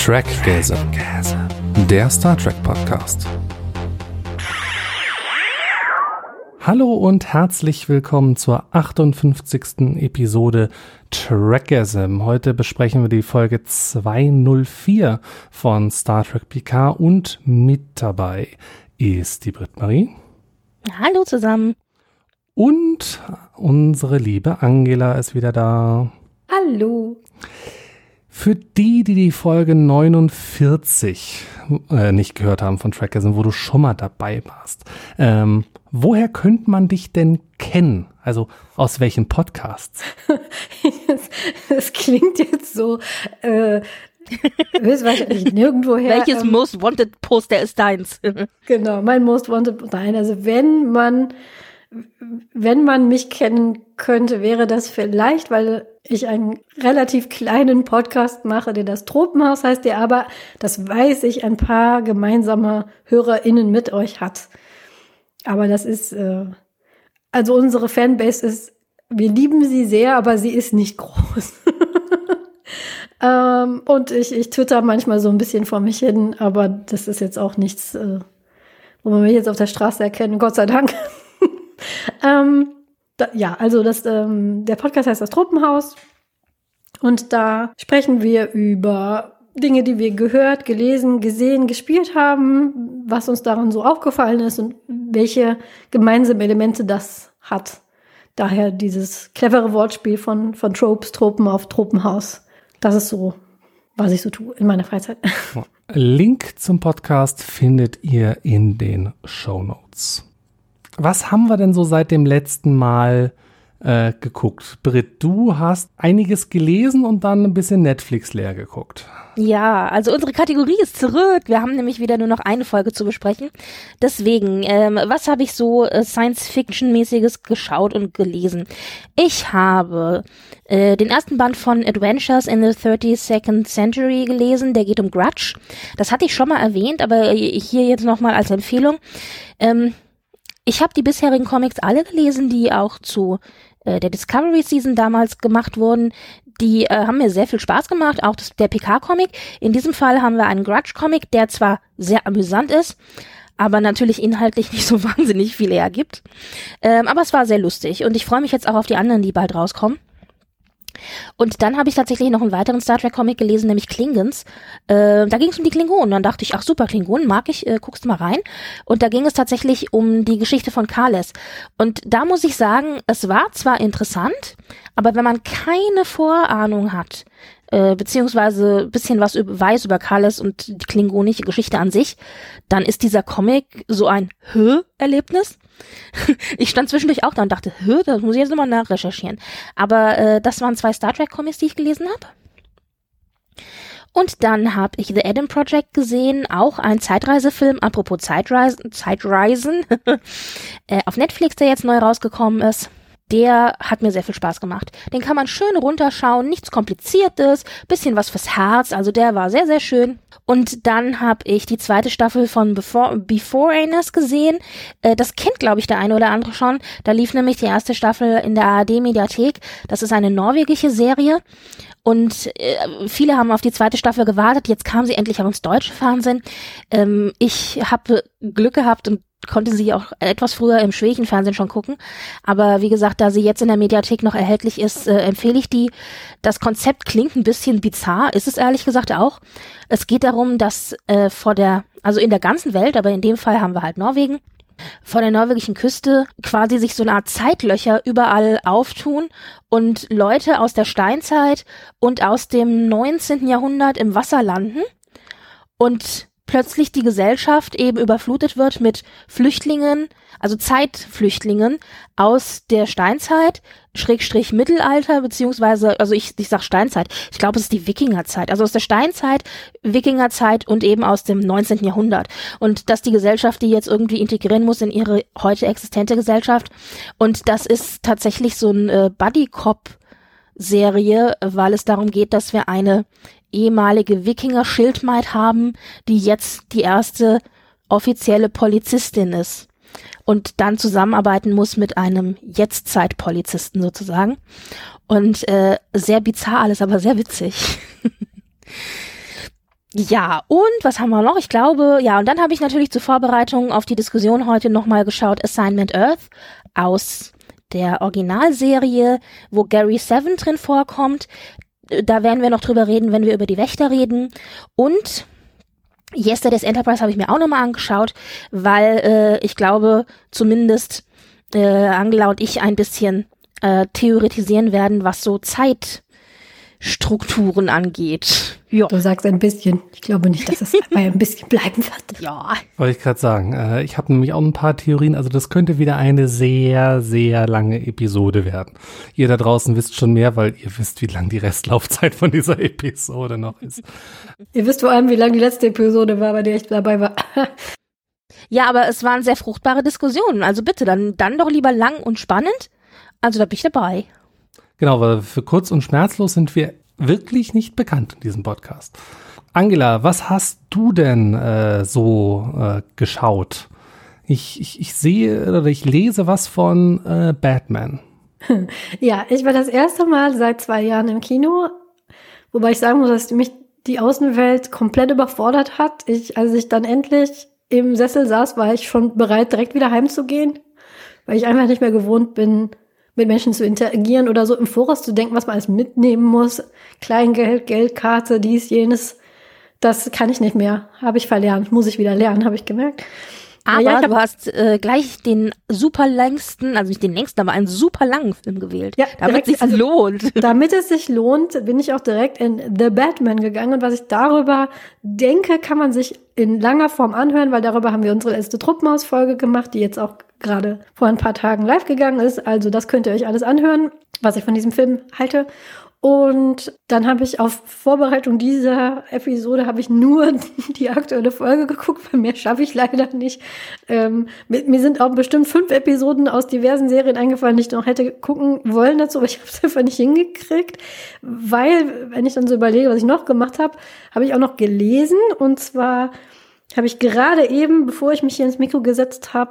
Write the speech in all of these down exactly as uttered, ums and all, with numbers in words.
Trackgasm, der Star Trek Podcast. Hallo und herzlich willkommen zur achtundfünfzigsten Episode Trackgasm. Heute besprechen wir die Folge zweihundervier von Star Trek Picard und mit dabei ist die Britt-Marie. Hallo zusammen. Und unsere liebe Angela ist wieder da. Hallo. Für die, die die Folge neunundvierzig äh, nicht gehört haben von Trackgasm, wo du schon mal dabei warst, ähm, woher könnte man dich denn kennen? Also aus welchen Podcasts? das, das klingt jetzt so, äh, höchstwahrscheinlich nirgendwoher. Welches ähm, Most Wanted Poster ist deins? Genau, mein Most Wanted, nein, also wenn man, wenn man mich kennen könnte, wäre das vielleicht, weil ich einen relativ kleinen Podcast mache, der das Tropenhaus heißt, der aber, das weiß ich, ein paar gemeinsame HörerInnen mit euch hat. Aber das ist, äh, also unsere Fanbase ist, wir lieben sie sehr, aber sie ist nicht groß. ähm, und ich, ich twitter manchmal so ein bisschen vor mich hin, aber das ist jetzt auch nichts, äh, wo man mich jetzt auf der Straße erkennt, Gott sei Dank. ähm, da, ja, also das, ähm, der Podcast heißt das Tropenhaus und da sprechen wir über Dinge, die wir gehört, gelesen, gesehen, gespielt haben, was uns daran so aufgefallen ist und welche gemeinsamen Elemente das hat. Daher dieses clevere Wortspiel von, von Tropes, Tropen auf Tropenhaus. Das ist so, was ich so tue in meiner Freizeit. Link zum Podcast findet ihr in den Shownotes. Was haben wir denn so seit dem letzten Mal äh, geguckt? Britt, du hast einiges gelesen und dann ein bisschen Netflix leer geguckt. Ja, also unsere Kategorie ist zurück. Wir haben nämlich wieder nur noch eine Folge zu besprechen. Deswegen, ähm, was habe ich so äh, Science-Fiction-mäßiges geschaut und gelesen? Ich habe äh, den ersten Band von Adventures in the thirty-second Century gelesen. Der geht um Grudge. Das hatte ich schon mal erwähnt, aber hier jetzt nochmal als Empfehlung. Ähm, Ich habe die bisherigen Comics alle gelesen, die auch zu äh, der Discovery Season damals gemacht wurden. Die äh, haben mir sehr viel Spaß gemacht, auch das, der Picard-Comic. In diesem Fall haben wir einen Grudge-Comic, der zwar sehr amüsant ist, aber natürlich inhaltlich nicht so wahnsinnig viel hergibt. Ähm, aber es war sehr lustig und ich freue mich jetzt auch auf die anderen, die bald rauskommen. Und dann habe ich tatsächlich noch einen weiteren Star Trek Comic gelesen, nämlich Klingons. Äh, da ging es um die Klingonen. Dann dachte ich, ach super, Klingonen mag ich, äh, guckst mal rein. Und da ging es tatsächlich um die Geschichte von Kales. Und da muss ich sagen, es war zwar interessant, aber wenn man keine Vorahnung hat, äh, beziehungsweise ein bisschen was über, weiß über Kales und die klingonische Geschichte an sich, dann ist dieser Comic so ein Hö-Erlebnis. Ich stand zwischendurch auch da und dachte, Hö, das muss ich jetzt nochmal nachrecherchieren. Aber äh, das waren zwei Star Trek Comics, die ich gelesen habe. Und dann habe ich The Adam Project gesehen, auch ein Zeitreisefilm, apropos Zeitreisen, Zeitreisen äh, auf Netflix, der jetzt neu rausgekommen ist. Der hat mir sehr viel Spaß gemacht. Den kann man schön runterschauen, nichts Kompliziertes, bisschen was fürs Herz, also der war sehr, sehr schön. Und dann habe ich die zweite Staffel von Before, Beforeigners gesehen. Äh, das kennt, glaube ich, der eine oder andere schon. Da lief nämlich die erste Staffel in der A R D-Mediathek. Das ist eine norwegische Serie. Und äh, viele haben auf die zweite Staffel gewartet. Jetzt kam sie endlich auf ins deutsche Fernsehen. Ähm, ich habe Glück gehabt und konnte sie auch etwas früher im schwedischen Fernsehen schon gucken. Aber wie gesagt, da sie jetzt in der Mediathek noch erhältlich ist, äh, empfehle ich die. Das Konzept klingt ein bisschen bizarr, ist es ehrlich gesagt auch. Es geht darum, dass äh, vor der, also in der ganzen Welt, aber in dem Fall haben wir halt Norwegen, vor der norwegischen Küste quasi sich so eine Art Zeitlöcher überall auftun und Leute aus der Steinzeit und aus dem neunzehnten Jahrhundert im Wasser landen und plötzlich die Gesellschaft eben überflutet wird mit Flüchtlingen, also Zeitflüchtlingen aus der Steinzeit, Schrägstrich Mittelalter, beziehungsweise, also ich, ich sag Steinzeit, ich glaube, es ist die Wikingerzeit, also aus der Steinzeit, Wikingerzeit und eben aus dem neunzehnten Jahrhundert. Und dass die Gesellschaft die jetzt irgendwie integrieren muss in ihre heute existente Gesellschaft. Und das ist tatsächlich so ein äh, Buddy-Cop-Serie, weil es darum geht, dass wir eine ehemalige Wikinger-Schildmaid haben, die jetzt die erste offizielle Polizistin ist und dann zusammenarbeiten muss mit einem Jetztzeit-Polizisten sozusagen. Und äh, sehr bizarr alles, aber sehr witzig. Ja, und was haben wir noch? Ich glaube, ja, und dann habe ich natürlich zur Vorbereitung auf die Diskussion heute nochmal geschaut, Assignment Earth aus der Originalserie, wo Gary Seven drin vorkommt. Da werden wir noch drüber reden, wenn wir über die Wächter reden. Und Yesterday's Enterprise habe ich mir auch nochmal angeschaut, weil äh, ich glaube, zumindest äh, Angela und ich ein bisschen äh, theoretisieren werden, was so Zeitstrukturen angeht. Ja. Du sagst ein bisschen. Ich glaube nicht, dass es bei ein bisschen bleiben wird. Ja. Wollte ich gerade sagen. Äh, ich habe nämlich auch ein paar Theorien. Also das könnte wieder eine sehr, sehr lange Episode werden. Ihr da draußen wisst schon mehr, weil ihr wisst, wie lang die Restlaufzeit von dieser Episode noch ist. Ihr wisst vor allem, wie lang die letzte Episode war, bei der ich dabei war. Ja, aber es waren sehr fruchtbare Diskussionen. Also bitte, dann, dann doch lieber lang und spannend. Also da bin ich dabei. Genau, weil für kurz und schmerzlos sind wir wirklich nicht bekannt in diesem Podcast. Angela, was hast du denn äh, so äh, geschaut? Ich, ich, ich sehe oder ich lese was von äh, Batman. Ja, ich war das erste Mal seit zwei Jahren im Kino, wobei ich sagen muss, dass mich die Außenwelt komplett überfordert hat. Ich, als ich dann endlich im Sessel saß, war ich schon bereit, direkt wieder heimzugehen, weil ich einfach nicht mehr gewohnt bin, mit Menschen zu interagieren oder so im Voraus zu denken, was man alles mitnehmen muss. Kleingeld, Geldkarte, dies, jenes. Das kann ich nicht mehr. Habe ich verlernt. Muss ich wieder lernen, habe ich gemerkt. Aber ja, du hast äh, gleich den super längsten, also nicht den längsten, aber einen super langen Film gewählt. Ja, damit es sich also, lohnt. Damit es sich lohnt, bin ich auch direkt in The Batman gegangen. Und was ich darüber denke, kann man sich in langer Form anhören, weil darüber haben wir unsere letzte Truppenhaus-Folge gemacht, die jetzt auch gerade vor ein paar Tagen live gegangen ist. Also das könnt ihr euch alles anhören, was ich von diesem Film halte. Und dann habe ich auf Vorbereitung dieser Episode habe ich nur die aktuelle Folge geguckt, weil mehr schaffe ich leider nicht. Ähm, mit, mir sind auch bestimmt fünf Episoden aus diversen Serien eingefallen, die ich noch hätte gucken wollen dazu, aber ich habe es einfach nicht hingekriegt, weil, wenn ich dann so überlege, was ich noch gemacht habe, habe ich auch noch gelesen. Und zwar habe ich gerade eben, bevor ich mich hier ins Mikro gesetzt habe,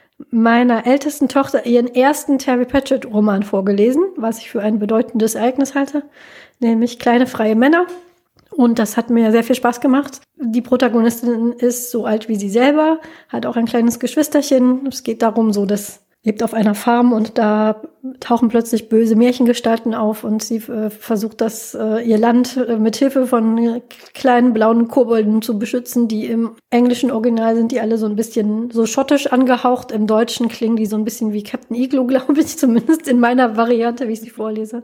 meiner ältesten Tochter ihren ersten Terry Pratchett-Roman vorgelesen, was ich für ein bedeutendes Ereignis halte, nämlich Kleine freie Männer. Und das hat mir sehr viel Spaß gemacht. Die Protagonistin ist so alt wie sie selber, hat auch ein kleines Geschwisterchen. Es geht darum, so dass lebt auf einer Farm und da tauchen plötzlich böse Märchengestalten auf und sie äh, versucht, das äh, ihr Land äh, mit Hilfe von äh, kleinen blauen Kobolden zu beschützen, die im englischen Original sind, die alle so ein bisschen so schottisch angehaucht. Im Deutschen klingen die so ein bisschen wie Captain Igloo, glaube ich, zumindest in meiner Variante, wie ich sie vorlese.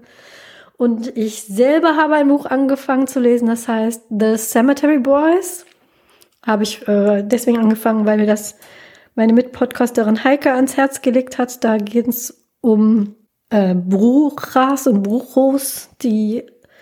Und ich selber habe ein Buch angefangen zu lesen, das heißt The Cemetery Boys. Habe ich äh, deswegen angefangen, weil mir das meine Mitpodcasterin Heike ans Herz gelegt hat. Da geht es um äh, Bruchras und Bruchos, die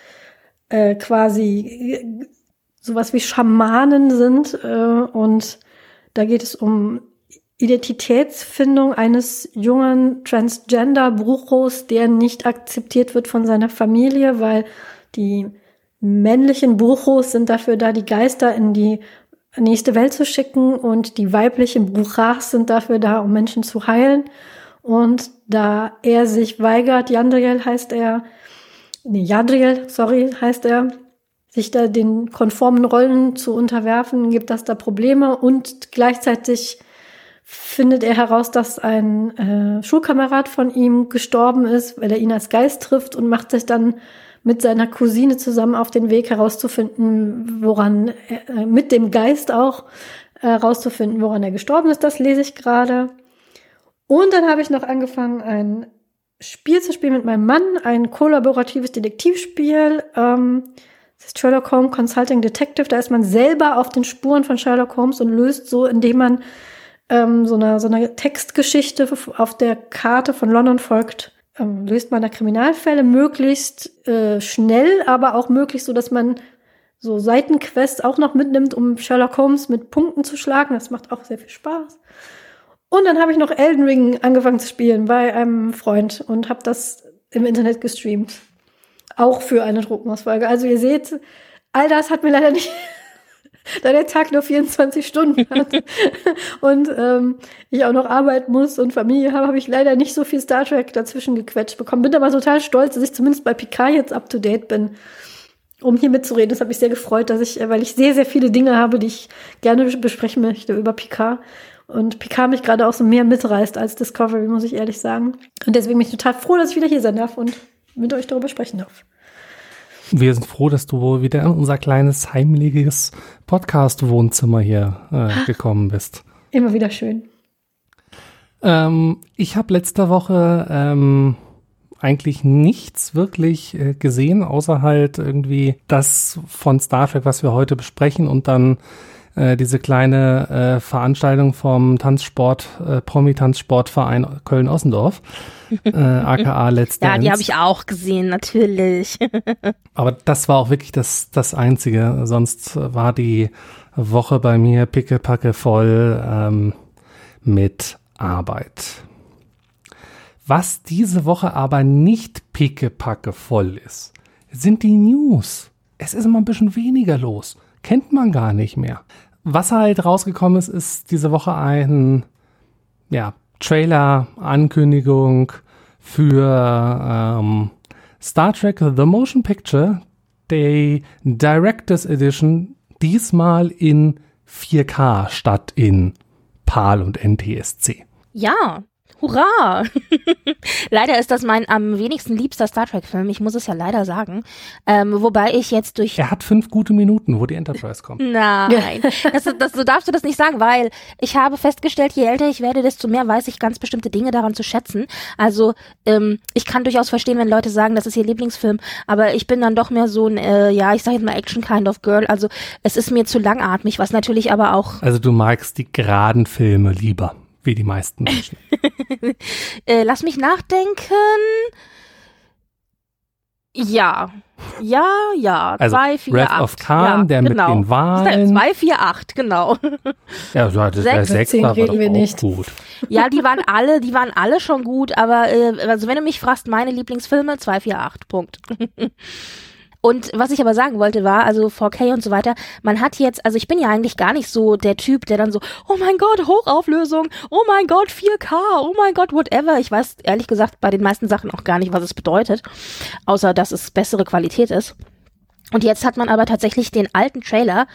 äh, quasi sowas wie Schamanen sind. Äh, und da geht es um Identitätsfindung eines jungen Transgender-Bruchos, der nicht akzeptiert wird von seiner Familie, weil die männlichen Bruchos sind dafür da, die Geister in die nächste Welt zu schicken, und die weiblichen Bruchas sind dafür da, um Menschen zu heilen. Und da er sich weigert, Yandriel heißt er, nee, Yadriel, sorry, heißt er, sich da den konformen Rollen zu unterwerfen, gibt das da Probleme, und gleichzeitig findet er heraus, dass ein äh, Schulkamerad von ihm gestorben ist, weil er ihn als Geist trifft, und macht sich dann mit seiner Cousine zusammen auf den Weg herauszufinden, woran, äh, mit dem Geist auch herauszufinden, woran er gestorben ist. Das lese ich gerade. Und dann habe ich noch angefangen, ein Spiel zu spielen mit meinem Mann, ein kollaboratives Detektivspiel. Ähm, das ist Sherlock Holmes Consulting Detective. Da ist man selber auf den Spuren von Sherlock Holmes und löst so, indem man ähm, so eine, so eine Textgeschichte auf der Karte von London folgt, ähm, löst man da Kriminalfälle möglichst äh, schnell, aber auch möglichst so, dass man so Seitenquests auch noch mitnimmt, um Sherlock Holmes mit Punkten zu schlagen. Das macht auch sehr viel Spaß. Und dann habe ich noch Elden Ring angefangen zu spielen bei einem Freund und habe das im Internet gestreamt. Auch für eine Truppenhausfolge. Also ihr seht, all das hat mir leider nicht, da der Tag nur vierundzwanzig Stunden hat und ähm, ich auch noch arbeiten muss und Familie habe, habe ich leider nicht so viel Star Trek dazwischen gequetscht bekommen. Bin aber total stolz, dass ich zumindest bei Picard jetzt up to date bin. um hier mitzureden. Das hat mich sehr gefreut, dass ich, weil ich sehr, sehr viele Dinge habe, die ich gerne besprechen möchte über Picard. Und Picard mich gerade auch so mehr mitreißt als Discovery, muss ich ehrlich sagen. Und deswegen bin ich total froh, dass ich wieder hier sein darf und mit euch darüber sprechen darf. Wir sind froh, dass du wieder in unser kleines, heimliches Podcast-Wohnzimmer hier äh, gekommen bist. Immer wieder schön. Ähm, ich habe letzte Woche ähm, eigentlich nichts wirklich äh, gesehen, außer halt irgendwie das von Star Trek, was wir heute besprechen und dann äh, diese kleine äh, Veranstaltung vom Tanzsport, äh, Promi-Tanzsportverein Köln-Ossendorf, äh, aka Let's Dance. Ja, die habe ich auch gesehen, natürlich. Aber das war auch wirklich das, das Einzige. Sonst war die Woche bei mir pickepacke voll ähm, mit Arbeit. Was diese Woche aber nicht pickepacke voll ist, sind die News. Es ist immer ein bisschen weniger los. Kennt man gar nicht mehr. Was halt rausgekommen ist, ist diese Woche ein ja, Trailer, Ankündigung für ähm, Star Trek The Motion Picture, die Director's Edition, diesmal in vier K statt in PAL und N T S C. Ja, hurra! Leider ist das mein am wenigsten liebster Star Trek-Film, ich muss es ja leider sagen. Ähm, wobei ich jetzt durch... Er hat fünf gute Minuten, wo die Enterprise kommt. Nein, das, das, so darfst du das nicht sagen, weil ich habe festgestellt, je älter ich werde, desto mehr weiß ich ganz bestimmte Dinge daran zu schätzen. Also ähm, ich kann durchaus verstehen, wenn Leute sagen, das ist ihr Lieblingsfilm, aber ich bin dann doch mehr so ein, äh, ja, ich sag jetzt mal Action kind of Girl, also es ist mir zu langatmig, was natürlich aber auch... Also du magst die geraden Filme lieber. Wie die meisten Menschen. äh, lass mich nachdenken. Ja. Ja, ja. Also zwei, vier, Wrath acht. of Khan, ja, der genau. mit den Wahlen. zwei, vier, acht, genau. Ja, so hat es der Sechs, Sechster war reden doch wir auch nicht. gut. Ja, die waren alle, die waren alle schon gut, aber äh, also wenn du mich fragst, meine Lieblingsfilme, zwei, vier, acht, Punkt. Und was ich aber sagen wollte war, also vier K und so weiter, man hat jetzt, also ich bin ja eigentlich gar nicht so der Typ, der dann so, oh mein Gott, Hochauflösung, oh mein Gott, vier K, oh mein Gott, whatever. Ich weiß ehrlich gesagt bei den meisten Sachen auch gar nicht, was es bedeutet, außer dass es bessere Qualität ist. Und jetzt hat man aber tatsächlich den alten Trailer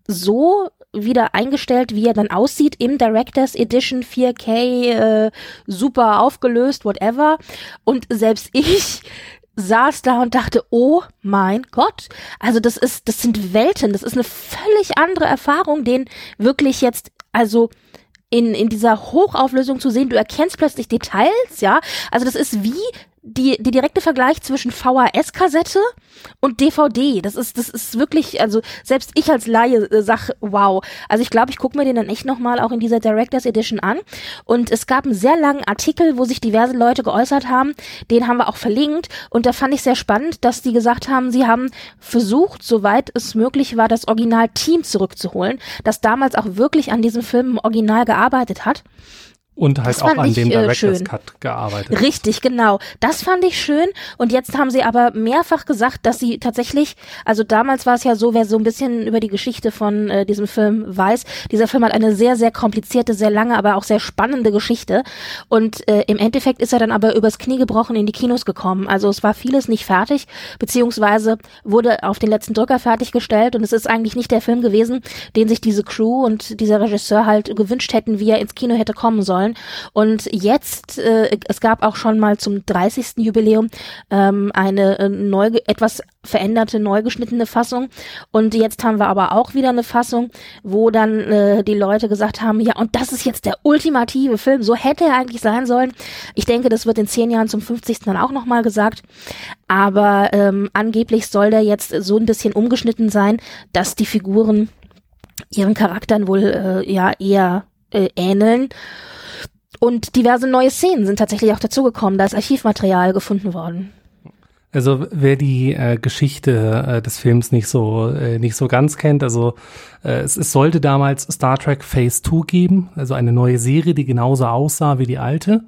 so wieder eingestellt, wie er dann aussieht im Director's Edition vier K, äh, super aufgelöst, whatever. Und selbst ich saß da und dachte, oh mein Gott, also das ist, das sind Welten, das ist eine völlig andere Erfahrung, den wirklich jetzt, also in, in dieser Hochauflösung zu sehen, du erkennst plötzlich Details, ja, also das ist wie die, die direkte Vergleich zwischen V H S-Kassette und D V D, das ist, das ist wirklich, also selbst ich als Laie äh, sag, wow. Also ich glaube, ich gucke mir den dann echt nochmal auch in dieser Director's Edition an. Und es gab einen sehr langen Artikel, wo sich diverse Leute geäußert haben, den haben wir auch verlinkt. Und da fand ich sehr spannend, dass die gesagt haben, sie haben versucht, soweit es möglich war, das Original-Team zurückzuholen, das damals auch wirklich an diesem Film im Original gearbeitet hat. Und halt Das auch fand an ich, dem äh, Director's schön. Cut gearbeitet. Richtig, genau. Das fand ich schön. Und jetzt haben sie aber mehrfach gesagt, dass sie tatsächlich, also damals war es ja so, wer so ein bisschen über die Geschichte von äh, diesem Film weiß, dieser Film hat eine sehr, sehr komplizierte, sehr lange, aber auch sehr spannende Geschichte. Und äh, im Endeffekt ist er dann aber übers Knie gebrochen in die Kinos gekommen. Also es war vieles nicht fertig, beziehungsweise wurde auf den letzten Drücker fertiggestellt. Und es ist eigentlich nicht der Film gewesen, den sich diese Crew und dieser Regisseur halt gewünscht hätten, wie er ins Kino hätte kommen sollen. Und jetzt, äh, es gab auch schon mal zum dreißigsten Jubiläum ähm, eine äh, neu, etwas veränderte, neu geschnittene Fassung. Und jetzt haben wir aber auch wieder eine Fassung, wo dann äh, die Leute gesagt haben, ja, und das ist jetzt der ultimative Film, so hätte er eigentlich sein sollen. Ich denke, das wird in zehn Jahren zum fünfzigsten dann auch nochmal gesagt. Aber ähm, angeblich soll der jetzt so ein bisschen umgeschnitten sein, dass die Figuren ihren Charakteren wohl äh, ja eher äh, ähneln. Und diverse neue Szenen sind tatsächlich auch dazugekommen. Da ist Archivmaterial gefunden worden. Also wer die äh, Geschichte äh, des Films nicht so äh, nicht so ganz kennt, also äh, es, es sollte damals Star Trek Phase zwei geben, also eine neue Serie, die genauso aussah wie die alte.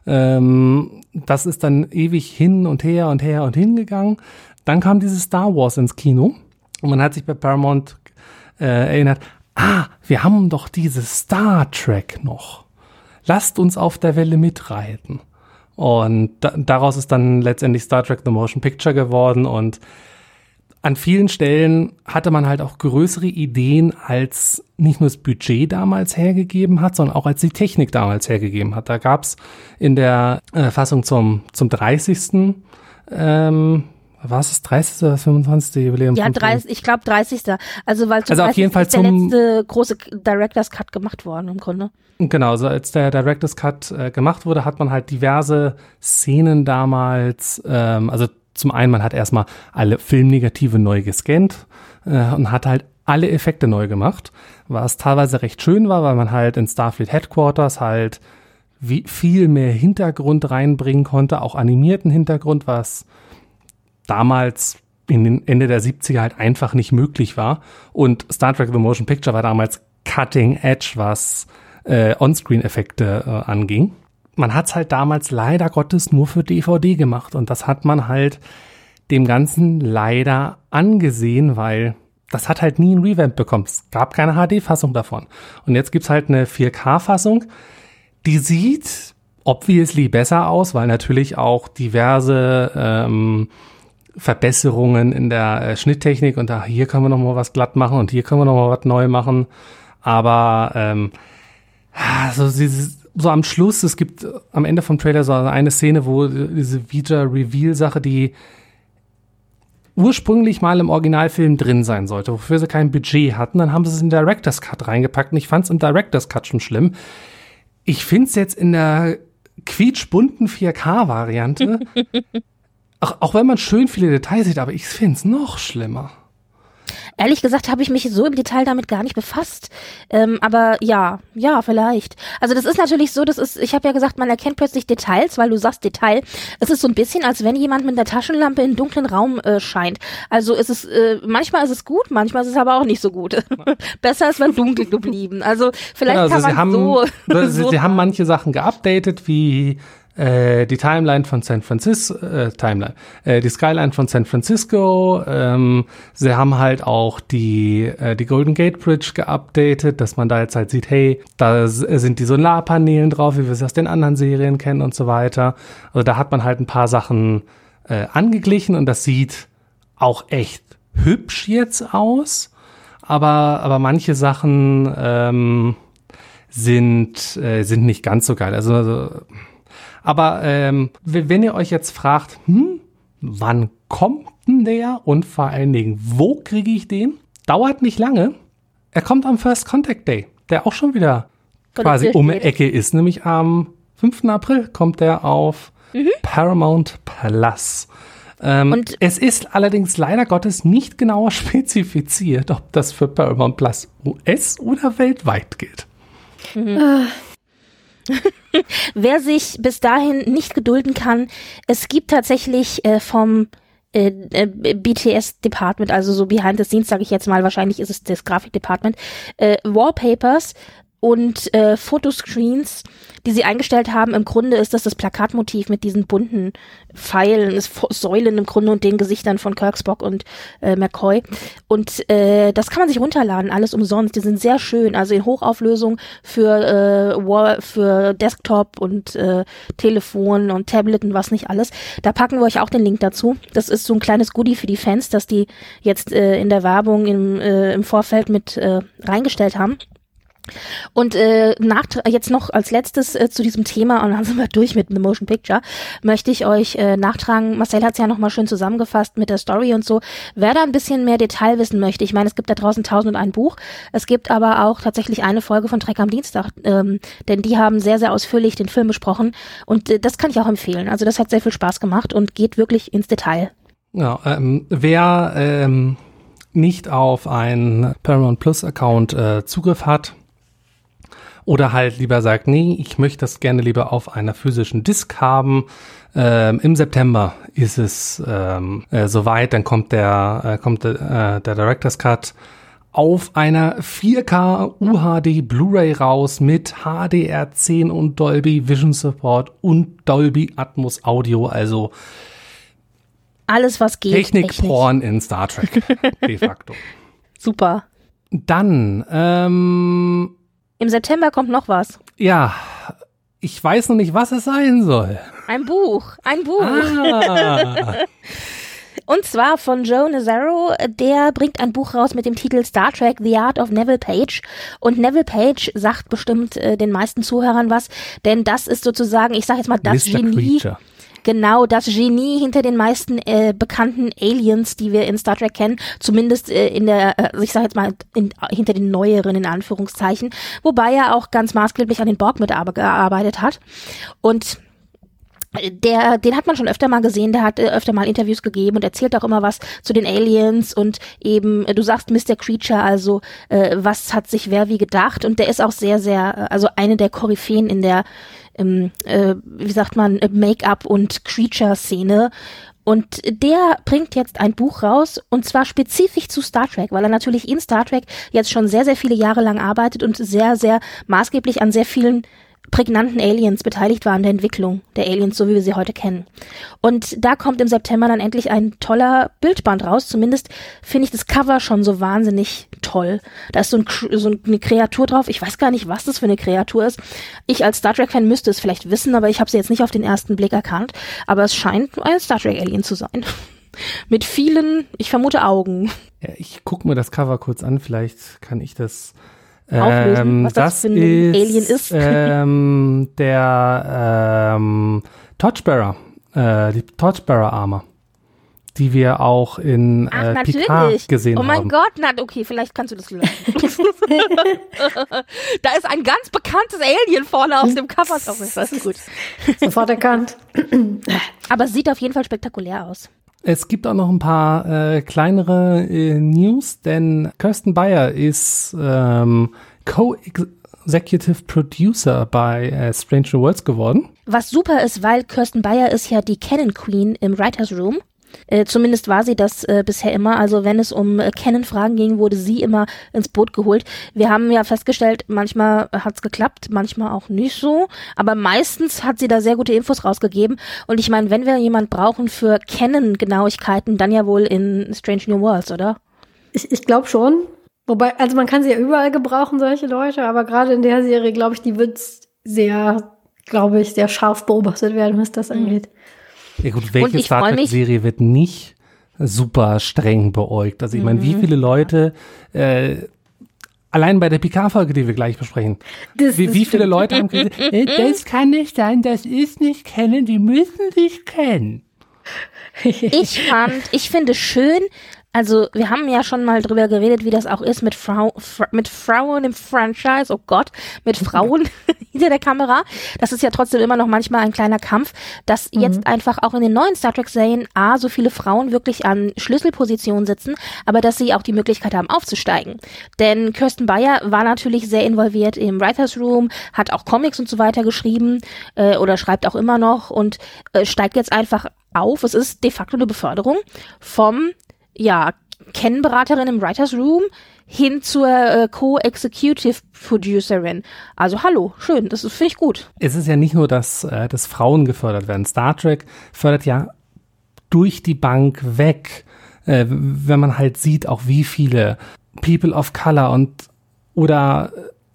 Ähm, das ist dann ewig hin und her und her und hingegangen. Dann kam dieses Star Wars ins Kino und man hat sich bei Paramount äh, erinnert, ah, wir haben doch dieses Star Trek noch. Lasst uns auf der Welle mitreiten. Und da, daraus ist dann letztendlich Star Trek The Motion Picture geworden. Und an vielen Stellen hatte man halt auch größere Ideen, als nicht nur das Budget damals hergegeben hat, sondern auch als die Technik damals hergegeben hat. Da gab's in der äh, Fassung zum zum dreißigsten Ähm, war es das dreißigste oder fünfundzwanzigste Jubiläum? Ja, dreißig, ich glaube dreißigste Also, weil zum also auf jeden Fall ist der zum letzte große Director's Cut gemacht worden im Grunde. Genau, so als der Director's Cut äh, gemacht wurde, hat man halt diverse Szenen damals, ähm, also zum einen, man hat erstmal alle Filmnegative neu gescannt äh, und hat halt alle Effekte neu gemacht, was teilweise recht schön war, weil man halt in Starfleet Headquarters halt wie viel mehr Hintergrund reinbringen konnte, auch animierten Hintergrund, was damals in den Ende der siebziger halt einfach nicht möglich war. Und Star Trek The Motion Picture war damals Cutting Edge, was äh, On-Screen-Effekte äh, anging. Man hat's halt damals leider Gottes nur für D V D gemacht und das hat man halt dem Ganzen leider angesehen, weil das hat halt nie ein Revamp bekommen. Es gab keine H D-Fassung davon. Und jetzt gibt's halt eine vier K-Fassung, die sieht obviously besser aus, weil natürlich auch diverse ähm, Verbesserungen in der äh, Schnitttechnik und da hier können wir noch mal was glatt machen und hier können wir noch mal was neu machen. Aber ähm, also dieses so am Schluss, es gibt am Ende vom Trailer so eine Szene, wo diese Vita-Reveal-Sache, die ursprünglich mal im Originalfilm drin sein sollte, wofür sie kein Budget hatten, dann haben sie es in den Director's Cut reingepackt und ich fand es im Director's Cut schon schlimm. Ich finde es jetzt in der quietschbunten vier K-Variante, auch, auch wenn man schön viele Details sieht, aber ich finde es noch schlimmer. Ehrlich gesagt habe ich mich so im Detail damit gar nicht befasst. Ähm, aber ja, ja, vielleicht. Also das ist natürlich so, das ist, ich habe ja gesagt, man erkennt plötzlich Details, weil du sagst Detail. Es ist so ein bisschen, als wenn jemand mit einer Taschenlampe in einen dunklen Raum äh, scheint. Also ist es, äh, manchmal ist es gut, manchmal ist es aber auch nicht so gut. Besser ist man dunkel geblieben. Also vielleicht genau, also kann man sie haben, so... sie, so sie haben manche Sachen geupdatet, wie äh, die Timeline von San Francisco, äh, Timeline, äh, die Skyline von San Francisco. Ähm, sie haben halt auch die äh, die Golden Gate Bridge geupdatet, dass man da jetzt halt sieht, hey, da sind die Solarpanelen drauf, wie wir es aus den anderen Serien kennen und so weiter. Also da hat man halt ein paar Sachen äh, angeglichen und das sieht auch echt hübsch jetzt aus. Aber aber manche Sachen ähm, sind äh, sind nicht ganz so geil. Also, also aber ähm, wenn ihr euch jetzt fragt, hm, wann kommt denn der und vor allen Dingen, wo kriege ich den? Dauert nicht lange. Er kommt am First Contact Day, der auch schon wieder quasi um die Ecke ist. Nämlich am fünften April kommt der auf mhm. Paramount Plus. Ähm, und es ist allerdings leider Gottes nicht genauer spezifiziert, ob das für Paramount Plus U S oder weltweit gilt. Mhm. Wer sich bis dahin nicht gedulden kann, es gibt tatsächlich äh, vom äh, äh, B T S-Department, also so Behind the Scenes, sage ich jetzt mal, wahrscheinlich ist es das Grafik-Department, äh, Wallpapers und äh, Fotoscreens, die sie eingestellt haben. Im Grunde ist das das Plakatmotiv mit diesen bunten Pfeilen, ist Säulen im Grunde und den Gesichtern von Kirk, Spock und äh, McCoy. Und äh, das kann man sich runterladen, alles umsonst. Die sind sehr schön, also in Hochauflösung für äh, Wall, für Desktop und äh, Telefon und Tablet und was nicht alles. Da packen wir euch auch den Link dazu. Das ist so ein kleines Goodie für die Fans, dass die jetzt äh, in der Werbung im, äh, im Vorfeld mit äh, reingestellt haben. Und äh, nach, jetzt noch als letztes äh, zu diesem Thema, und dann sind wir durch mit The Motion Picture, möchte ich euch äh, nachtragen, Marcel hat es ja nochmal schön zusammengefasst mit der Story und so, wer da ein bisschen mehr Detail wissen möchte, ich meine, es gibt da draußen tausend und ein Buch, es gibt aber auch tatsächlich eine Folge von Trek am Dienstag, ähm, denn die haben sehr, sehr ausführlich den Film besprochen und äh, das kann ich auch empfehlen, also das hat sehr viel Spaß gemacht und geht wirklich ins Detail. Ja, ähm, wer ähm, nicht auf einen Paramount Plus Account äh, Zugriff hat, oder halt lieber sagt, nee, ich möchte das gerne lieber auf einer physischen Disk haben. Ähm, Im September ist es ähm, äh, soweit, dann kommt der äh, kommt äh, der Director's Cut auf einer vier K U H D Blu-ray raus mit H D R zehn und Dolby Vision Support und Dolby Atmos Audio, also alles, was geht. Technik-Porn in Star Trek, de facto. Super. Dann, ähm, im September kommt noch was. Ja, ich weiß noch nicht, was es sein soll. Ein Buch, ein Buch. Ah. Und zwar von Joe Nazaro, der bringt ein Buch raus mit dem Titel Star Trek The Art of Neville Page. Und Neville Page sagt bestimmt äh, den meisten Zuhörern was, denn das ist sozusagen, ich sag jetzt mal, das Mister Genie. Creature. Genau, das Genie hinter den meisten äh, bekannten Aliens, die wir in Star Trek kennen, zumindest äh, in der, äh, ich sag jetzt mal, in, hinter den neueren in Anführungszeichen, wobei er auch ganz maßgeblich an den Borg mitgearbeitet hat. Und der, den hat man schon öfter mal gesehen, der hat äh, öfter mal Interviews gegeben und erzählt auch immer was zu den Aliens und eben, äh, du sagst Mister Creature, also äh, was hat sich wer wie gedacht, und der ist auch sehr, sehr, äh, also eine der Koryphäen in der, ähm, äh, wie sagt man, Make-up- und Creature-Szene. Und der bringt jetzt ein Buch raus, und zwar spezifisch zu Star Trek, weil er natürlich in Star Trek jetzt schon sehr, sehr viele Jahre lang arbeitet und sehr, sehr maßgeblich an sehr vielen prägnanten Aliens beteiligt war an der Entwicklung der Aliens, so wie wir sie heute kennen. Und da kommt im September dann endlich ein toller Bildband raus. Zumindest finde ich das Cover schon so wahnsinnig toll. Da ist so, ein, so eine Kreatur drauf. Ich weiß gar nicht, was das für eine Kreatur ist. Ich als Star Trek-Fan müsste es vielleicht wissen, aber ich habe sie jetzt nicht auf den ersten Blick erkannt. Aber es scheint ein Star Trek-Alien zu sein. Mit vielen, ich vermute, Augen. Ja, ich gucke mir das Cover kurz an. Vielleicht kann ich das auflösen, was das, das für ein ist, Alien ist. Ähm, der ähm, Torchbearer, äh, die Torchbearer Armor, die wir auch in äh, Ach, Picard gesehen haben. Oh mein haben. Gott, na okay, vielleicht kannst du das lösen. Da ist ein ganz bekanntes Alien vorne auf dem Cover. Das ist gut. Sofort erkannt. Aber es sieht auf jeden Fall spektakulär aus. Es gibt auch noch ein paar äh, kleinere äh, News, denn Kirsten Beyer ist ähm, Co-Executive Producer bei äh, Strange New Worlds geworden. Was super ist, weil Kirsten Beyer ist ja die Canon Queen im Writers Room. Äh, zumindest war sie das äh, bisher immer. Also wenn es um äh, Canon-Fragen ging, wurde sie immer ins Boot geholt. Wir haben ja festgestellt, manchmal hat's geklappt, manchmal auch nicht so. Aber meistens hat sie da sehr gute Infos rausgegeben. Und ich meine, wenn wir jemand brauchen für Canon-Genauigkeiten, dann ja wohl in Strange New Worlds, oder? Ich, ich glaube schon. Wobei, also man kann sie ja überall gebrauchen, solche Leute. Aber gerade in der Serie, glaube ich, die wird sehr, glaube ich, sehr scharf beobachtet werden, was das angeht. Ja gut, welche Star Trek-Serie wird nicht super streng beäugt? Also ich meine, mhm. wie viele Leute, äh, allein bei der Picard-Folge, die wir gleich besprechen, das wie, wie viele Leute haben gesagt, das kann nicht sein, das ist nicht kennen, die müssen sich kennen. Ich fand, ich finde schön, also wir haben ja schon mal drüber geredet, wie das auch ist mit, Frau, Fra- mit Frauen im Franchise, oh Gott, mit Frauen hinter der Kamera. Das ist ja trotzdem immer noch manchmal ein kleiner Kampf, dass mhm. jetzt einfach auch in den neuen Star Trek-Serien A, so viele Frauen wirklich an Schlüsselpositionen sitzen, aber dass sie auch die Möglichkeit haben aufzusteigen. Denn Kirsten Beyer war natürlich sehr involviert im Writers Room, hat auch Comics und so weiter geschrieben äh, oder schreibt auch immer noch und äh, steigt jetzt einfach auf. Es ist de facto eine Beförderung vom ja, Kennberaterin im Writers Room hin zur äh, Co-Executive Producerin. Also hallo, schön, das finde ich gut. Es ist ja nicht nur, dass, äh, dass Frauen gefördert werden. Star Trek fördert ja durch die Bank weg, äh, wenn man halt sieht, auch wie viele People of Color und oder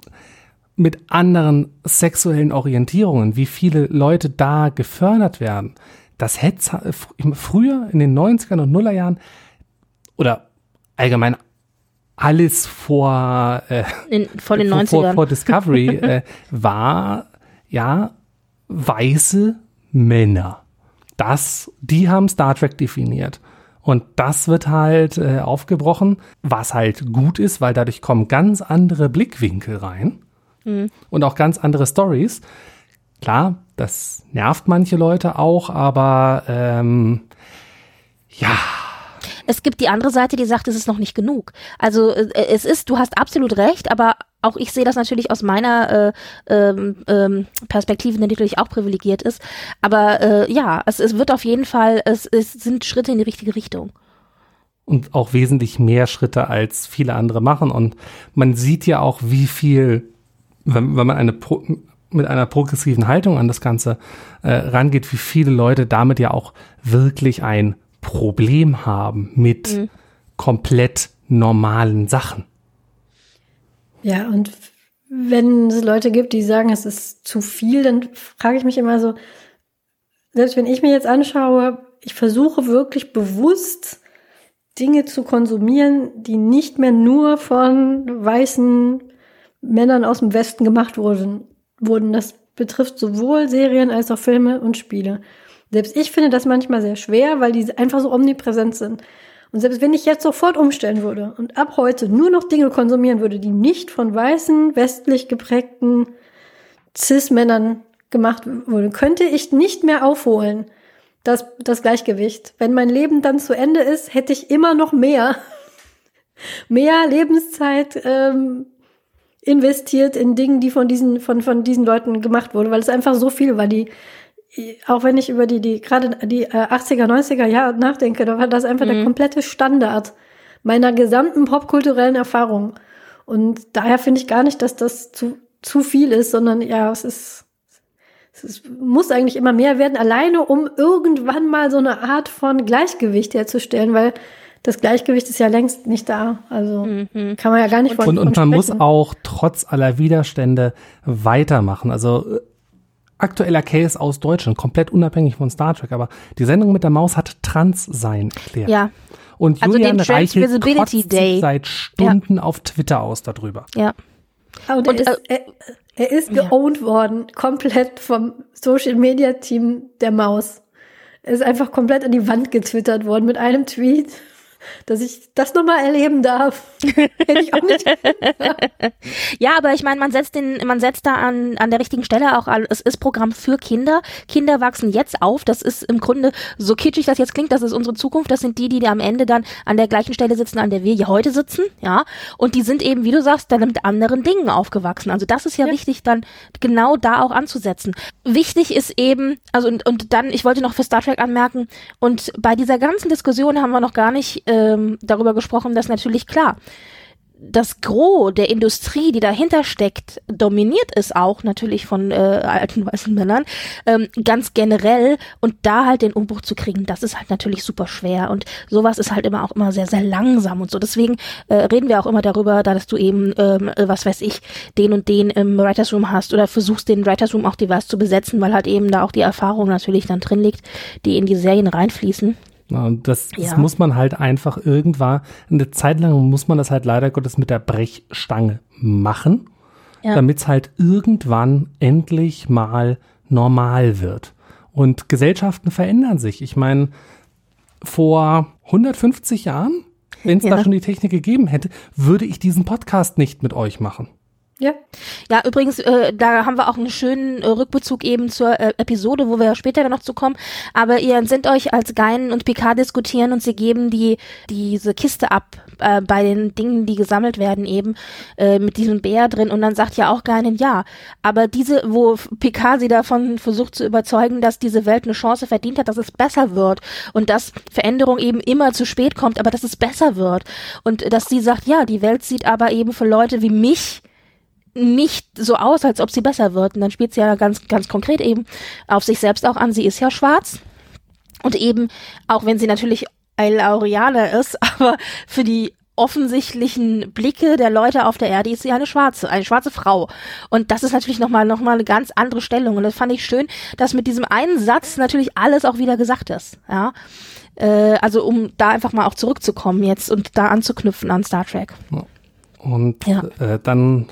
mit anderen sexuellen Orientierungen, wie viele Leute da gefördert werden. Das hätte früher in den neunzigern und Nullerjahren oder allgemein alles vor, äh, in, vor den vor, neunzigern. Vor, vor Discovery äh, war ja weiße Männer. Das, die haben Star Trek definiert. Und das wird halt äh, aufgebrochen, was halt gut ist, weil dadurch kommen ganz andere Blickwinkel rein mhm. und auch ganz andere Stories. Klar, das nervt manche Leute auch, aber ähm, ja. Es gibt die andere Seite, die sagt, es ist noch nicht genug. Also äh, es ist, du hast absolut recht, aber auch ich sehe das natürlich aus meiner äh, ähm, ähm, Perspektive, die natürlich auch privilegiert ist. Aber äh, ja, es, es wird auf jeden Fall, es, es sind Schritte in die richtige Richtung. Und auch wesentlich mehr Schritte, als viele andere machen. Und man sieht ja auch, wie viel, wenn, wenn man eine Pro, mit einer progressiven Haltung an das Ganze äh, rangeht, wie viele Leute damit ja auch wirklich ein Problem haben mit mhm. komplett normalen Sachen. Ja, und wenn es Leute gibt, die sagen, es ist zu viel, dann frage ich mich immer so, selbst wenn ich mir jetzt anschaue, ich versuche wirklich bewusst Dinge zu konsumieren, die nicht mehr nur von weißen Männern aus dem Westen gemacht wurden. wurden. Das betrifft sowohl Serien als auch Filme und Spiele. Selbst ich finde das manchmal sehr schwer, weil die einfach so omnipräsent sind. Und selbst wenn ich jetzt sofort umstellen würde und ab heute nur noch Dinge konsumieren würde, die nicht von weißen, westlich geprägten Cis-Männern gemacht wurden, könnte ich nicht mehr aufholen, das, das Gleichgewicht. Wenn mein Leben dann zu Ende ist, hätte ich immer noch mehr, mehr Lebenszeit ähm, investiert in Dingen, die von diesen, von, von diesen Leuten gemacht wurden, weil es einfach so viel war, die auch wenn ich über die, die gerade die äh, achtziger, neunziger Jahre nachdenke, da war das einfach mhm. der komplette Standard meiner gesamten popkulturellen Erfahrung. Und daher finde ich gar nicht, dass das zu, zu viel ist, sondern ja, es ist, es ist, muss eigentlich immer mehr werden, alleine um irgendwann mal so eine Art von Gleichgewicht herzustellen, weil das Gleichgewicht ist ja längst nicht da. Also mhm. kann man ja gar nicht von, und, und von man sprechen. muss auch trotz aller Widerstände weitermachen. Also aktueller Case aus Deutschland, komplett unabhängig von Star Trek, aber die Sendung mit der Maus hat Transsein erklärt. Ja. Und also Julian den Reichelt Visibility kotzt Day. sich seit Stunden ja. auf Twitter aus darüber. Ja. Und, und er ist, äh, er, er ist ja. geowned worden, komplett vom Social-Media-Team der Maus. Er ist einfach komplett an die Wand getwittert worden mit einem Tweet, dass ich das nochmal erleben darf. Hätte ich auch nicht. Ja, aber ich meine, man setzt den, man setzt da an, an der richtigen Stelle auch an, es ist Programm für Kinder. Kinder wachsen jetzt auf. Das ist im Grunde, so kitschig das jetzt klingt, das ist unsere Zukunft. Das sind die, die am Ende dann an der gleichen Stelle sitzen, an der wir hier heute sitzen, ja. Und die sind eben, wie du sagst, dann mit anderen Dingen aufgewachsen. Also das ist ja, ja. wichtig, dann genau da auch anzusetzen. Wichtig ist eben, also und, und dann, ich wollte noch für Star Trek anmerken, und bei dieser ganzen Diskussion haben wir noch gar nicht ähm, darüber gesprochen, dass natürlich klar, das Gros der Industrie, die dahinter steckt, dominiert ist auch natürlich von äh, alten weißen Männern, ähm, ganz generell, und da halt den Umbruch zu kriegen, das ist halt natürlich super schwer, und sowas ist halt immer auch immer sehr, sehr langsam und so. Deswegen äh, reden wir auch immer darüber, dass du eben, ähm, was weiß ich, den und den im Writers Room hast oder versuchst, den Writers Room auch divers zu besetzen, weil halt eben da auch die Erfahrung natürlich dann drin liegt, die in die Serien reinfließen. Und das, das ja. muss man halt einfach irgendwann, eine Zeit lang muss man das halt leider Gottes mit der Brechstange machen, ja. damit es halt irgendwann endlich mal normal wird. Und Gesellschaften verändern sich. Ich meine, vor hundertfünfzig Jahren, wenn es ja. da schon die Technik gegeben hätte, würde ich diesen Podcast nicht mit euch machen. Ja. Ja, übrigens, äh, da haben wir auch einen schönen äh, Rückbezug eben zur äh, Episode, wo wir ja später dann noch zu kommen. Aber ihr entsinnt euch, als Guinan und Picard diskutieren und sie geben die diese Kiste ab äh, bei den Dingen, die gesammelt werden eben äh, mit diesem Bär drin. Und dann sagt ja auch Guinan, ja, aber diese, wo Picard sie davon versucht zu überzeugen, dass diese Welt eine Chance verdient hat, dass es besser wird und dass Veränderung eben immer zu spät kommt, aber dass es besser wird. Und dass sie sagt, ja, die Welt sieht aber eben für Leute wie mich nicht so aus, als ob sie besser wird. Und dann spielt sie ja ganz, ganz konkret eben auf sich selbst auch an. Sie ist ja schwarz. Und eben, auch wenn sie natürlich Ailarianer ist, aber für die offensichtlichen Blicke der Leute auf der Erde ist sie eine schwarze, eine schwarze Frau. Und das ist natürlich nochmal, noch mal eine ganz andere Stellung. Und das fand ich schön, dass mit diesem einen Satz natürlich alles auch wieder gesagt ist. Ja. Äh, also, um da einfach mal auch zurückzukommen jetzt und da anzuknüpfen an Star Trek. Und ja. äh, dann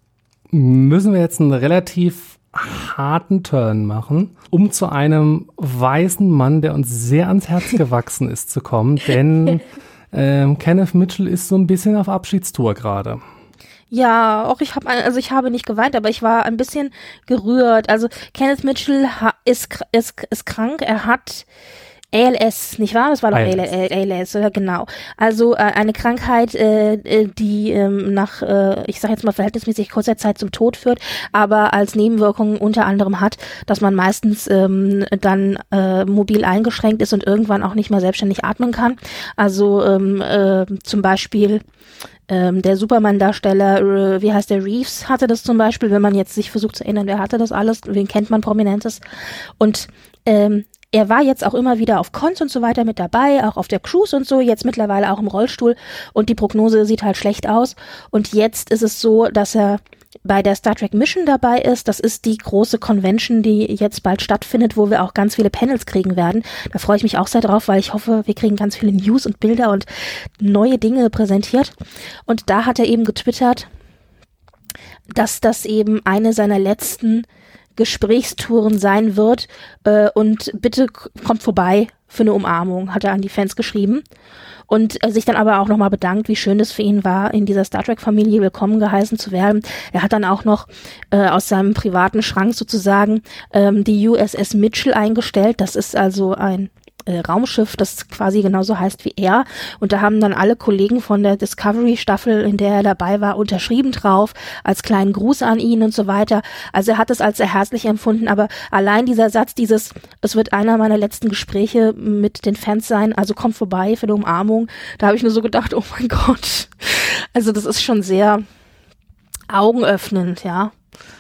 müssen wir jetzt einen relativ harten Turn machen, um zu einem weißen Mann, der uns sehr ans Herz gewachsen ist, zu kommen. Denn ähm, Kenneth Mitchell ist so ein bisschen auf Abschiedstour gerade. Ja, auch ich habe also ich habe nicht geweint, aber ich war ein bisschen gerührt. Also Kenneth Mitchell ha- ist ist ist krank. Er hat A L S, nicht wahr? Das war doch A L S, A L S, oder genau. Also äh, eine Krankheit, äh, die ähm, nach, äh, ich sage jetzt mal verhältnismäßig kurzer Zeit zum Tod führt, aber als Nebenwirkung unter anderem hat, dass man meistens ähm, dann äh, mobil eingeschränkt ist und irgendwann auch nicht mehr selbstständig atmen kann. Also ähm, äh, zum Beispiel ähm, der Superman-Darsteller, äh, wie heißt der, Reeves hatte das zum Beispiel, wenn man jetzt sich versucht zu erinnern, wer hatte das alles, wen kennt man Prominentes? Und ähm, er war jetzt auch immer wieder auf Cons und so weiter mit dabei, auch auf der Cruise und so, jetzt mittlerweile auch im Rollstuhl, und die Prognose sieht halt schlecht aus. Und jetzt ist es so, dass er bei der Star Trek Mission dabei ist. Das ist die große Convention, die jetzt bald stattfindet, wo wir auch ganz viele Panels kriegen werden. Da freue ich mich auch sehr drauf, weil ich hoffe, wir kriegen ganz viele News und Bilder und neue Dinge präsentiert. Und da hat er eben getwittert, dass das eben eine seiner letzten Gesprächstouren sein wird äh, und bitte kommt vorbei für eine Umarmung, hat er an die Fans geschrieben und äh, sich dann aber auch nochmal bedankt, wie schön es für ihn war, in dieser Star Trek-Familie willkommen geheißen zu werden. Er hat dann auch noch äh, aus seinem privaten Schrank sozusagen ähm, die U S S Mitchell eingestellt. Das ist also ein äh, Raumschiff, das quasi genauso heißt wie er. Und da haben dann alle Kollegen von der Discovery-Staffel, in der er dabei war, unterschrieben drauf, als kleinen Gruß an ihn und so weiter. Also er hat es als sehr herzlich empfunden, aber allein dieser Satz, dieses, es wird einer meiner letzten Gespräche mit den Fans sein, also kommt vorbei für eine Umarmung, da habe ich nur so gedacht, oh mein Gott. Also das ist schon sehr augenöffnend, ja.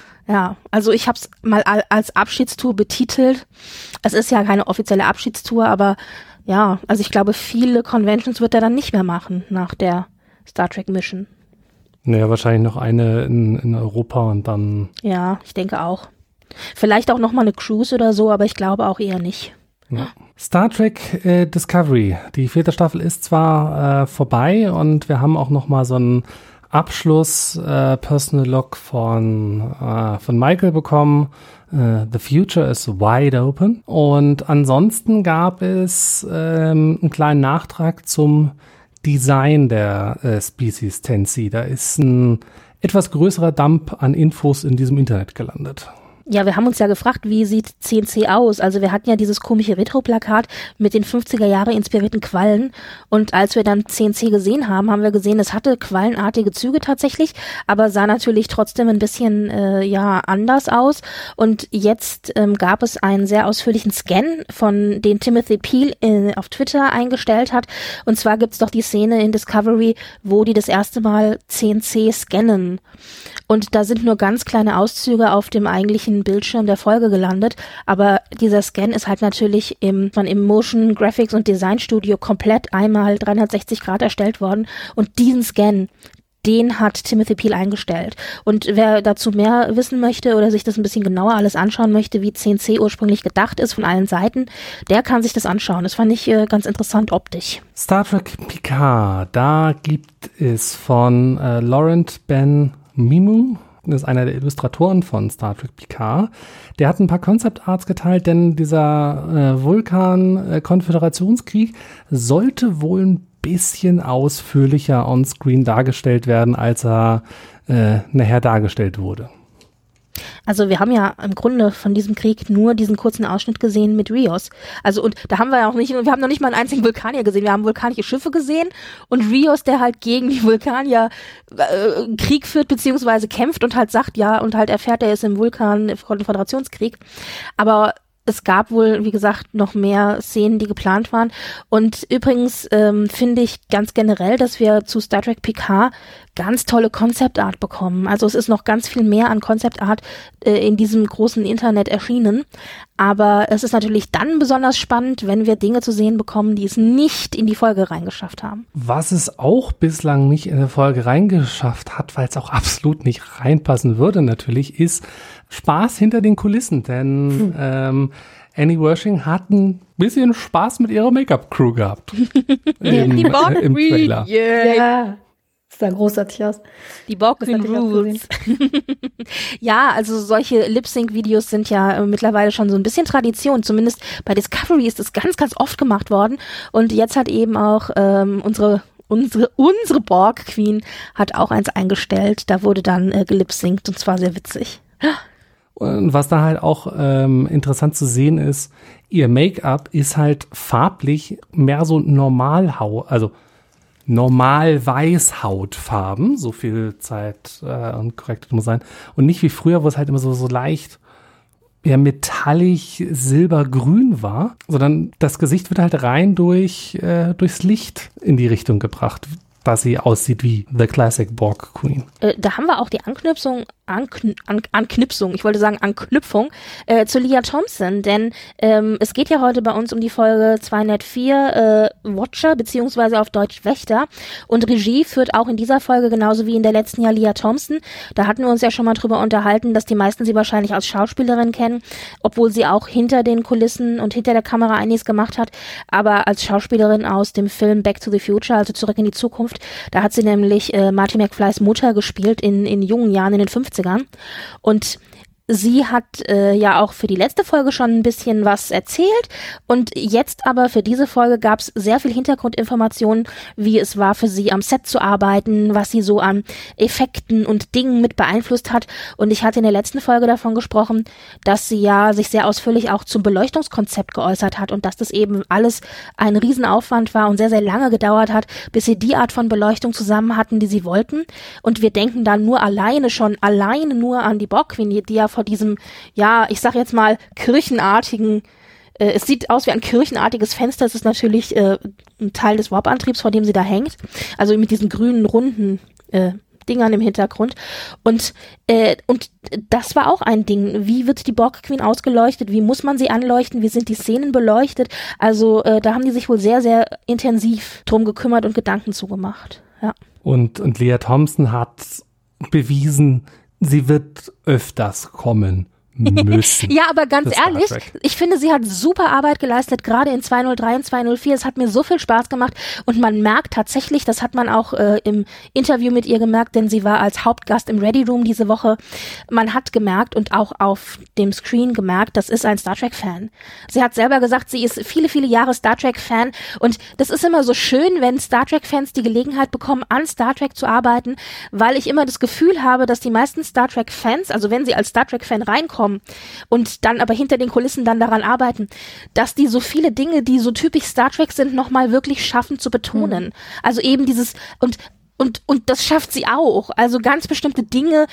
Ja, also ich habe es mal als Abschiedstour betitelt. Es ist ja keine offizielle Abschiedstour, aber ja, also ich glaube, viele Conventions wird er dann nicht mehr machen nach der Star Trek Mission. Naja, wahrscheinlich noch eine in, in Europa und dann... Ja, ich denke auch. Vielleicht auch nochmal eine Cruise oder so, aber ich glaube auch eher nicht. Ja. Star Trek äh, Discovery. Die vierte Staffel ist zwar äh, vorbei und wir haben auch nochmal so einen Abschluss äh, Personal Log von, äh, von Michael bekommen. Uh, the future is wide open. Und ansonsten gab es ähm, einen kleinen Nachtrag zum Design der äh, Species zehn C. Da ist ein etwas größerer Dump an Infos in diesem Internet gelandet. Ja, wir haben uns ja gefragt, wie sieht zehn C aus? Also wir hatten ja dieses komische Retro-Plakat mit den fünfziger Jahre inspirierten Quallen und als wir dann zehn C gesehen haben, haben wir gesehen, es hatte quallenartige Züge tatsächlich, aber sah natürlich trotzdem ein bisschen äh, ja anders aus und jetzt ähm, gab es einen sehr ausführlichen Scan, von den Timothy Peel äh, auf Twitter eingestellt hat und zwar gibt's doch die Szene in Discovery, wo die das erste Mal zehn C scannen. Und da sind nur ganz kleine Auszüge auf dem eigentlichen Bildschirm der Folge gelandet. Aber dieser Scan ist halt natürlich im, von im Motion Graphics und Design Studio komplett einmal dreihundertsechzig Grad erstellt worden. Und diesen Scan, den hat Timothy Peel eingestellt. Und wer dazu mehr wissen möchte oder sich das ein bisschen genauer alles anschauen möchte, wie zehn C ursprünglich gedacht ist von allen Seiten, der kann sich das anschauen. Das fand ich äh, ganz interessant optisch. Star Trek Picard, da gibt es von äh, Laurent Ben Mimu, das ist einer der Illustratoren von Star Trek Picard, der hat ein paar Concept Arts geteilt, denn dieser äh, Vulkan-Konföderationskrieg sollte wohl ein bisschen ausführlicher on-screen dargestellt werden, als er äh, nachher dargestellt wurde. Also wir haben ja im Grunde von diesem Krieg nur diesen kurzen Ausschnitt gesehen mit Rios. Also und da haben wir ja auch nicht, wir haben noch nicht mal einen einzigen Vulkanier gesehen. Wir haben vulkanische Schiffe gesehen und Rios, der halt gegen die Vulkanier äh, Krieg führt beziehungsweise kämpft und halt sagt, ja, und halt erfährt, er ist im Vulkan-Konföderationskrieg. Aber es gab wohl, wie gesagt, noch mehr Szenen, die geplant waren. Und übrigens ähm, finde ich ganz generell, dass wir zu Star Trek Picard ganz tolle Concept Art bekommen. Also es ist noch ganz viel mehr an Concept Art äh, in diesem großen Internet erschienen. Aber es ist natürlich dann besonders spannend, wenn wir Dinge zu sehen bekommen, die es nicht in die Folge reingeschafft haben. Was es auch bislang nicht in der Folge reingeschafft hat, weil es auch absolut nicht reinpassen würde natürlich, ist Spaß hinter den Kulissen. Denn hm. ähm, Annie Wersching hat ein bisschen Spaß mit ihrer Make-up-Crew gehabt. Im, die äh, im Trailer. Yeah. Ja. Sah großartig aus. Die Borg-Queen Rules. Ja, also solche Lip-Sync-Videos sind ja äh, mittlerweile schon so ein bisschen Tradition. Zumindest bei Discovery ist das ganz, ganz oft gemacht worden. Und jetzt hat eben auch ähm, unsere unsere unsere Borg-Queen hat auch eins eingestellt. Da wurde dann äh, gelip-synct und zwar sehr witzig. Und was da halt auch ähm, interessant zu sehen ist, ihr Make-up ist halt farblich mehr so Normalhaut, also normal Weißhautfarben, so viel Zeit äh, und korrekt muss sein. Und nicht wie früher, wo es halt immer so, so leicht ja, metallisch silbergrün war, sondern das Gesicht wird halt rein durch äh, durchs Licht in die Richtung gebracht. dass sie aussieht wie The Classic Borg Queen. Äh, da haben wir auch die Anknüpfung, Ankn An Anknüpfung, ich wollte sagen Anknüpfung, äh, zu Lea Thompson, denn ähm, es geht ja heute bei uns um die Folge zweihundertvier äh, Watcher, beziehungsweise auf Deutsch Wächter, und Regie führt auch in dieser Folge genauso wie in der letzten Jahr Lea Thompson. Da hatten wir uns ja schon mal drüber unterhalten, dass die meisten sie wahrscheinlich als Schauspielerin kennen, obwohl sie auch hinter den Kulissen und hinter der Kamera einiges gemacht hat, aber als Schauspielerin aus dem Film Back to the Future, also Zurück in die Zukunft, da hat sie nämlich äh, Marty McFlys Mutter gespielt in, in jungen Jahren, in den fünfzigern. Und sie hat äh, ja auch für die letzte Folge schon ein bisschen was erzählt und jetzt aber für diese Folge gab es sehr viel Hintergrundinformationen, wie es war für sie am Set zu arbeiten, was sie so an Effekten und Dingen mit beeinflusst hat. Und ich hatte in der letzten Folge davon gesprochen, dass sie ja sich sehr ausführlich auch zum Beleuchtungskonzept geäußert hat und dass das eben alles ein Riesenaufwand war und sehr, sehr lange gedauert hat, bis sie die Art von Beleuchtung zusammen hatten, die sie wollten. Und wir denken dann nur alleine schon, alleine nur an die Borg Queen, die ja vor diesem, ja, ich sag jetzt mal, kirchenartigen, äh, es sieht aus wie ein kirchenartiges Fenster, es ist natürlich äh, ein Teil des Warp-Antriebs, vor dem sie da hängt, also mit diesen grünen, runden äh, Dingern im Hintergrund. Und, äh, und das war auch ein Ding. Wie wird die Borg Queen ausgeleuchtet? Wie muss man sie anleuchten? Wie sind die Szenen beleuchtet? Also äh, da haben die sich wohl sehr, sehr intensiv drum gekümmert und Gedanken zugemacht. Ja. Und, und Lea Thompson hat bewiesen, sie wird öfters kommen müssen. Ja, aber ganz ehrlich, ich finde, sie hat super Arbeit geleistet, gerade in zweihundertdrei und zweihundertvier. Es hat mir so viel Spaß gemacht und man merkt tatsächlich, das hat man auch äh, im Interview mit ihr gemerkt, denn sie war als Hauptgast im Ready Room diese Woche. Man hat gemerkt und auch auf dem Screen gemerkt, das ist ein Star Trek-Fan. Sie hat selber gesagt, sie ist viele, viele Jahre Star Trek-Fan und das ist immer so schön, wenn Star Trek-Fans die Gelegenheit bekommen, an Star Trek zu arbeiten, weil ich immer das Gefühl habe, dass die meisten Star Trek-Fans, also wenn sie als Star Trek-Fan reinkommen, und dann aber hinter den Kulissen dann daran arbeiten, dass die so viele Dinge, die so typisch Star Trek sind, nochmal wirklich schaffen zu betonen. Mhm. Also eben dieses, und, und, und das schafft sie auch. Also ganz bestimmte Dinge,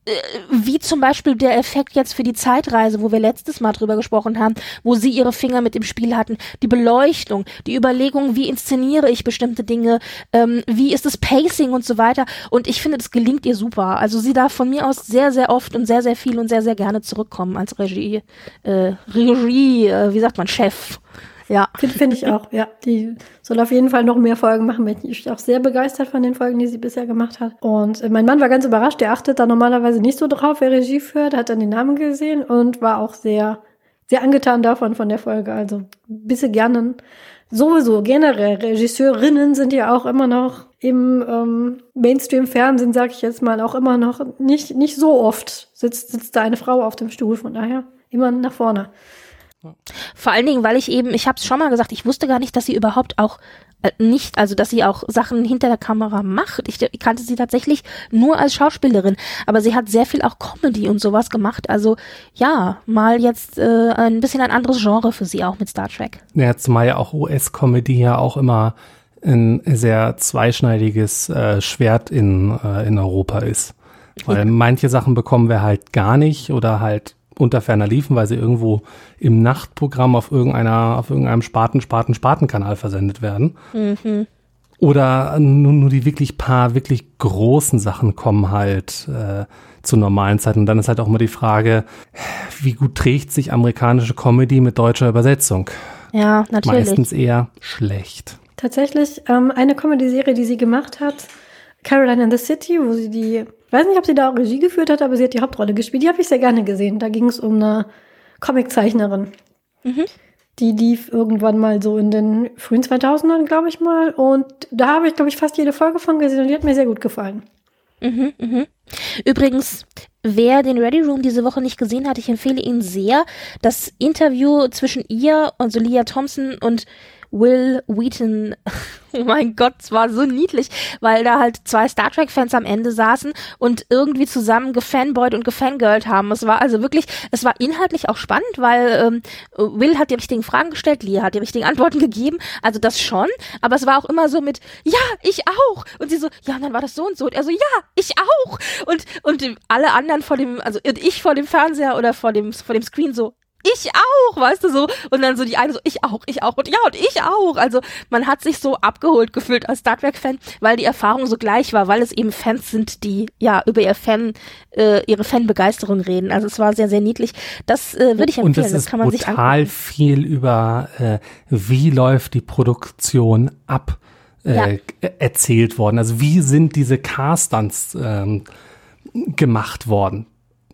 wie zum Beispiel der Effekt jetzt für die Zeitreise, wo wir letztes Mal drüber gesprochen haben, wo sie ihre Finger mit im Spiel hatten, die Beleuchtung, die Überlegung, wie inszeniere ich bestimmte Dinge, ähm, wie ist das Pacing und so weiter. Und ich finde, das gelingt ihr super. Also sie darf von mir aus sehr, sehr oft und sehr, sehr viel und sehr, sehr gerne zurückkommen als Regie, äh, Regie, äh, wie sagt man, Chef. Ja. Finde find ich auch, ja. Die soll auf jeden Fall noch mehr Folgen machen. Bin ich auch sehr begeistert von den Folgen, die sie bisher gemacht hat. Und äh, mein Mann war ganz überrascht. Der achtet da normalerweise nicht so drauf, wer Regie führt. Hat dann den Namen gesehen und war auch sehr, sehr angetan davon, von der Folge. Also ein bisschen gerne. Sowieso generell, Regisseurinnen sind ja auch immer noch im ähm, Mainstream-Fernsehen, sag ich jetzt mal, auch immer noch nicht, nicht so oft sitzt, sitzt da eine Frau auf dem Stuhl. Von daher immer nach vorne. Vor allen Dingen, weil ich eben, ich habe es schon mal gesagt, ich wusste gar nicht, dass sie überhaupt auch äh, nicht, also dass sie auch Sachen hinter der Kamera macht. Ich, ich kannte sie tatsächlich nur als Schauspielerin, aber sie hat sehr viel auch Comedy und sowas gemacht. Also ja, mal jetzt äh, ein bisschen ein anderes Genre für sie auch mit Star Trek. Ja, zumal ja auch U S-Comedy ja auch immer ein sehr zweischneidiges äh, Schwert in, äh, in Europa ist. Weil ja. manche Sachen bekommen wir halt gar nicht oder halt unter ferner liefen, weil sie irgendwo im Nachtprogramm auf irgendeiner, auf irgendeinem Spaten, Spaten, Spatenkanal versendet werden. Mhm. Oder nur, nur die wirklich paar, wirklich großen Sachen kommen halt äh, zu normalen Zeiten. Und dann ist halt auch immer die Frage, wie gut trägt sich amerikanische Comedy mit deutscher Übersetzung? Ja, natürlich. Meistens eher schlecht. Tatsächlich, ähm, eine Comedy-Serie, die sie gemacht hat, Caroline in the City, wo sie die, ich weiß nicht, ob sie da auch Regie geführt hat, aber sie hat die Hauptrolle gespielt. Die habe ich sehr gerne gesehen. Da ging es um eine Comiczeichnerin. Mhm. Die lief irgendwann mal so in den frühen zweitausendern, glaube ich mal. Und da habe ich, glaube ich, fast jede Folge von gesehen und die hat mir sehr gut gefallen. Mhm, mhm. Übrigens, wer den Ready Room diese Woche nicht gesehen hat, ich empfehle Ihnen sehr das Interview zwischen ihr und so Lea Thompson und Will Wheaton. Oh mein Gott, es war so niedlich, weil da halt zwei Star Trek-Fans am Ende saßen und irgendwie zusammen gefanboyt und gefangirlt haben. Es war also wirklich, es war inhaltlich auch spannend, weil ähm, Will hat die richtigen Fragen gestellt, Lea hat die richtigen Antworten gegeben, also das schon, aber es war auch immer so mit, ja, ich auch. Und sie so, ja, und dann war das so und so. Und er so, ja, ich auch. Und und alle anderen vor dem, also ich vor dem Fernseher oder vor dem vor dem Screen so, ich auch, weißt du, so. Und dann so die eine so, ich auch, ich auch und ja, und ich auch. Also man hat sich so abgeholt gefühlt als Star Trek-Fan, weil die Erfahrung so gleich war, weil es eben Fans sind, die ja über ihr Fan, äh, ihre Fanbegeisterung reden. Also es war sehr, sehr niedlich. Das äh, würde ich empfehlen, und das, das kann man sich angucken. Und es ist total viel über, äh, wie läuft die Produktion ab, äh, Ja. erzählt worden. Also wie sind diese Cast-Stunts ähm, gemacht worden.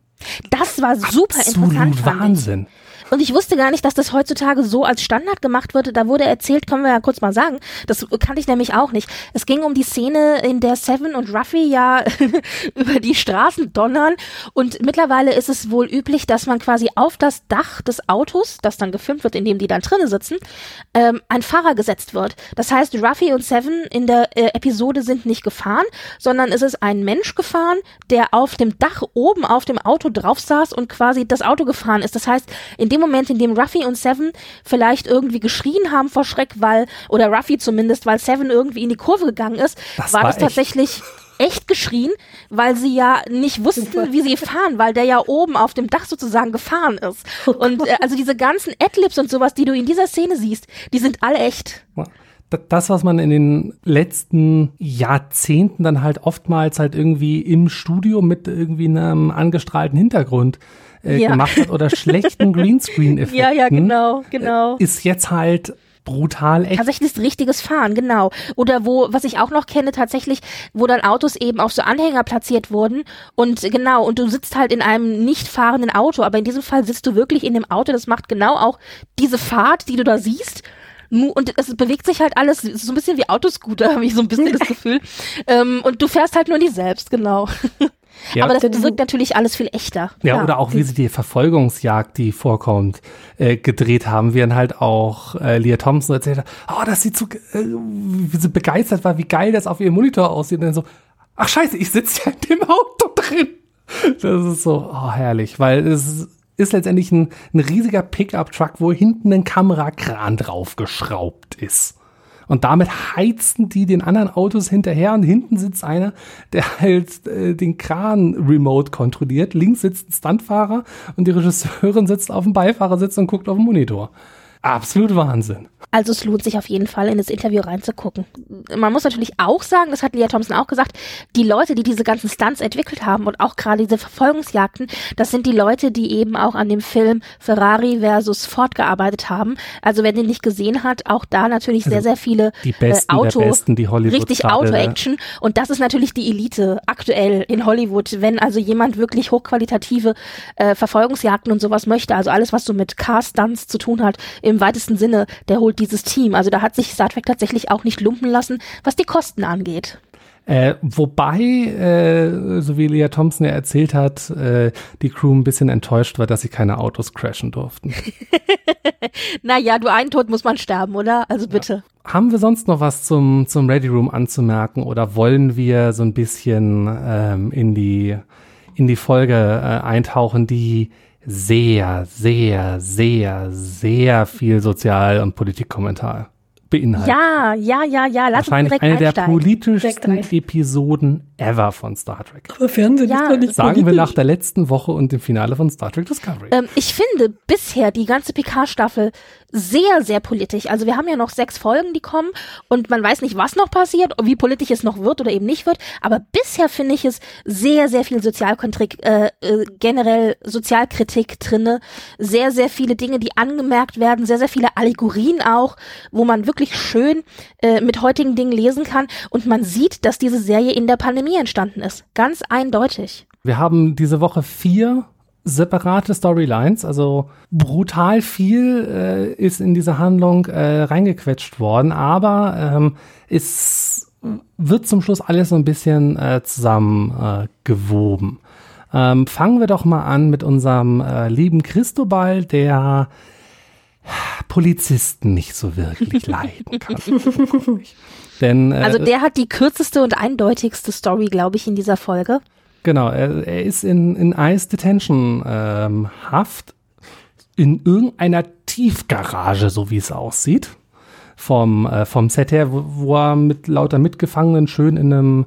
Das war super Absolut interessant. Wahnsinn. Und ich wusste gar nicht, dass das heutzutage so als Standard gemacht wird. Da wurde erzählt, können wir ja kurz mal sagen, das kannte ich nämlich auch nicht. Es ging um die Szene, in der Seven und Ruffy ja über die Straßen donnern. Und mittlerweile ist es wohl üblich, dass man quasi auf das Dach des Autos, das dann gefilmt wird, in dem die dann drinnen sitzen, ähm, ein Fahrer gesetzt wird. Das heißt, Ruffy und Seven in der äh, Episode sind nicht gefahren, sondern es ist ein Mensch gefahren, der auf dem Dach oben auf dem Auto drauf saß und quasi das Auto gefahren ist. Das heißt, in dem Moment, in dem Ruffy und Seven vielleicht irgendwie geschrien haben vor Schreck, weil, oder Ruffy zumindest, weil Seven irgendwie in die Kurve gegangen ist, das war, war das echt. tatsächlich echt geschrien, weil sie ja nicht wussten, wie sie fahren, weil der ja oben auf dem Dach sozusagen gefahren ist. Und äh, also diese ganzen Adlibs und sowas, die du in dieser Szene siehst, die sind alle echt. Das, was man in den letzten Jahrzehnten dann halt oftmals halt irgendwie im Studio mit irgendwie einem angestrahlten Hintergrund äh, Ja. gemacht hat oder schlechten Greenscreen-Effekten, Ja, ja, genau, genau. äh, ist jetzt halt brutal echt. Tatsächlich ist richtiges Fahren, genau. Oder wo, was ich auch noch kenne, tatsächlich, wo dann Autos eben auf so Anhänger platziert wurden und genau, und du sitzt halt in einem nicht fahrenden Auto, aber in diesem Fall sitzt du wirklich in dem Auto, das macht genau auch diese Fahrt, die du da siehst. Nu- Und es bewegt sich halt alles, es ist so ein bisschen wie Autoscooter, habe ich so ein bisschen das Gefühl. Ähm, und du fährst halt nur nicht selbst, genau. Ja, Aber das diesen- wirkt natürlich alles viel echter. Ja, oder auch wie sie die Verfolgungsjagd, die vorkommt, äh, gedreht haben, wie dann halt auch äh, Leah Thompson erzählt hat, oh, dass sie zu, äh, wie sie begeistert war, wie geil das auf ihrem Monitor aussieht. Und dann so, ach scheiße, ich sitze ja in dem Auto drin. Das ist so, oh, herrlich, weil es ist letztendlich ein, ein riesiger Pickup-Truck, wo hinten ein Kamerakran draufgeschraubt ist. Und damit heizen die den anderen Autos hinterher und hinten sitzt einer, der halt äh, den Kran remote kontrolliert. Links sitzt ein Stuntfahrer und die Regisseurin sitzt auf dem Beifahrersitz und guckt auf den Monitor. Absolut Wahnsinn. Also es lohnt sich auf jeden Fall, in das Interview reinzugucken. Man muss natürlich auch sagen, das hat Leah Thompson auch gesagt, die Leute, die diese ganzen Stunts entwickelt haben und auch gerade diese Verfolgungsjagden, das sind die Leute, die eben auch an dem Film Ferrari versus Ford gearbeitet haben. Also wer den nicht gesehen hat, auch da natürlich sehr, sehr viele Die Besten äh, Auto, der Besten, die Hollywood richtig gerade- Auto-Action. Und das ist natürlich die Elite aktuell in Hollywood, wenn also jemand wirklich hochqualitative äh, Verfolgungsjagden und sowas möchte, also alles, was so mit Car-Stunts zu tun hat, im weitesten Sinne, der holt dieses Team. Also da hat sich Star Trek tatsächlich auch nicht lumpen lassen, was die Kosten angeht. Äh, wobei, äh, so wie Leah Thompson ja erzählt hat, äh, die Crew ein bisschen enttäuscht war, dass sie keine Autos crashen durften. Naja, du, einen Tod muss man sterben, oder? Also bitte. Haben wir sonst noch was zum, zum Ready Room anzumerken oder wollen wir so ein bisschen ähm, in die, in die Folge äh, eintauchen, die sehr, sehr, sehr, sehr viel Sozial- und Politikkommentar beinhaltet? Ja, ja, ja, ja, lass uns Wahrscheinlich direkt eine der einsteigen. politischsten Direkt Episoden ever von Star Trek. Aber Fernsehen Ja, ist doch nicht Sagen wir politisch. nach der letzten Woche und dem Finale von Star Trek Discovery. Ähm, ich finde bisher die ganze Picard-Staffel sehr, sehr politisch. Also wir haben ja noch sechs Folgen, die kommen und man weiß nicht, was noch passiert, wie politisch es noch wird oder eben nicht wird. Aber bisher finde ich es sehr, sehr viel Sozialkontrik, äh, äh, generell Sozialkritik drinne. Sehr, sehr viele Dinge, die angemerkt werden, sehr, sehr viele Allegorien auch, wo man wirklich schön äh, mit heutigen Dingen lesen kann. Und man sieht, dass diese Serie in der Pandemie entstanden ist. Ganz eindeutig. Wir haben diese Woche vier separate Storylines, also brutal viel äh, ist in diese Handlung äh, reingequetscht worden, aber ähm, es wird zum Schluss alles so ein bisschen äh, zusammen äh, gewoben. Ähm, fangen wir doch mal an mit unserem äh, lieben Cristobal, der Polizisten nicht so wirklich leiden kann. Denn, äh, Also der hat die kürzeste und eindeutigste Story, glaube ich, in dieser Folge. Genau, er, er ist in, in Ice Detention ähm, Haft in irgendeiner Tiefgarage, so wie es aussieht, vom, äh, vom Set her, wo, wo er mit lauter Mitgefangenen schön in einem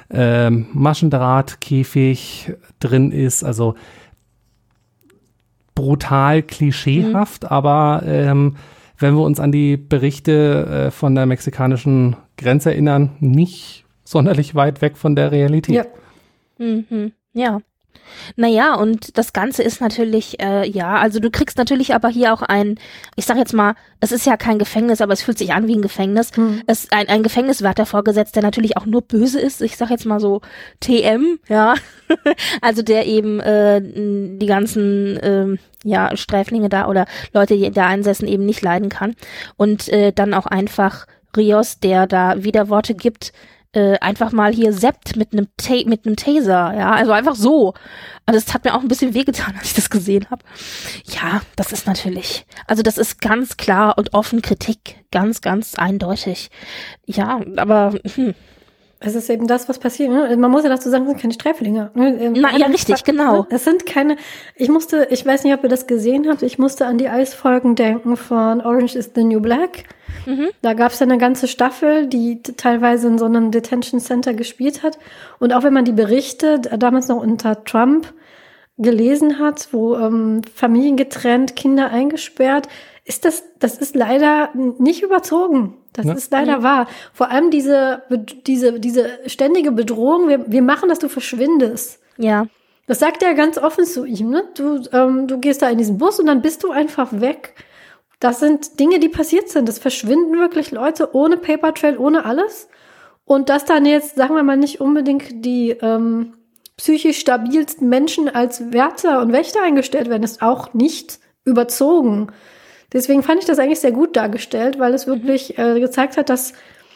ähm, Maschendrahtkäfig drin ist. Also brutal klischeehaft, mhm. aber ähm, wenn wir uns an die Berichte äh, von der mexikanischen Grenze erinnern, nicht sonderlich weit weg von der Realität. Ja. Mhm. Ja. Naja, und das Ganze ist natürlich, äh, ja, also du kriegst natürlich aber hier auch ein, ich sag jetzt mal, es ist ja kein Gefängnis, aber es fühlt sich an wie ein Gefängnis. Hm. Es ist ein, ein Gefängniswärter vorgesetzt, der natürlich auch nur böse ist. Ich sag jetzt mal so T M, ja. Also der eben äh, die ganzen äh, ja Sträflinge da oder Leute, die da einsetzen, eben nicht leiden kann. Und äh, dann auch einfach Rios, der da Widerworte gibt, Äh, einfach mal hier seppt mit einem Ta- mit einem Taser, ja, also einfach so. Also das hat mir auch ein bisschen wehgetan, als ich das gesehen habe. Ja, das ist natürlich, also das ist ganz klar und offen Kritik, ganz, ganz eindeutig. Ja, aber hm. Es ist eben das, was passiert. Ne? Man muss ja dazu sagen, es sind keine Sträflinge. Ne? Na, ja, richtig, genau. Es sind keine, ich musste, ich weiß nicht, ob ihr das gesehen habt, ich musste an die Eisfolgen denken von Orange is the New Black. Mhm. Da gab es ja eine ganze Staffel, die teilweise in so einem Detention Center gespielt hat. Und auch wenn man die Berichte damals noch unter Trump gelesen hat, wo ähm, Familien getrennt, Kinder eingesperrt, ist das, das ist leider nicht überzogen. Das ja. ist leider mhm. wahr. Vor allem diese, diese, diese ständige Bedrohung, wir, wir machen, dass du verschwindest. Ja. Das sagt er ganz offen zu ihm, ne? Du, ähm, du gehst da in diesen Bus und dann bist du einfach weg. Das sind Dinge, die passiert sind. Es verschwinden wirklich Leute ohne Paper Trail, ohne alles. Und dass dann jetzt, sagen wir mal, nicht unbedingt die ähm, psychisch stabilsten Menschen als Wärter und Wächter eingestellt werden, ist auch nicht überzogen. Deswegen fand ich das eigentlich sehr gut dargestellt, weil es wirklich äh, gezeigt hat, dass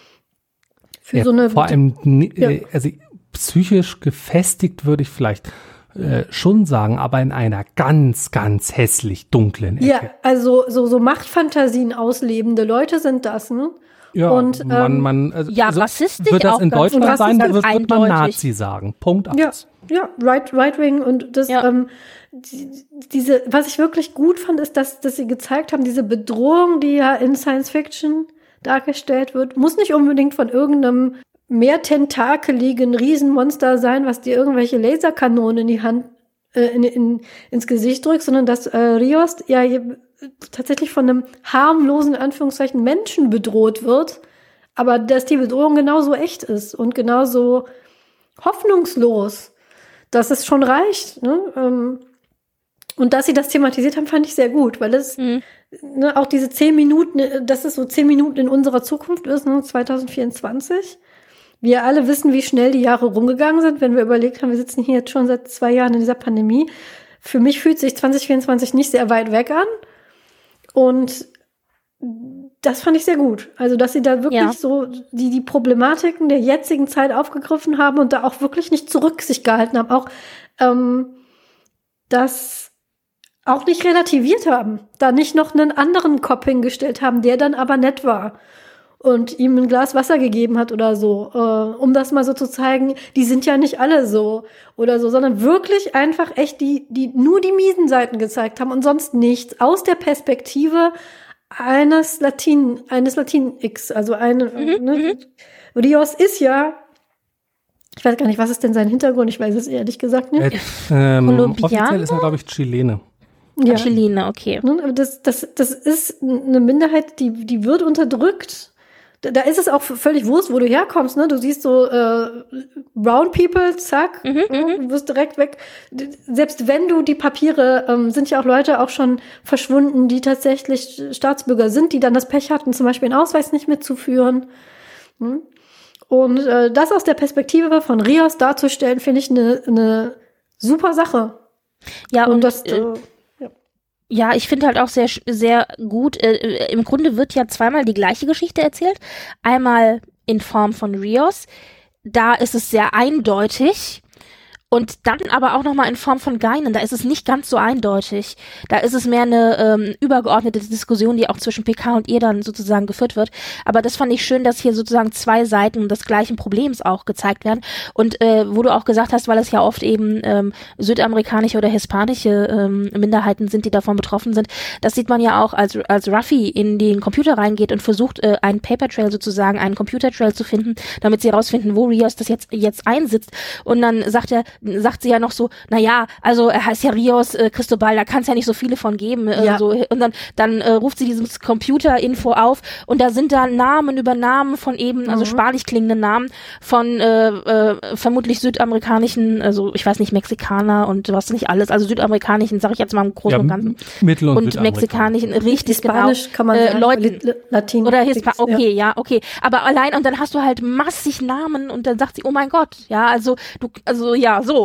für ja, so eine... Vor allem, ja. also psychisch gefestigt würde ich vielleicht äh, schon sagen, aber in einer ganz, ganz hässlich dunklen Ecke. Ja, also so, so Machtfantasien auslebende Leute sind das, ne? Ja, und, ähm, man, man, also, ja, also rassistisch wird das auch in Deutschland sein, ganz wird, wird man eindeutig. Nazi sagen. Punkt aus. Ja, ja, right, right wing und das, ja. ähm, die, diese, was ich wirklich gut fand, ist, dass, dass sie gezeigt haben, diese Bedrohung, die ja in Science Fiction dargestellt wird, muss nicht unbedingt von irgendeinem mehr tentakeligen Riesenmonster sein, was dir irgendwelche Laserkanonen in die Hand, äh, in, in, ins Gesicht drückt, sondern dass äh, Rios ja tatsächlich von einem harmlosen, Anführungszeichen, Menschen bedroht wird, aber dass die Bedrohung genauso echt ist und genauso hoffnungslos, dass es schon reicht, ne? Und dass sie das thematisiert haben, fand ich sehr gut, weil das mhm. ne, auch diese zehn Minuten, dass es so zehn Minuten in unserer Zukunft ist, ne, zwanzig vierundzwanzig. Wir alle wissen, wie schnell die Jahre rumgegangen sind, wenn wir überlegt haben, wir sitzen hier jetzt schon seit zwei Jahren in dieser Pandemie. Für mich fühlt sich zwanzig vierundzwanzig nicht sehr weit weg an. Und das fand ich sehr gut. Also, dass sie da wirklich ja. so die, die Problematiken der jetzigen Zeit aufgegriffen haben und da auch wirklich nicht zurück sich gehalten haben. Auch ähm, das auch nicht relativiert haben. Da nicht noch einen anderen Kopf hingestellt haben, der dann aber nett war und ihm ein Glas Wasser gegeben hat oder so, äh, um das mal so zu zeigen, die sind ja nicht alle so oder so, sondern wirklich einfach echt die, die nur die miesen Seiten gezeigt haben und sonst nichts aus der Perspektive eines Latin, eines Latin-X, also eine, mhm, ne? Rios ist ja, ich weiß gar nicht, was ist denn sein Hintergrund, ich weiß es ehrlich gesagt nicht. Äh, ähm, offiziell ist er, glaube ich, Chilene. Ja. Chilene, okay. Das, das, das ist eine Minderheit, die, die wird unterdrückt. Da ist es auch völlig wurscht, wo du herkommst, ne? Du siehst so äh, Brown People, zack, mhm, du wirst direkt weg. Selbst wenn du die Papiere, ähm, sind ja auch Leute auch schon verschwunden, die tatsächlich Staatsbürger sind, die dann das Pech hatten, zum Beispiel einen Ausweis nicht mitzuführen. Hm? Und äh, das aus der Perspektive von Rios darzustellen, finde ich eine ne super Sache. Ja, und, und das äh, ja, ich finde halt auch sehr, sehr gut, äh, im Grunde wird ja zweimal die gleiche Geschichte erzählt. Einmal in Form von Rios, da ist es sehr eindeutig. Und dann aber auch nochmal in Form von Guinan, da ist es nicht ganz so eindeutig. Da ist es mehr eine ähm, übergeordnete Diskussion, die auch zwischen P K und ihr dann sozusagen geführt wird. Aber das fand ich schön, dass hier sozusagen zwei Seiten des gleichen Problems auch gezeigt werden. Und äh, wo du auch gesagt hast, weil es ja oft eben ähm, südamerikanische oder hispanische ähm, Minderheiten sind, die davon betroffen sind, das sieht man ja auch, als als Ruffy in den Computer reingeht und versucht, äh, einen Paper Trail sozusagen, einen Computer Trail zu finden, damit sie herausfinden, wo Rios das jetzt jetzt einsitzt. Und dann sagt er, sagt sie ja noch so, na ja, also er heißt ja Rios äh, Cristobal, da kann es ja nicht so viele von geben. Äh, ja. so. Und dann, dann äh, ruft sie dieses Computer-Info auf und da sind da Namen über Namen von eben, also mhm. spanisch klingende Namen von äh, äh, vermutlich südamerikanischen, also ich weiß nicht, Mexikaner und was nicht alles, also südamerikanischen, sag ich jetzt mal im Großen ja, und Ganzen. Mittel- und, und mexikanischen, richtig Spanisch genau. kann man äh, sagen, Leuten. Latin. Oder Hispa okay, ja. ja, okay. Aber allein, und dann hast du halt massig Namen und dann sagt sie, oh mein Gott, ja, also du, also ja, so.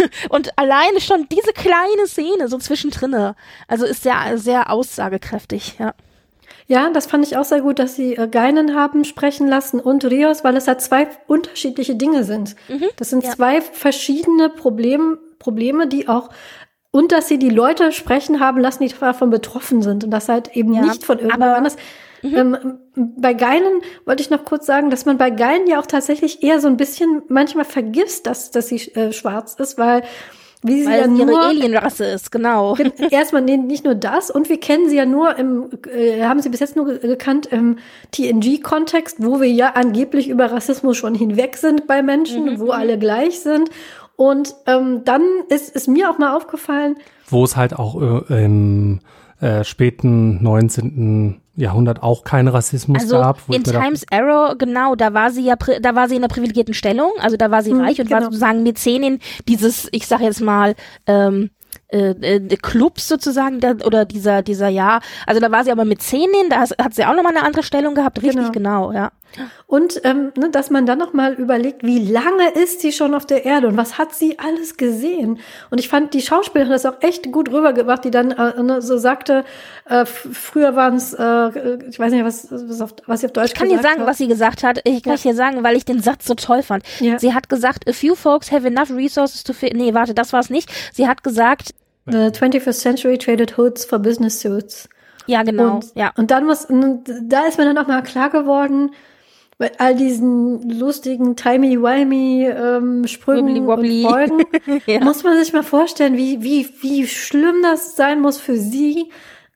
Und alleine schon diese kleine Szene so zwischendrinne, also ist sehr, sehr aussagekräftig, ja. Ja, das fand ich auch sehr gut, dass sie äh, Guinan haben sprechen lassen und Rios, weil es halt zwei unterschiedliche Dinge sind. Mhm, das sind ja. zwei verschiedene Problem, Probleme, die auch, und dass sie die Leute sprechen haben lassen, die davon betroffen sind und das halt eben ja, nicht von irgendwo anders. Mhm. Ähm, bei Guinan wollte ich noch kurz sagen, dass man bei Guinan ja auch tatsächlich eher so ein bisschen manchmal vergisst, dass, dass sie äh, schwarz ist, weil wie sie weil ja es nur ihre Alienrasse ist, genau. Erstmal nee, nicht nur das, und wir kennen sie ja nur im, äh, haben sie bis jetzt nur ge- gekannt im T N G-Kontext, wo wir ja angeblich über Rassismus schon hinweg sind bei Menschen, mhm. wo alle gleich sind. Und ähm, dann ist, ist mir auch mal aufgefallen, wo es halt auch äh, im äh, späten neunzehnten Jahrhundert auch keinen Rassismus also gab. In Times Arrow, genau, da war sie ja, da war sie in einer privilegierten Stellung, also da war sie hm, reich und genau. war sozusagen Mäzenin dieses, ich sag jetzt mal, ähm, äh, äh, Clubs sozusagen, da, oder dieser, dieser, ja, also da war sie aber Mäzenin, da hat sie auch nochmal eine andere Stellung gehabt, richtig, genau, genau ja. Und ähm, ne, dass man dann noch mal überlegt, wie lange ist sie schon auf der Erde und was hat sie alles gesehen? Und ich fand, die Schauspielerin das auch echt gut rübergebracht, die dann äh, ne, so sagte, äh, f- früher waren es, äh, ich weiß nicht, was, was, auf, was sie auf Deutsch gesagt hat. Ich kann dir sagen, hat. was sie gesagt hat. Ich kann ja. dir sagen, weil ich den Satz so toll fand. Ja. Sie hat gesagt, a few folks have enough resources to fit. Nee, warte, das war es nicht. Sie hat gesagt, the twenty-first century traded hoods for business suits. Ja, genau. Und, ja. und dann muss, da ist mir dann auch mal klar geworden, bei all diesen lustigen timey-wimey ähm, Sprüngen und Folgen, ja. muss man sich mal vorstellen, wie wie wie schlimm das sein muss für sie,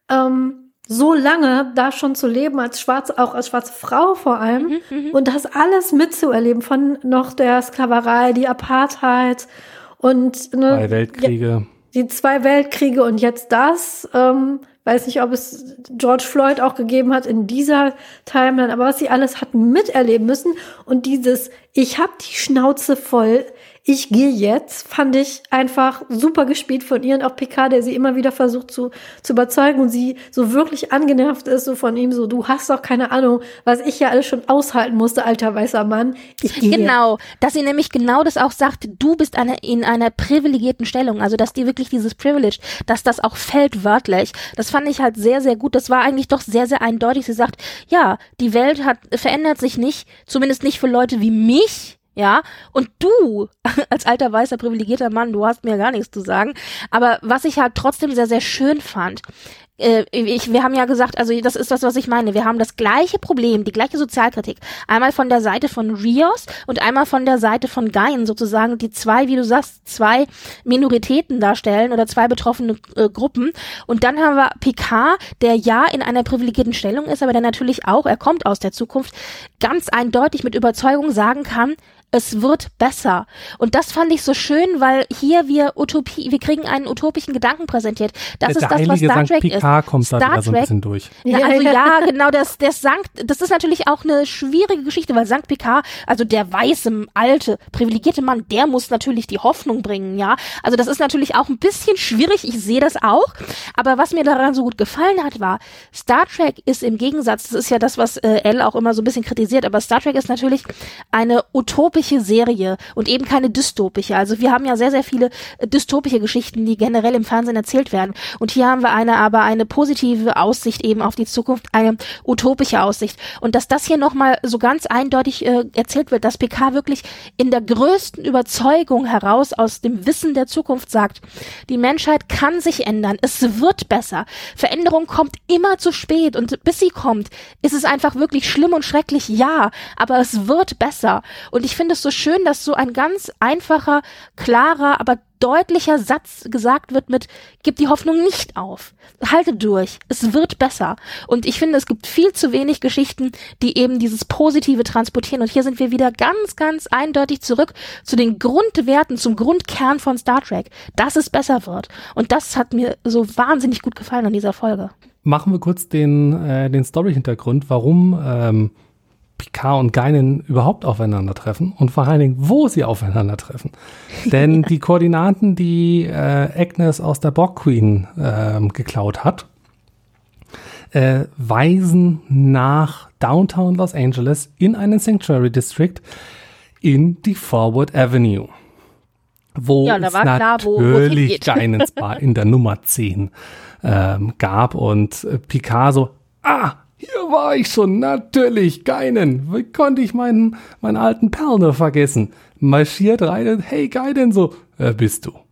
ähm, so lange da schon zu leben, als schwarze, auch als schwarze Frau vor allem, mhm, und das alles mitzuerleben, von noch der Sklaverei, die Apartheid und ne, zwei Weltkriege. Die zwei Weltkriege und jetzt das, ähm, weiß nicht, ob es George Floyd auch gegeben hat in dieser Timeline, aber was sie alles hatten miterleben müssen und dieses, ich hab die Schnauze voll, ich gehe jetzt, fand ich einfach super gespielt von ihr und auch Picard, der sie immer wieder versucht zu zu überzeugen und sie so wirklich angenervt ist, so von ihm, so, du hast doch keine Ahnung, was ich ja alles schon aushalten musste, alter weißer Mann. Ich gehe genau, dass sie nämlich genau das auch sagt, du bist eine, in einer privilegierten Stellung, also dass dir wirklich dieses Privilege, dass das auch fällt wörtlich, das fand ich halt sehr, sehr gut, das war eigentlich doch sehr, sehr eindeutig, sie sagt, ja, die Welt hat verändert sich nicht, zumindest nicht für Leute wie mich, ja, und du, als alter, weißer, privilegierter Mann, du hast mir gar nichts zu sagen, aber was ich halt trotzdem sehr, sehr schön fand, äh, ich, wir haben ja gesagt, also das ist das, was ich meine, wir haben das gleiche Problem, die gleiche Sozialkritik, einmal von der Seite von Rios und einmal von der Seite von Guinan sozusagen, die zwei, wie du sagst, zwei Minoritäten darstellen oder zwei betroffene äh, Gruppen, und dann haben wir Picard, der ja in einer privilegierten Stellung ist, aber der natürlich auch, er kommt aus der Zukunft, ganz eindeutig mit Überzeugung sagen kann, es wird besser. Und das fand ich so schön, weil hier wir Utopie, wir kriegen einen utopischen Gedanken präsentiert. Das der ist das, was Star Sankt Trek Picard ist. kommt Star da Trek, so ein bisschen durch. Na, also ja, genau, das, der Sankt, das ist natürlich auch eine schwierige Geschichte, weil Sankt Picard, also der weiße, alte, privilegierte Mann, der muss natürlich die Hoffnung bringen, ja. Also das ist natürlich auch ein bisschen schwierig, ich sehe das auch. Aber was mir daran so gut gefallen hat, war, Star Trek ist im Gegensatz, das ist ja das, was äh, Elle auch immer so ein bisschen kritisiert, aber Star Trek ist natürlich eine utopische Serie und eben keine dystopische. Also wir haben ja sehr, sehr viele äh, dystopische Geschichten, die generell im Fernsehen erzählt werden. Und hier haben wir eine, aber eine positive Aussicht eben auf die Zukunft, eine utopische Aussicht. Und dass das hier nochmal so ganz eindeutig äh, erzählt wird, dass Picard wirklich in der größten Überzeugung heraus aus dem Wissen der Zukunft sagt, die Menschheit kann sich ändern, es wird besser. Veränderung kommt immer zu spät und bis sie kommt, ist es einfach wirklich schlimm und schrecklich, ja, aber es wird besser. Und ich finde, finde es so schön, dass so ein ganz einfacher, klarer, aber deutlicher Satz gesagt wird mit, gib die Hoffnung nicht auf. Halte durch. Es wird besser. Und ich finde, es gibt viel zu wenig Geschichten, die eben dieses Positive transportieren. Und hier sind wir wieder ganz, ganz eindeutig zurück zu den Grundwerten, zum Grundkern von Star Trek, dass es besser wird. Und das hat mir so wahnsinnig gut gefallen an dieser Folge. Machen wir kurz den, äh, den Story-Hintergrund, warum ähm, Picard und Guinan überhaupt aufeinandertreffen und vor allen Dingen, wo sie aufeinandertreffen. Denn die Koordinaten, die äh, Agnes aus der Borg Queen äh, geklaut hat, äh, weisen nach Downtown Los Angeles in einen Sanctuary District in die Forward Avenue. Wo ja, da es war klar, wo, natürlich Guinans Bar in der Nummer zehn ähm, gab und äh, Picard so, ah, hier war ich schon, natürlich, Guinan. Wie konnte ich meinen, meinen alten Perl nur vergessen? Marschiert rein und, hey, Guinan, so, wer bist du?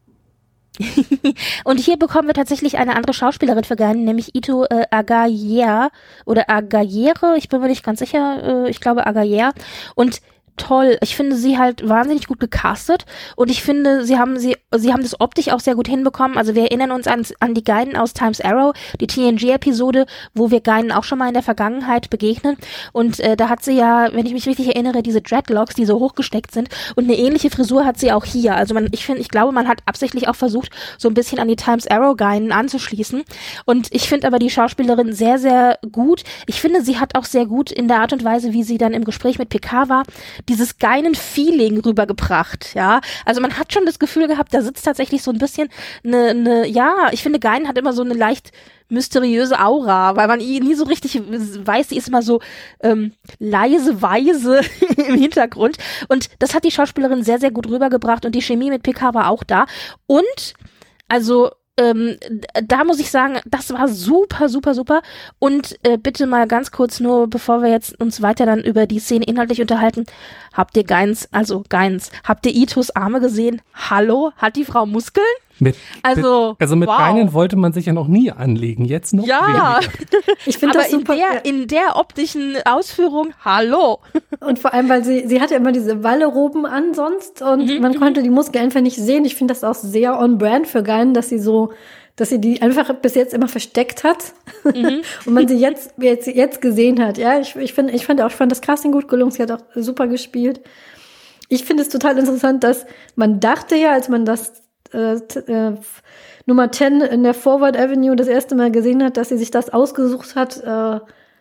Und hier bekommen wir tatsächlich eine andere Schauspielerin für Guinan, nämlich Ito äh, Agayer oder Agayere, ich bin mir nicht ganz sicher, äh, ich glaube Agayer. Und toll. Ich finde sie halt wahnsinnig gut gecastet und ich finde, sie haben sie sie haben das optisch auch sehr gut hinbekommen. Also wir erinnern uns an, an die Guinan aus Times Arrow, die T N G-Episode, wo wir Guinan auch schon mal in der Vergangenheit begegnen und äh, da hat sie ja, wenn ich mich richtig erinnere, diese Dreadlocks, die so hochgesteckt sind und eine ähnliche Frisur hat sie auch hier. Also man, ich finde, ich glaube, man hat absichtlich auch versucht, so ein bisschen an die Times Arrow Guinan anzuschließen und ich finde aber die Schauspielerin sehr, sehr gut. Ich finde, sie hat auch sehr gut in der Art und Weise, wie sie dann im Gespräch mit Picard war, dieses Guinan-Feeling rübergebracht, ja. Also man hat schon das Gefühl gehabt, da sitzt tatsächlich so ein bisschen eine, eine ja, ich finde, Guinan hat immer so eine leicht mysteriöse Aura, weil man nie so richtig weiß, sie ist immer so ähm, leise, weise im Hintergrund. Und das hat die Schauspielerin sehr, sehr gut rübergebracht und die Chemie mit Picard war auch da. Und, also Ähm, da muss ich sagen, das war super, super, super. Und äh, bitte mal ganz kurz nur, bevor wir jetzt uns weiter dann über die Szene inhaltlich unterhalten, habt ihr Guinans, also Guinans, habt ihr Itos Arme gesehen? Hallo? Hat die Frau Muskeln? Mit, also, mit, also mit wow. Guinan wollte man sich ja noch nie anlegen, jetzt noch ja. weniger. Ich finde das super. In der, in der optischen Ausführung, hallo. Und vor allem, weil sie, sie hatte immer diese Walleroben an sonst und Mhm. man konnte die Muskeln einfach nicht sehen. Ich finde das auch sehr on brand für Guinan, dass sie so, dass sie die einfach bis jetzt immer versteckt hat mhm. und man sie jetzt, jetzt, jetzt gesehen hat. Ja, ich, ich finde, ich fand auch, ich fand das Casting gut gelungen. Sie hat auch super gespielt. Ich finde es total interessant, dass man dachte ja, als man das Äh, t- äh, Nummer zehn in der Forward Avenue das erste Mal gesehen hat, dass sie sich das ausgesucht hat, äh,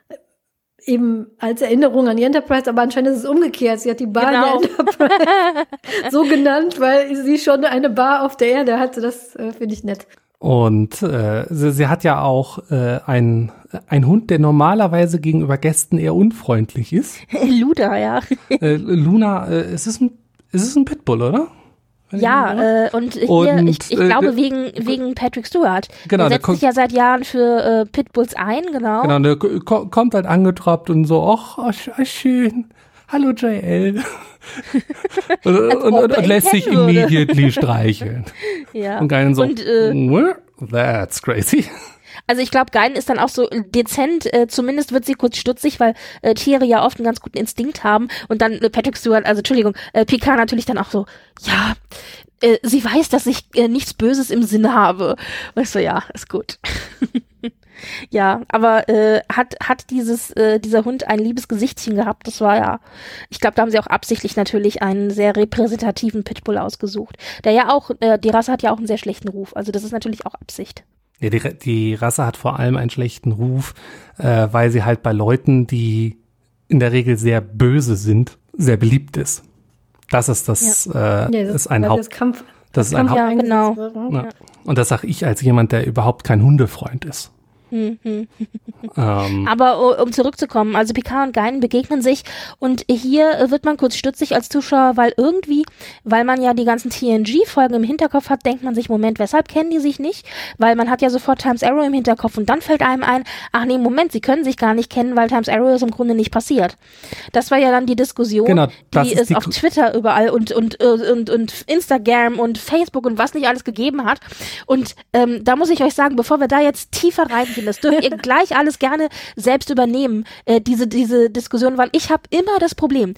eben als Erinnerung an die Enterprise, aber anscheinend ist es umgekehrt. Sie hat die Bar Genau. der Enterprise so genannt, weil sie schon eine Bar auf der Erde hatte. Das äh, finde ich nett. Und äh, sie, sie hat ja auch äh, einen ein Hund, der normalerweise gegenüber Gästen eher unfreundlich ist. Luda, ja. äh, Luna, äh, ist es ein, ist es ein Pitbull, oder? Ja, äh, und hier, Und, ich, ich äh, glaube der- wegen wegen Patrick Stewart. Genau, der der setzt kommt- sich ja seit Jahren für äh, Pitbulls ein, genau. Genau, der ko- kommt halt angetroppt und so, ach, ach, sch- ach schön, hallo J L. und, und, ob und, er und ihn lässt sich kennen würde. immediately streicheln. Ja. Und Guinan so, Und, äh, "Well, that's crazy. Also ich glaube, Guinan ist dann auch so dezent, äh, zumindest wird sie kurz stutzig, weil äh, Tiere ja oft einen ganz guten Instinkt haben. Und dann äh, Patrick Stewart, also Entschuldigung, äh, Picard natürlich dann auch so, ja, äh, sie weiß, dass ich äh, nichts Böses im Sinn habe. Und ich so, ja, ist gut. Ja, aber äh, hat hat dieses äh, dieser Hund ein liebes Gesichtchen gehabt, das war ja, ich glaube, da haben sie auch absichtlich natürlich einen sehr repräsentativen Pitbull ausgesucht. Der ja auch, äh, die Rasse hat ja auch einen sehr schlechten Ruf, also das ist natürlich auch Absicht. Ja, die, die Rasse hat vor allem einen schlechten Ruf, äh, weil sie halt bei Leuten, die in der Regel sehr böse sind, sehr beliebt ist. Das ist das, äh, Ja, das ist ein weil Haupt, das Kampf, das ist ein Kampf Haupt, Ja, genau. eingesetzt wird, ne? ja. Und das sage ich als jemand, der überhaupt kein Hundefreund ist. ähm, Aber um zurückzukommen, also Picard und Guinan begegnen sich und hier wird man kurz stutzig als Zuschauer, weil irgendwie, weil man ja die ganzen T N G-Folgen im Hinterkopf hat, denkt man sich, Moment, weshalb kennen die sich nicht? Weil man hat ja sofort Times Arrow im Hinterkopf und dann fällt einem ein, ach nee, Moment, sie können sich gar nicht kennen, weil Times Arrow ist im Grunde nicht passiert. Das war ja dann die Diskussion, Genau, das die ist es die auf Ku- Twitter überall und, und, und, und Instagram und Facebook und was nicht alles gegeben hat. Und ähm, da muss ich euch sagen, bevor wir da jetzt tiefer reingehen, das dürft ihr gleich alles gerne selbst übernehmen, äh, diese diese Diskussion, weil ich habe immer das Problem.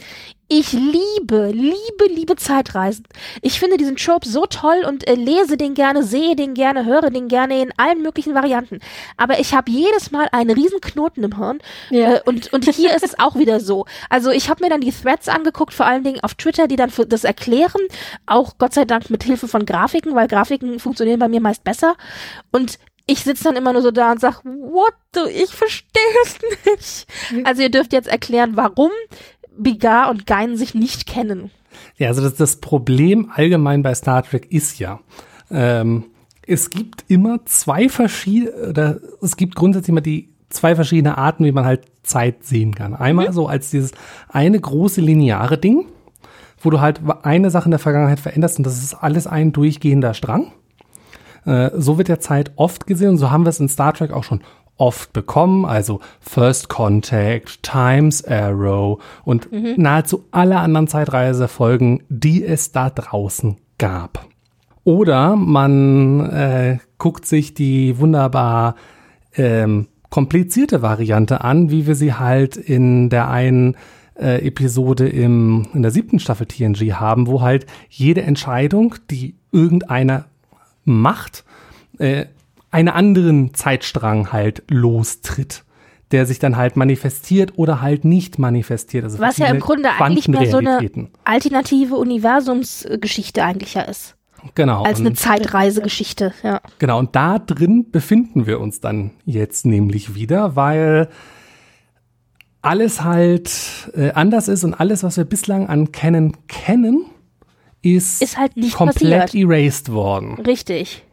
Ich liebe, liebe, liebe Zeitreisen. Ich finde diesen Trope so toll und äh, lese den gerne, sehe den gerne, höre den gerne in allen möglichen Varianten. Aber ich habe jedes Mal einen riesen Knoten im Hirn. Ja. Äh, und, und hier ist es auch wieder so. Also ich habe mir dann die Threads angeguckt, vor allen Dingen auf Twitter, die dann für das erklären. Auch Gott sei Dank mit Hilfe von Grafiken, weil Grafiken funktionieren bei mir meist besser. Und ich sitze dann immer nur so da und sag, what the, ich verstehe es nicht. Also ihr dürft jetzt erklären, warum Bigar und Guinan sich nicht kennen. Ja, also das, das Problem allgemein bei Star Trek ist ja, ähm, es gibt immer zwei verschiedene, oder es gibt grundsätzlich immer die zwei verschiedene Arten, wie man halt Zeit sehen kann. Einmal mhm. so als dieses eine große lineare Ding, wo du halt eine Sache in der Vergangenheit veränderst und das ist alles ein durchgehender Strang. Äh, so wird ja Zeit oft gesehen und so haben wir es in Star Trek auch schon oft bekommen, also First Contact, Time's Arrow und mhm. nahezu alle anderen Zeitreisefolgen, die es da draußen gab. Oder man äh, guckt sich die wunderbar ähm, komplizierte Variante an, wie wir sie halt in der einen äh, Episode im, in der siebten Staffel T N G haben, wo halt jede Entscheidung, die irgendeiner macht, äh, einen anderen Zeitstrang halt lostritt, der sich dann halt manifestiert oder halt nicht manifestiert. Also was ja im Grunde eigentlich mehr so eine alternative Universumsgeschichte eigentlich ja ist. Genau. Als eine Zeitreisegeschichte, ja. Genau, und da drin befinden wir uns dann jetzt nämlich wieder, weil alles halt äh, anders ist und alles, was wir bislang an Canon kennen, ist, ist halt nicht komplett passiert. erased worden. Richtig.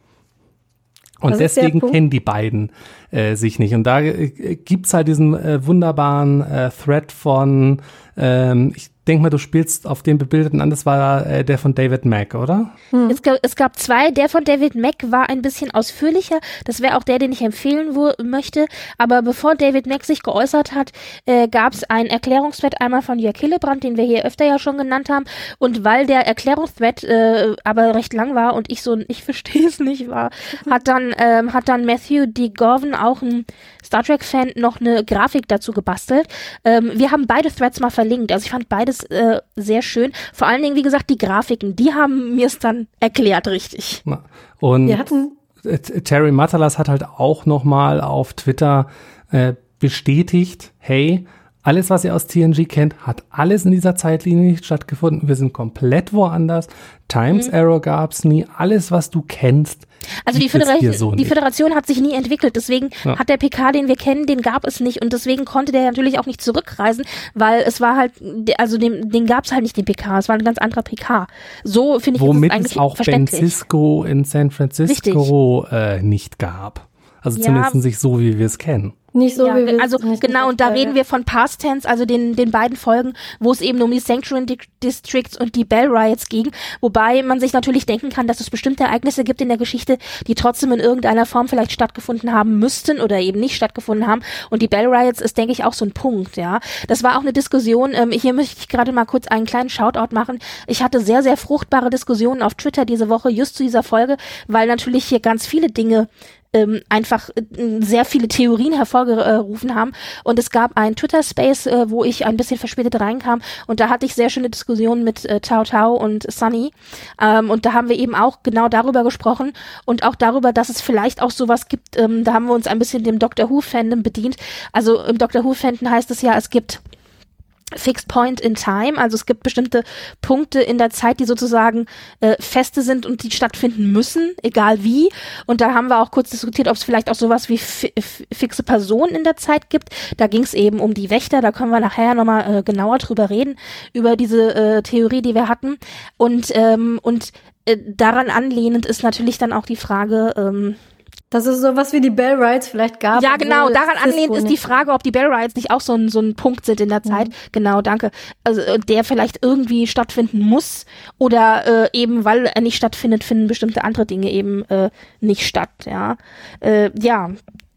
Und das deswegen kennen die beiden äh, sich nicht. Und da äh, gibt's halt diesen äh, wunderbaren äh, Thread von, ähm, ich denke mal, du spielst auf den bebildeten an, das war äh, der von David Mack, oder? Hm. Es, gab, es gab zwei. Der von David Mack war ein bisschen ausführlicher. Das wäre auch der, den ich empfehlen wo, möchte. Aber bevor David Mack sich geäußert hat, äh, gab es einen Erklärungsthread einmal von Jörg Hillebrand, den wir hier öfter ja schon genannt haben. Und weil der Erklärungsthread äh, aber recht lang war und ich so, ich verstehe es nicht war, hat dann ähm, hat dann Matthew D. Gorvin, auch ein Star Trek-Fan, noch eine Grafik dazu gebastelt. Ähm, wir haben beide Threads mal verlinkt. Also ich fand beides äh, sehr schön. Vor allen Dingen, wie gesagt, die Grafiken, die haben mir es dann erklärt, richtig. Und wir hatten Terry Matalas hat halt auch noch mal auf Twitter äh, bestätigt, hey, alles, was ihr aus T N G kennt, hat alles in dieser Zeitlinie nicht stattgefunden. Wir sind komplett woanders. Time's mhm. Arrow gab's nie. Alles, was du kennst, also die, Föderation, so die Föderation hat sich nie entwickelt. Deswegen ja. hat der P K, den wir kennen, den gab es nicht. Und deswegen konnte der natürlich auch nicht zurückreisen, weil es war halt, also den, den gab's halt nicht, den P K. Es war ein ganz anderer P K. So finde ich Womit es eigentlich es auch Ben Sisko in San Francisco äh, nicht gab. Also ja. zumindest nicht so, wie wir es kennen. Nicht so, ja, wie wir also genau, und da reden wir von Past Tense, also den den beiden Folgen, wo es eben um die Sanctuary Districts und die Bell Riots ging, wobei man sich natürlich denken kann, dass es bestimmte Ereignisse gibt in der Geschichte, die trotzdem in irgendeiner Form vielleicht stattgefunden haben müssten oder eben nicht stattgefunden haben, und die Bell Riots ist, denke ich, auch so ein Punkt, ja. Das war auch eine Diskussion, ähm, hier möchte ich gerade mal kurz einen kleinen Shoutout machen. Ich hatte sehr, sehr fruchtbare Diskussionen auf Twitter diese Woche, just zu dieser Folge, weil natürlich hier ganz viele Dinge Ähm, einfach äh, sehr viele Theorien hervorgerufen haben, und es gab einen Twitter-Space, äh, wo ich ein bisschen verspätet reinkam, und da hatte ich sehr schöne Diskussionen mit äh, Tao Tao und Sunny, ähm, und da haben wir eben auch genau darüber gesprochen und auch darüber, dass es vielleicht auch sowas gibt, ähm, da haben wir uns ein bisschen dem Doctor Who-Fandom bedient. Also im Doctor Who-Fandom heißt es ja, es gibt Fixed Point in Time, also es gibt bestimmte Punkte in der Zeit, die sozusagen äh, feste sind und die stattfinden müssen, egal wie. Und da haben wir auch kurz diskutiert, ob es vielleicht auch sowas wie fi- fixe Personen in der Zeit gibt. Da ging es eben um die Wächter, da können wir nachher nochmal äh, genauer drüber reden, über diese äh, Theorie, die wir hatten. Und, ähm, und äh, daran anlehnend ist natürlich dann auch die Frage, ähm, dass es sowas wie die Bell Riots vielleicht gab. Ja, genau, daran anlehnt ist die Frage, ob die Bell Riots nicht auch so ein, so ein Punkt sind in der Zeit. Mhm. Genau, danke. Also der vielleicht irgendwie stattfinden muss, oder äh, eben, weil er nicht stattfindet, finden bestimmte andere Dinge eben äh, nicht statt, ja. Äh, ja,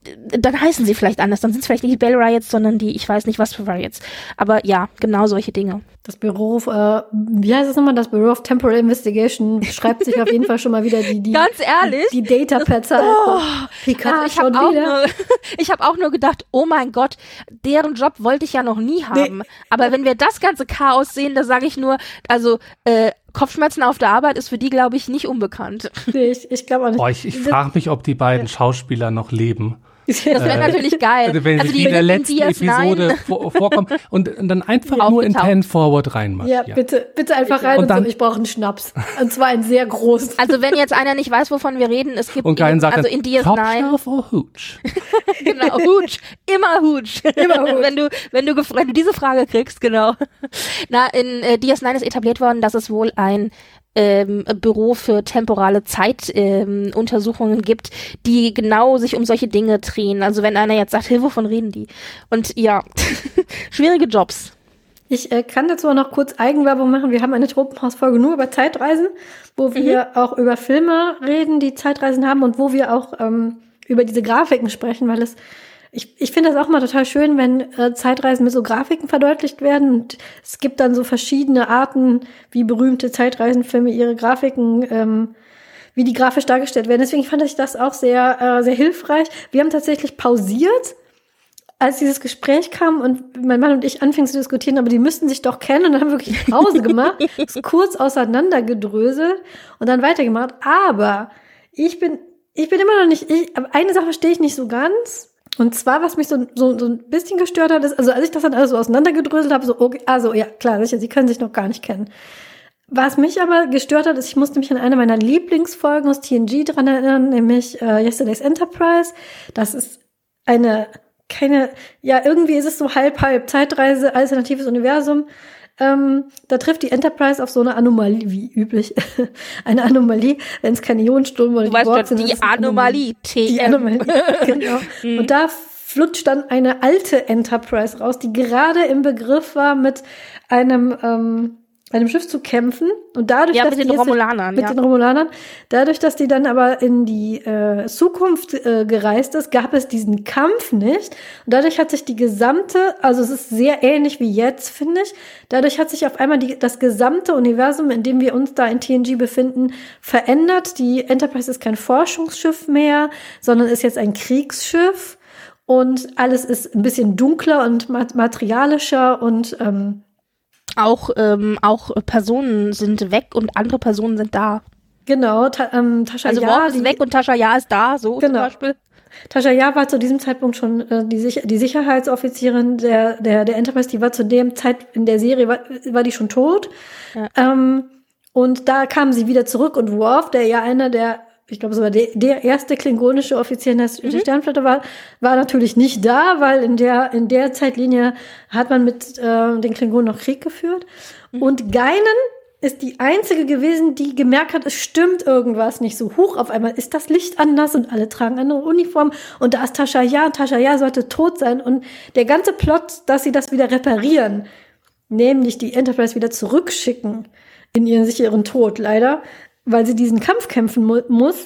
dann heißen sie vielleicht anders. Dann sind es vielleicht nicht die Bell Riots, sondern die, ich weiß nicht was für Riots. Aber ja, genau solche Dinge. Das Büro, äh, wie heißt es nochmal? Das Bureau of Temporal Investigation schreibt sich auf jeden Fall schon mal wieder die, die, Ganz ehrlich? die, die Datapads. Oh, Picard also ich habe auch, nur, ich hab auch nur gedacht, oh mein Gott, deren Job wollte ich ja noch nie haben. Nee. Aber wenn wir das ganze Chaos sehen, da sage ich nur, also äh, Kopfschmerzen auf der Arbeit ist für die, glaube ich, nicht unbekannt. Nee, ich, ich glaube auch nicht. Boah, ich ich frage mich, ob die beiden Schauspieler noch leben. Das wäre äh, natürlich geil. Also wenn also sie die in der letzten Episode vor, vorkommen und dann einfach nur in Ten Forward reinmarschieren. Ja, bitte, bitte einfach rein und, und dann, so, ich brauche einen Schnaps. Und zwar einen sehr großen. Also wenn jetzt einer nicht weiß, wovon wir reden, es gibt und in, sagt also in D S neun. Top Shelf or Hooch? Genau, Hooch. Immer Hooch. Immer Hooch. wenn du, wenn du, wenn du diese Frage kriegst, genau. Na, in äh, D S neun ist etabliert worden, dass es wohl ein Ähm, Büro für temporale Zeituntersuchungen ähm, gibt, die genau sich um solche Dinge drehen. Also wenn einer jetzt sagt, hey, wovon reden die? Und ja, schwierige Jobs. Ich äh, kann dazu auch noch kurz Eigenwerbung machen. Wir haben eine Tropenhaus-Folge nur über Zeitreisen, wo wir mhm. auch über Filme reden, die Zeitreisen haben und wo wir auch ähm, über diese Grafiken sprechen, weil es Ich, ich finde das auch mal total schön, wenn äh, Zeitreisen mit so Grafiken verdeutlicht werden. Und es gibt dann so verschiedene Arten, wie berühmte Zeitreisenfilme ihre Grafiken, ähm, wie die grafisch dargestellt werden. Deswegen fand ich das auch sehr, äh, sehr hilfreich. Wir haben tatsächlich pausiert, als dieses Gespräch kam und mein Mann und ich anfingen zu diskutieren, aber die müssten sich doch kennen. Und dann haben wir wirklich Pause gemacht, kurz auseinandergedröselt und dann weitergemacht. Aber ich bin, ich bin immer noch nicht, ich, eine Sache verstehe ich nicht so ganz. Und zwar, was mich so, so, so ein bisschen gestört hat, ist, also als ich das dann alles so auseinandergedröselt habe, so, okay, also ja, klar, sicher, sie können sich noch gar nicht kennen. Was mich aber gestört hat, ist, ich musste mich an eine meiner Lieblingsfolgen aus T N G dran erinnern, nämlich äh, Yesterday's Enterprise. Das ist eine, keine, ja, irgendwie ist es so halb, halb Zeitreise, alternatives Universum. Ähm, da trifft die Enterprise auf so eine Anomalie, wie üblich, eine Anomalie, wenn es keine Ionenströme oder du die Borg sind. Die Anomalie, T M. Die Anomalie, genau. Mhm. Und da flutscht dann eine alte Enterprise raus, die gerade im Begriff war, mit einem ähm, einem Schiff zu kämpfen. Und dadurch, ja, dass mit den die Romulanern, mit ja. den Romulanern, dadurch, dass die dann aber in die äh, Zukunft äh, gereist ist, gab es diesen Kampf nicht. Und dadurch hat sich die gesamte, also es ist sehr ähnlich wie jetzt, finde ich, dadurch hat sich auf einmal die, das gesamte Universum, in dem wir uns da in T N G befinden, verändert. Die Enterprise ist kein Forschungsschiff mehr, sondern ist jetzt ein Kriegsschiff. Und alles ist ein bisschen dunkler und materialischer und ähm, Auch, ähm, auch Personen sind weg und andere Personen sind da. Genau, ta- ähm, Tascha Also Ja, Worf ist weg und Tascha Ja ist da, so genau. zum Beispiel. Tascha Ja war zu diesem Zeitpunkt schon äh, die, Sich- die Sicherheitsoffizierin der, der, der Enterprise, die war zu dem Zeit in der Serie, war, war die schon tot. Ja. Ähm, und da kam sie wieder zurück und Worf, der ja einer der, ich glaube, es war der, der erste klingonische Offizier in der mhm. Sternflotte war, war natürlich nicht da, weil in der, in der Zeitlinie hat man mit äh, den Klingonen noch Krieg geführt. Mhm. Und Guinan ist die einzige gewesen, die gemerkt hat, es stimmt irgendwas nicht so. Huch, auf einmal ist das Licht anders und alle tragen eine Uniform und da ist Tascha Ja, Tascha Ja sollte tot sein und der ganze Plot, dass sie das wieder reparieren, nämlich die Enterprise wieder zurückschicken in ihren sicheren Tod, leider, weil sie diesen Kampf kämpfen mu- muss.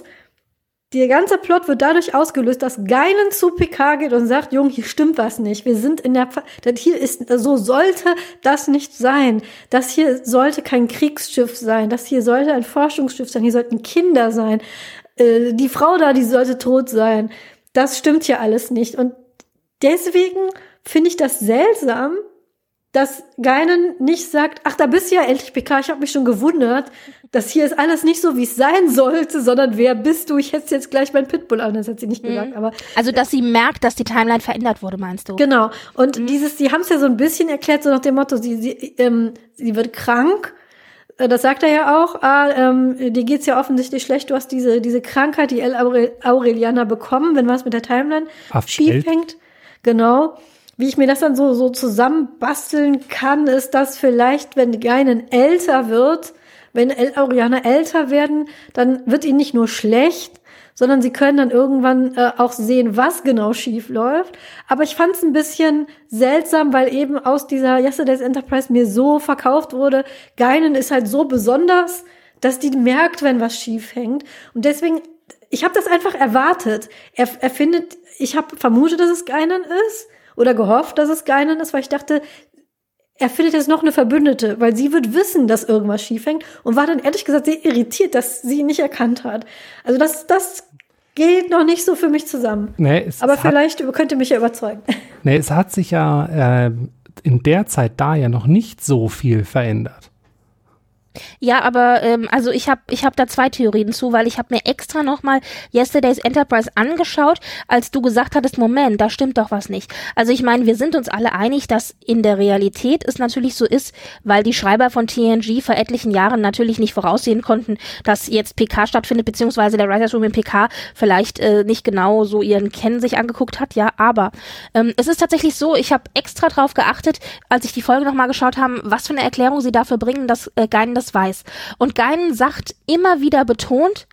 Der ganze Plot wird dadurch ausgelöst, dass Guinan zu Picard geht und sagt, Junge, hier stimmt was nicht. Wir sind in der, das hier ist, so sollte das nicht sein. Das hier sollte kein Kriegsschiff sein. Das hier sollte ein Forschungsschiff sein. Hier sollten Kinder sein. Äh, die Frau da, die sollte tot sein. Das stimmt hier alles nicht. Und deswegen finde ich das seltsam, dass Guinan nicht sagt, ach, da bist du ja endlich, Picard, ich habe mich schon gewundert, das hier ist alles nicht so, wie es sein sollte, sondern wer bist du? Ich hätte jetzt gleich meinen Pitbull an, das hat sie nicht mhm. gesagt. Aber also, dass sie merkt, dass die Timeline verändert wurde, meinst du? Genau. Und mhm. dieses, die haben es ja so ein bisschen erklärt, so nach dem Motto, sie, sie, ähm, sie wird krank. Das sagt er ja auch. Ah, ähm, dir geht's ja offensichtlich schlecht. Du hast diese, diese Krankheit, die El Aurel- Aureliana bekommen, wenn was mit der Timeline schief hängt. Genau. Wie ich mir das dann so, so zusammenbasteln kann, ist, dass vielleicht, wenn Guinan älter wird, wenn El Aurianer älter werden, dann wird ihnen nicht nur schlecht, sondern sie können dann irgendwann äh, auch sehen, was genau schief läuft. Aber ich fand es ein bisschen seltsam, weil eben aus dieser Yesterday's Enterprise mir so verkauft wurde, Guinan ist halt so besonders, dass die merkt, wenn was schief hängt. Und deswegen ich habe das einfach erwartet. Er, er findet, ich habe vermutet, dass es Guinan ist oder gehofft, dass es Guinan ist, weil ich dachte, er findet jetzt noch eine Verbündete, weil sie wird wissen, dass irgendwas schief hängt und war dann ehrlich gesagt sehr irritiert, dass sie ihn nicht erkannt hat. Also das, das geht noch nicht so für mich zusammen. Nee, es, aber es vielleicht hat, könnt ihr mich ja überzeugen. Nee, es hat sich ja äh, in der Zeit da ja noch nicht so viel verändert. Ja, aber ähm, also ich habe ich hab da zwei Theorien zu, weil ich habe mir extra nochmal Yesterday's Enterprise angeschaut, als du gesagt hattest, Moment, da stimmt doch was nicht. Also ich meine, wir sind uns alle einig, dass in der Realität es natürlich so ist, weil die Schreiber von T N G vor etlichen Jahren natürlich nicht voraussehen konnten, dass jetzt P K stattfindet, beziehungsweise der Writers Room in P K vielleicht äh, nicht genau so ihren Ken sich angeguckt hat, ja, aber ähm, es ist tatsächlich so, ich habe extra drauf geachtet, als ich die Folge nochmal geschaut habe, was für eine Erklärung sie dafür bringen, dass äh, Guinan das weiß. Und Guinan sagt immer wieder betont,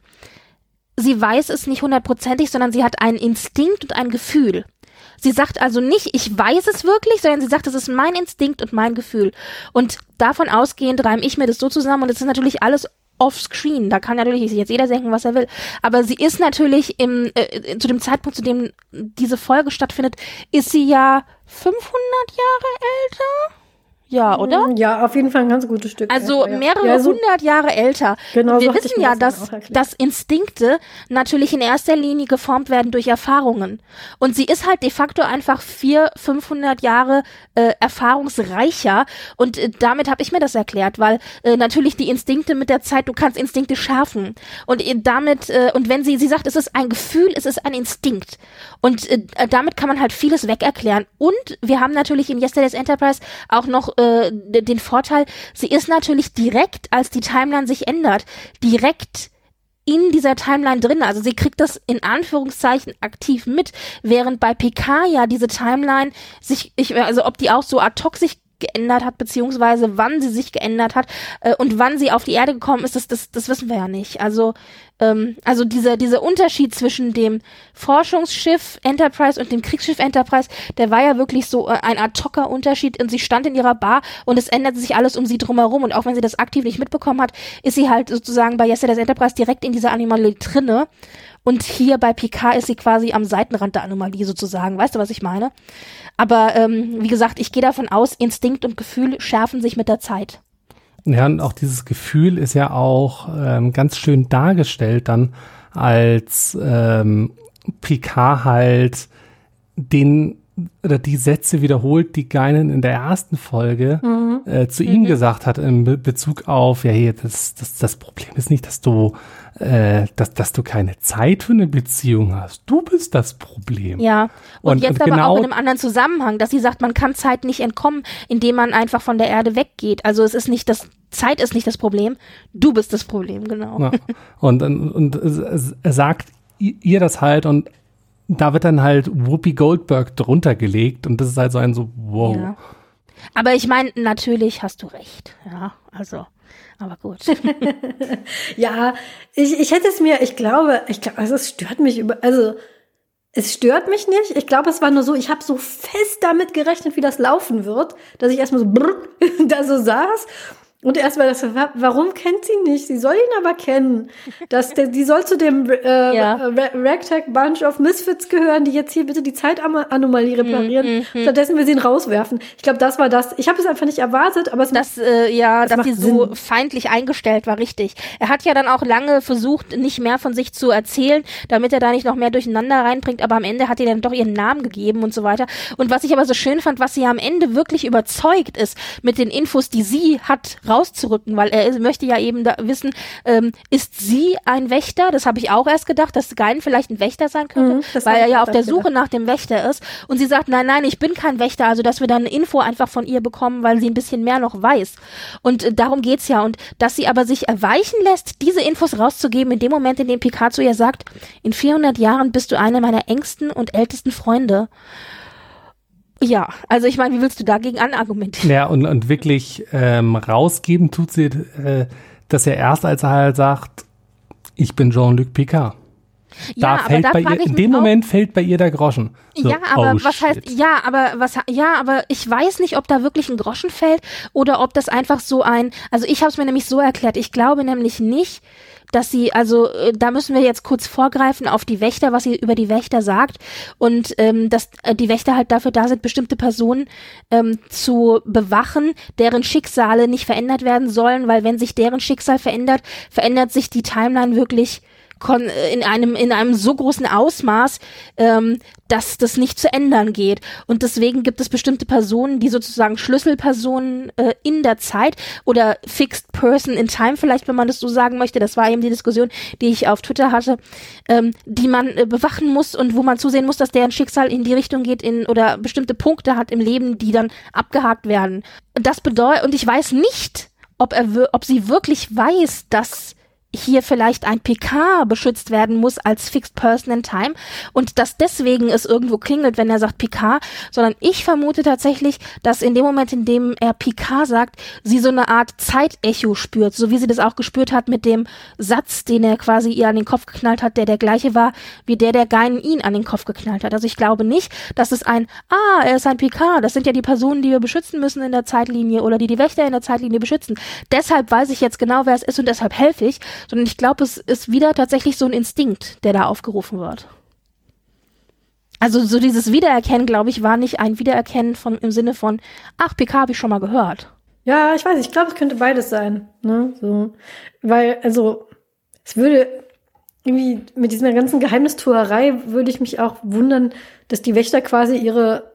sie weiß es nicht hundertprozentig, sondern sie hat einen Instinkt und ein Gefühl. Sie sagt also nicht, ich weiß es wirklich, sondern sie sagt, es ist mein Instinkt und mein Gefühl. Und davon ausgehend reime ich mir das so zusammen und es ist natürlich alles offscreen. Da kann natürlich sich jetzt jeder denken, was er will. Aber sie ist natürlich im, äh, zu dem Zeitpunkt, zu dem diese Folge stattfindet, ist sie ja fünfhundert Jahre älter? Ja, oder? Ja, auf jeden Fall ein ganz gutes Stück. Also ja. mehrere ja, so hundert Jahre älter. Genau, wir so wissen ja, das dass, dass Instinkte natürlich in erster Linie geformt werden durch Erfahrungen. Und sie ist halt de facto einfach vierhundert, fünfhundert Jahre äh, erfahrungsreicher. Und äh, damit habe ich mir das erklärt, weil äh, natürlich die Instinkte mit der Zeit, du kannst Instinkte schärfen. Und äh, damit, äh, und wenn sie, sie sagt, es ist ein Gefühl, es ist ein Instinkt. Und äh, damit kann man halt vieles wegerklären. Und wir haben natürlich in Yesterday's Enterprise auch noch äh, den Vorteil, sie ist natürlich direkt, als die Timeline sich ändert, direkt in dieser Timeline drin. Also sie kriegt das in Anführungszeichen aktiv mit, während bei P K ja diese Timeline sich, ich, also ob die auch so ad hoc sich geändert hat, beziehungsweise wann sie sich geändert hat äh, und wann sie auf die Erde gekommen ist, das, das, das wissen wir ja nicht. Also, ähm, also dieser, dieser Unterschied zwischen dem Forschungsschiff Enterprise und dem Kriegsschiff Enterprise, der war ja wirklich so äh, ein ad hocer Unterschied und sie stand in ihrer Bar und es änderte sich alles um sie drumherum und auch wenn sie das aktiv nicht mitbekommen hat, ist sie halt sozusagen bei Yesterday's Enterprise direkt in dieser Anomalie drinne. Und hier bei P K ist sie quasi am Seitenrand der Anomalie sozusagen. Weißt du, was ich meine? Aber ähm, wie gesagt, ich gehe davon aus, Instinkt und Gefühl schärfen sich mit der Zeit. Ja, und auch dieses Gefühl ist ja auch ähm, ganz schön dargestellt dann, als ähm, P K halt den oder die Sätze wiederholt, die Guinan in der ersten Folge mhm. äh, zu mhm. ihm gesagt hat in Be- Bezug auf, ja, hier, das, das, das Problem ist nicht, dass du, äh, dass, dass du keine Zeit für eine Beziehung hast. Du bist das Problem. Ja, und, und jetzt und aber genau, auch in einem anderen Zusammenhang, dass sie sagt, man kann Zeit nicht entkommen, indem man einfach von der Erde weggeht. Also es ist nicht das, Zeit ist nicht das Problem, du bist das Problem, genau. Ja. Und, und, und er sagt ihr das halt und da wird dann halt Whoopi Goldberg drunter gelegt und das ist halt so ein so, wow. Ja. Aber ich meine, natürlich hast du recht, ja, also, aber gut. Ja, ich, ich hätte es mir, ich glaube, ich glaube, also es stört mich über, also es stört mich nicht. Ich glaube, es war nur so, ich habe so fest damit gerechnet, wie das laufen wird, dass ich erstmal so brrr, da so saß. Und erstmal das, warum kennt sie nicht? Sie soll ihn aber kennen. Das, der, die soll zu dem äh, ja. Ragtag Bunch of Misfits gehören, die jetzt hier bitte die Zeitanomalie reparieren. Mm, mm, mm. Stattdessen will sie ihn rauswerfen. Ich glaube, das war das. Ich habe es einfach nicht erwartet, aber es das, macht, äh, ja, dass sie so Sinn. feindlich eingestellt war, richtig. Er hat ja dann auch lange versucht, nicht mehr von sich zu erzählen, damit er da nicht noch mehr durcheinander reinbringt, aber am Ende hat ihr dann doch ihren Namen gegeben und so weiter. Und was ich aber so schön fand, was sie am Ende wirklich überzeugt ist, mit den Infos, die sie hat, rauszurücken, weil er möchte ja eben da wissen, ähm, ist sie ein Wächter? Das habe ich auch erst gedacht, dass Guinan vielleicht ein Wächter sein könnte, mhm, weil er ja auf der Suche gedacht. nach dem Wächter ist. Und sie sagt, nein, nein, ich bin kein Wächter, also dass wir dann eine Info einfach von ihr bekommen, weil sie ein bisschen mehr noch weiß. Und äh, darum geht's ja. Und dass sie aber sich erweichen lässt, diese Infos rauszugeben, in dem Moment, in dem Picard zu ihr sagt, in vierhundert Jahren bist du eine meiner engsten und ältesten Freunde. Ja, also ich meine, wie willst du dagegen anargumentieren? Ja, und, und wirklich ähm, rausgeben tut sie äh, das ja erst, als er halt sagt, ich bin Jean-Luc Picard. Da Ja, fällt aber da bei frage ihr, ich in mich dem auch- Moment fällt bei ihr der Groschen. So, Ja, aber oh, was shit. heißt, ja, aber was, ja, aber ich weiß nicht, ob da wirklich ein Groschen fällt oder ob das einfach so ein, also ich habe es mir nämlich so erklärt, ich glaube nämlich nicht, dass sie, also äh, da müssen wir jetzt kurz vorgreifen auf die Wächter, was sie über die Wächter sagt und ähm, dass äh, die Wächter halt dafür da sind, bestimmte Personen ähm, zu bewachen, deren Schicksale nicht verändert werden sollen, weil wenn sich deren Schicksal verändert, verändert sich die Timeline wirklich kon- in einem in einem so großen Ausmaß, ähm, dass das nicht zu ändern geht. Und deswegen gibt es bestimmte Personen, die sozusagen Schlüsselpersonen äh, in der Zeit oder Fixed Person in Time vielleicht, wenn man das so sagen möchte, das war eben die Diskussion, die ich auf Twitter hatte, ähm, die man äh, bewachen muss und wo man zusehen muss, dass deren Schicksal in die Richtung geht in oder bestimmte Punkte hat im Leben, die dann abgehakt werden. Das bedeutet, und ich weiß nicht, ob er, wir- ob sie wirklich weiß, dass hier vielleicht ein P K beschützt werden muss als Fixed Person in Time und dass deswegen es irgendwo klingelt, wenn er sagt P K, sondern ich vermute tatsächlich, dass in dem Moment, in dem er P K sagt, sie so eine Art Zeitecho spürt, so wie sie das auch gespürt hat mit dem Satz, den er quasi ihr an den Kopf geknallt hat, der der gleiche war, wie der, der Guinan ihn an den Kopf geknallt hat. Also ich glaube nicht, dass es ein, ah, er ist ein P K, das sind ja die Personen, die wir beschützen müssen in der Zeitlinie oder die die Wächter in der Zeitlinie beschützen. Deshalb weiß ich jetzt genau, wer es ist und deshalb helfe ich, sondern ich glaube, es ist wieder tatsächlich so ein Instinkt, der da aufgerufen wird. Also so dieses Wiedererkennen, glaube ich, war nicht ein Wiedererkennen von im Sinne von, ach, P K habe ich schon mal gehört. Ja, ich weiß, ich glaube, es könnte beides sein, ne, so. Weil, also, es würde irgendwie mit dieser ganzen Geheimnistuerei würde ich mich auch wundern, dass die Wächter quasi ihre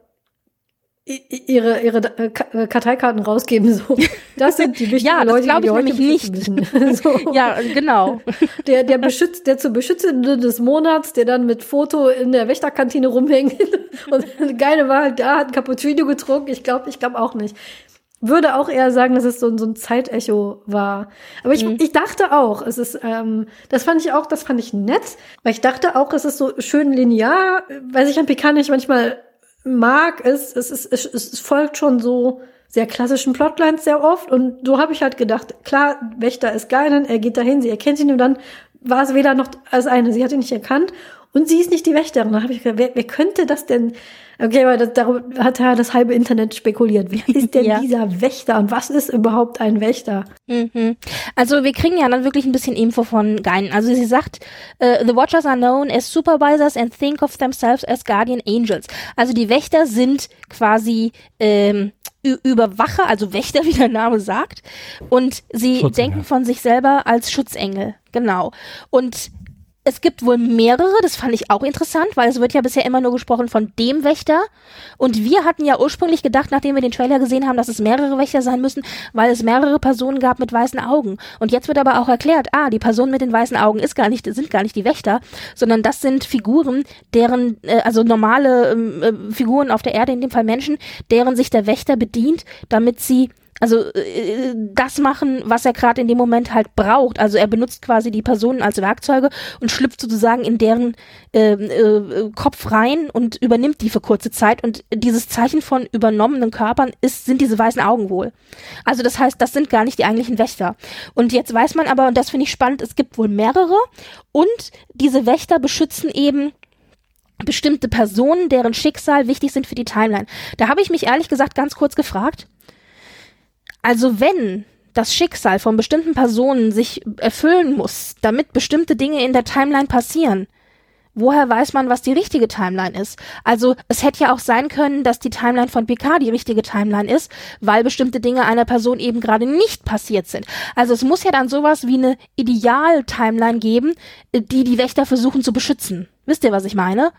ihre ihre äh, Ka- Karteikarten rausgeben, so. Das sind die wichtigen Ja, das Leute, glaub die wir ich heute nämlich beschützen müssen. So. Ja, genau. Der, der beschützt, der zu Beschützende des Monats, der dann mit Foto in der Wächterkantine rumhängt. Und eine geile war halt da, hat ein Cappuccino getrunken. Ich glaube, ich glaube auch nicht. Würde auch eher sagen, dass es so, so ein Zeitecho war. Aber ich, Mhm. ich dachte auch, es ist, ähm, das fand ich auch, das fand ich nett, weil ich dachte auch, es ist so schön linear, weil ich an P K nicht manchmal mag, es, es, es, es, es folgt schon so sehr klassischen Plotlines sehr oft und so habe ich halt gedacht, klar, Wächter ist Guinan, er geht dahin, sie erkennt ihn und dann war es weder noch als eine, sie hat ihn nicht erkannt und sie ist nicht die Wächterin. Da habe ich gedacht, wer, wer könnte das denn? Okay, aber das, darüber hat ja das halbe Internet spekuliert. Wer ist denn Ja. dieser Wächter und was ist überhaupt ein Wächter? Mhm. Also wir kriegen ja dann wirklich ein bisschen Info von Guinan. Also sie sagt, äh, the Watchers are known as supervisors and think of themselves as guardian angels. Also die Wächter sind quasi ähm, Ü- Überwacher, also Wächter, wie der Name sagt. Und sie Schutzengel. denken von sich selber als Schutzengel. Genau. Und es gibt wohl mehrere, das fand ich auch interessant, weil es wird ja bisher immer nur gesprochen von dem Wächter. Und wir hatten ja ursprünglich gedacht, nachdem wir den Trailer gesehen haben, dass es mehrere Wächter sein müssen, weil es mehrere Personen gab mit weißen Augen. Und jetzt wird aber auch erklärt, ah, die Person mit den weißen Augen ist gar nicht, sind gar nicht die Wächter, sondern das sind Figuren, deren, äh, also normale ähm, äh, Figuren auf der Erde, in dem Fall Menschen, deren sich der Wächter bedient, damit sie also äh, das machen, was er gerade in dem Moment halt braucht. Also er benutzt quasi die Personen als Werkzeuge und schlüpft sozusagen in deren äh, äh, Kopf rein und übernimmt die für kurze Zeit. Und dieses Zeichen von übernommenen Körpern ist, sind diese weißen Augen wohl. Also das heißt, das sind gar nicht die eigentlichen Wächter. Und jetzt weiß man aber, und das finde ich spannend, es gibt wohl mehrere und diese Wächter beschützen eben bestimmte Personen, deren Schicksal wichtig sind für die Timeline. Da habe ich mich ehrlich gesagt ganz kurz gefragt, also wenn das Schicksal von bestimmten Personen sich erfüllen muss, damit bestimmte Dinge in der Timeline passieren, woher weiß man, was die richtige Timeline ist? Also es hätte ja auch sein können, dass die Timeline von P K die richtige Timeline ist, weil bestimmte Dinge einer Person eben gerade nicht passiert sind. Also es muss ja dann sowas wie eine Ideal-Timeline geben, die die Wächter versuchen zu beschützen. Wisst ihr, was ich meine?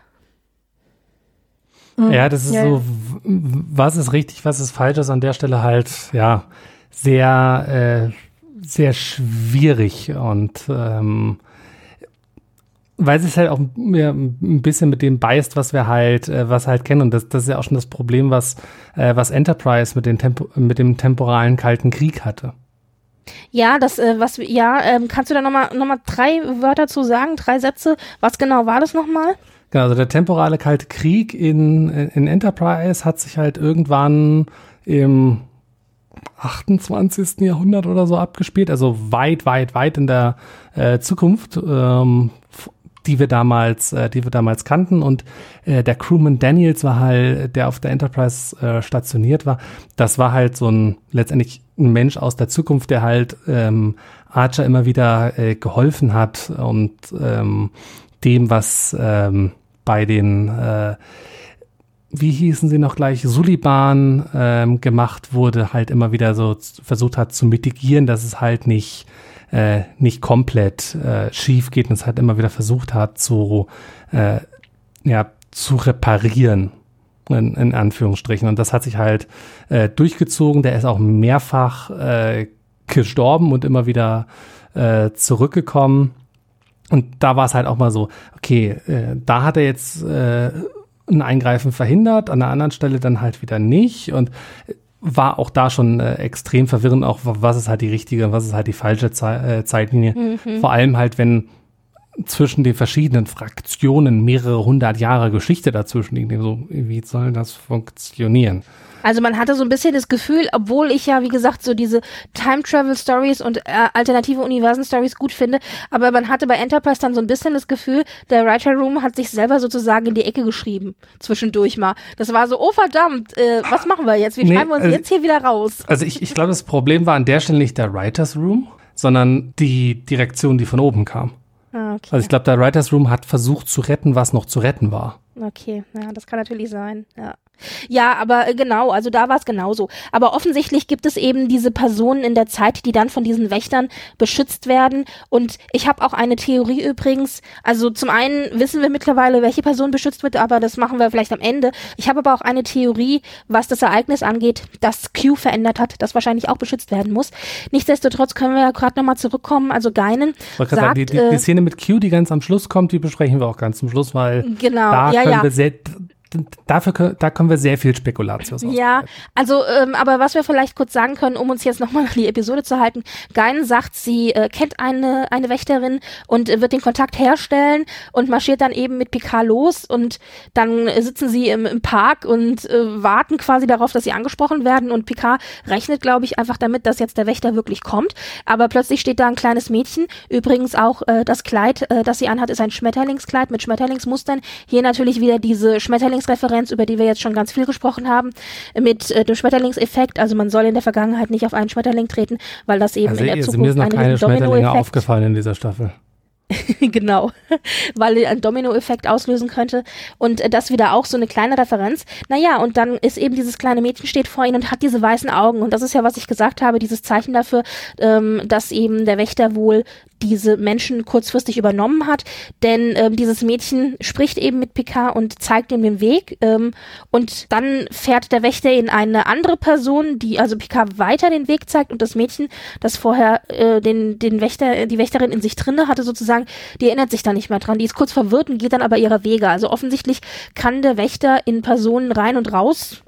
Ja, das ist Ja, so, ja. w- was ist richtig, was ist falsch, ist an der Stelle halt, ja, sehr, äh, sehr schwierig und ähm, weil es halt auch ja, ein bisschen mit dem beißt, was wir halt, äh, was halt kennen und das, das ist ja auch schon das Problem, was, äh, was Enterprise mit, den Tempo, mit dem temporalen Kalten Krieg hatte. Ja, das, äh, was, ja, ähm, kannst du da nochmal noch mal drei Wörter zu sagen, drei Sätze? Was genau war das nochmal? Genau, also der temporale Kalte Krieg in, in Enterprise hat sich halt irgendwann im achtundzwanzigsten Jahrhundert oder so abgespielt, also weit, weit, weit in der äh, Zukunft, ähm, f- die wir damals, äh, die wir damals kannten. Und äh, der Crewman Daniels war halt, der auf der Enterprise äh, stationiert war. Das war halt so ein letztendlich ein Mensch aus der Zukunft, der halt ähm, Archer immer wieder äh, geholfen hat und ähm, dem, was ähm, bei den äh, wie hießen sie noch gleich, Suliban ähm, gemacht wurde, halt immer wieder so z- versucht hat zu mitigieren, dass es halt nicht äh, nicht komplett äh, schief geht und es halt immer wieder versucht hat zu äh, ja zu reparieren, in, in Anführungsstrichen. Und das hat sich halt äh, durchgezogen. Der ist auch mehrfach äh, gestorben und immer wieder äh, zurückgekommen. Und da war es halt auch mal so, okay, äh, da hat er jetzt äh, ein Eingreifen verhindert, an der anderen Stelle dann halt wieder nicht und war auch da schon äh, extrem verwirrend, auch was ist halt die richtige und was ist halt die falsche Ze- äh, Zeitlinie. Mhm. Vor allem halt, wenn zwischen den verschiedenen Fraktionen mehrere hundert Jahre Geschichte dazwischen liegen. So, wie soll das funktionieren? Also man hatte so ein bisschen das Gefühl, obwohl ich ja, wie gesagt, so diese Time-Travel-Stories und äh, alternative Universen-Stories gut finde, aber man hatte bei Enterprise dann so ein bisschen das Gefühl, der Writer-Room hat sich selber sozusagen in die Ecke geschrieben, zwischendurch mal. Das war so, oh verdammt, äh, was machen wir jetzt? Wie nee, schreiben wir uns also, jetzt hier wieder raus? Also ich, ich glaube, das Problem war an der Stelle nicht der Writers-Room, sondern die Direktion, die von oben kam. Ah, okay. Also ich glaube, der Writers Room hat versucht zu retten, was noch zu retten war. Okay, ja, das kann natürlich sein, ja. Ja, aber äh, genau, also da war es genauso. Aber offensichtlich gibt es eben diese Personen in der Zeit, die dann von diesen Wächtern beschützt werden. Und ich habe auch eine Theorie übrigens. Also zum einen wissen wir mittlerweile, welche Person beschützt wird, aber das machen wir vielleicht am Ende. Ich habe aber auch eine Theorie, was das Ereignis angeht, das Q verändert hat, das wahrscheinlich auch beschützt werden muss. Nichtsdestotrotz können wir ja gerade nochmal zurückkommen. Also Guinan sagt... Sagen, die, die, die Szene mit Q, die ganz am Schluss kommt, die besprechen wir auch ganz zum Schluss, weil genau, da ja, können ja. wir sehr... Dafür, da können wir sehr viel Spekulatius aus. Ja, also, ähm, aber was wir vielleicht kurz sagen können, um uns jetzt nochmal an die Episode zu halten. Guinan sagt, sie äh, kennt eine eine Wächterin und äh, wird den Kontakt herstellen und marschiert dann eben mit Picard los und dann äh, sitzen sie im, im Park und äh, warten quasi darauf, dass sie angesprochen werden und Picard rechnet, glaube ich, einfach damit, dass jetzt der Wächter wirklich kommt. Aber plötzlich steht da ein kleines Mädchen. Übrigens auch äh, das Kleid, äh, das sie anhat, ist ein Schmetterlingskleid mit Schmetterlingsmustern. Hier natürlich wieder diese Schmetterlings Referenz, über die wir jetzt schon ganz viel gesprochen haben, mit äh, dem Schmetterlingseffekt. Also man soll in der Vergangenheit nicht auf einen Schmetterling treten, weil das eben also in der ihr, Zukunft mir sind noch keine Schmetterlinge Dominoeffekt aufgefallen in dieser Staffel. Genau, weil er einen Dominoeffekt auslösen könnte und äh, das wieder auch so eine kleine Referenz. Naja, und dann ist eben dieses kleine Mädchen steht vor ihnen und hat diese weißen Augen und das ist ja, was ich gesagt habe, dieses Zeichen dafür, ähm, dass eben der Wächter wohl diese Menschen kurzfristig übernommen hat, denn ähm, dieses Mädchen spricht eben mit Picard und zeigt ihm den Weg ähm, und dann fährt der Wächter in eine andere Person, die also Picard weiter den Weg zeigt und das Mädchen, das vorher äh, den den Wächter, die Wächterin in sich drinne hatte sozusagen, die erinnert sich da nicht mehr dran, die ist kurz verwirrt und geht dann aber ihrer Wege. Also offensichtlich kann der Wächter in Personen rein und raus,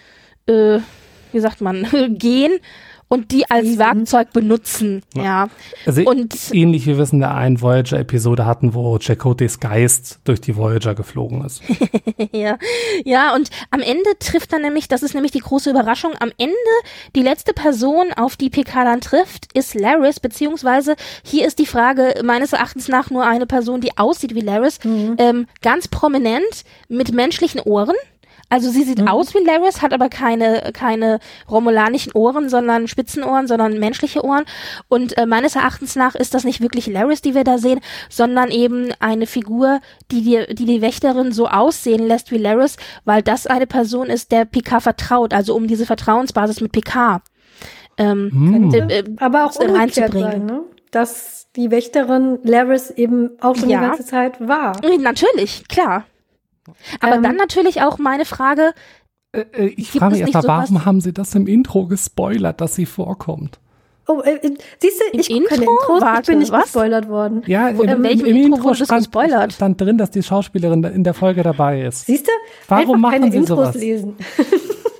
äh, wie sagt man, gehen und die als Werkzeug benutzen, ja. ja. Also und ähnlich wie wir es in der einen Voyager-Episode hatten, wo Chakotys Geist durch die Voyager geflogen ist. ja. ja, und am Ende trifft dann nämlich, das ist nämlich die große Überraschung, am Ende die letzte Person, auf die Picard dann trifft, ist Laris, beziehungsweise hier ist die Frage meines Erachtens nach nur eine Person, die aussieht wie Laris, mhm. ähm, ganz prominent mit menschlichen Ohren. Also sie sieht mhm. aus wie Laris, hat aber keine keine romulanischen Ohren, sondern Spitzenohren, sondern menschliche Ohren. Und äh, meines Erachtens nach ist das nicht wirklich Laris, die wir da sehen, sondern eben eine Figur, die die, die die Wächterin so aussehen lässt wie Laris, weil das eine Person ist, der Picard vertraut, also um diese Vertrauensbasis mit Picard ähm, mhm. äh, aber auch umgekehrt sein, ne? Dass die Wächterin Laris eben auch schon ja. die ganze Zeit war. Natürlich, klar. Aber ähm, dann natürlich auch meine Frage. Äh, äh, ich frage mich erstmal, warum haben sie das im Intro gespoilert, dass sie vorkommt? Oh, äh, siehst du, ich Intro? keine Intros, Warte, ich bin nicht was? gespoilert worden. Ja, Wo, im, in welchem im Intro, Intro stand, gespoilert? stand drin, dass die Schauspielerin in der Folge dabei ist. Siehst du? Warum Einfach machen keine sie Intros sowas? lesen.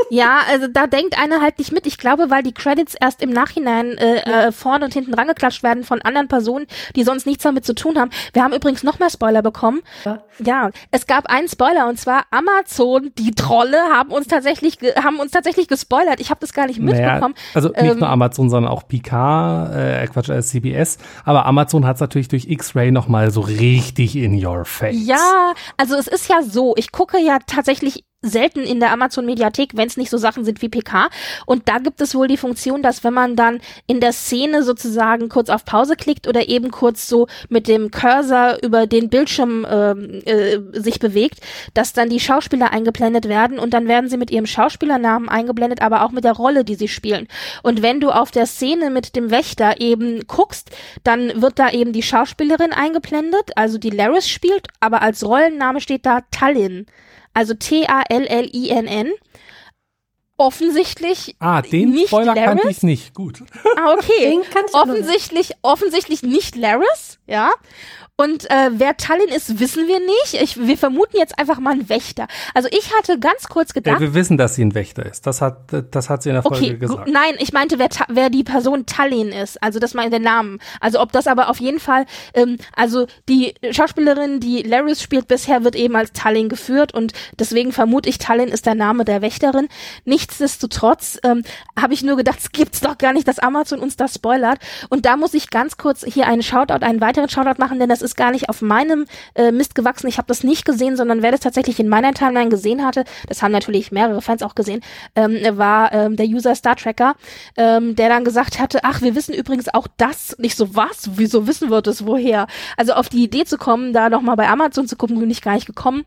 Ja, also da denkt einer halt nicht mit. Ich glaube, weil die Credits erst im Nachhinein äh, ja. äh, vorne und hinten rangeklatscht werden von anderen Personen, die sonst nichts damit zu tun haben. Wir haben übrigens noch mehr Spoiler bekommen. Ja, ja, es gab einen Spoiler und zwar Amazon, die Trolle haben uns tatsächlich ge- haben uns tatsächlich gespoilert. Ich habe das gar nicht mitbekommen. Naja, also nicht ähm, nur Amazon, sondern auch Picard, äh, Quatsch, äh, C B S. Aber Amazon hat es natürlich durch X-Ray nochmal so richtig in your face. Ja, also es ist ja so, ich gucke ja tatsächlich selten in der Amazon-Mediathek, wenn es nicht so Sachen sind wie P K. Und da gibt es wohl die Funktion, dass wenn man dann in der Szene sozusagen kurz auf Pause klickt oder eben kurz so mit dem Cursor über den Bildschirm äh, äh, sich bewegt, dass dann die Schauspieler eingeblendet werden und dann werden sie mit ihrem Schauspielernamen eingeblendet, aber auch mit der Rolle, die sie spielen. Und wenn du auf der Szene mit dem Wächter eben guckst, dann wird da eben die Schauspielerin eingeblendet, also die Laris spielt, aber als Rollenname steht da Tallinn. Also T A L L I N N. Offensichtlich ah, den nicht Spoiler Laris. kannte ich nicht. Gut. Ah, okay. Den kannst du offensichtlich, offensichtlich nicht Laris, ja. Und äh, wer Tallinn ist, wissen wir nicht. Ich, wir vermuten jetzt einfach mal einen Wächter. Also ich hatte ganz kurz gedacht... Ja, wir wissen, dass sie ein Wächter ist. Das hat, das hat sie in der Folge okay, gesagt. Gu- nein, ich meinte, wer, wer die Person Tallinn ist. Also das meint der Namen. Also ob das aber auf jeden Fall... Ähm, also die Schauspielerin, die Laris spielt bisher, wird eben als Tallinn geführt. Und deswegen vermute ich, Tallinn ist der Name der Wächterin. Nichtsdestotrotz ähm, habe ich nur gedacht, es gibt's doch gar nicht, dass Amazon uns das spoilert. Und da muss ich ganz kurz hier einen Shoutout, einen weiteren Shoutout machen, denn das ist gar nicht auf meinem äh, Mist gewachsen. Ich habe das nicht gesehen, sondern wer das tatsächlich in meiner Timeline gesehen hatte, das haben natürlich mehrere Fans auch gesehen, ähm, war ähm, der User Star Tracker, ähm, der dann gesagt hatte, ach, wir wissen übrigens auch das. Nicht so, was? Wieso wissen wir das? Woher? Also auf die Idee zu kommen, da nochmal bei Amazon zu gucken, bin ich gar nicht gekommen.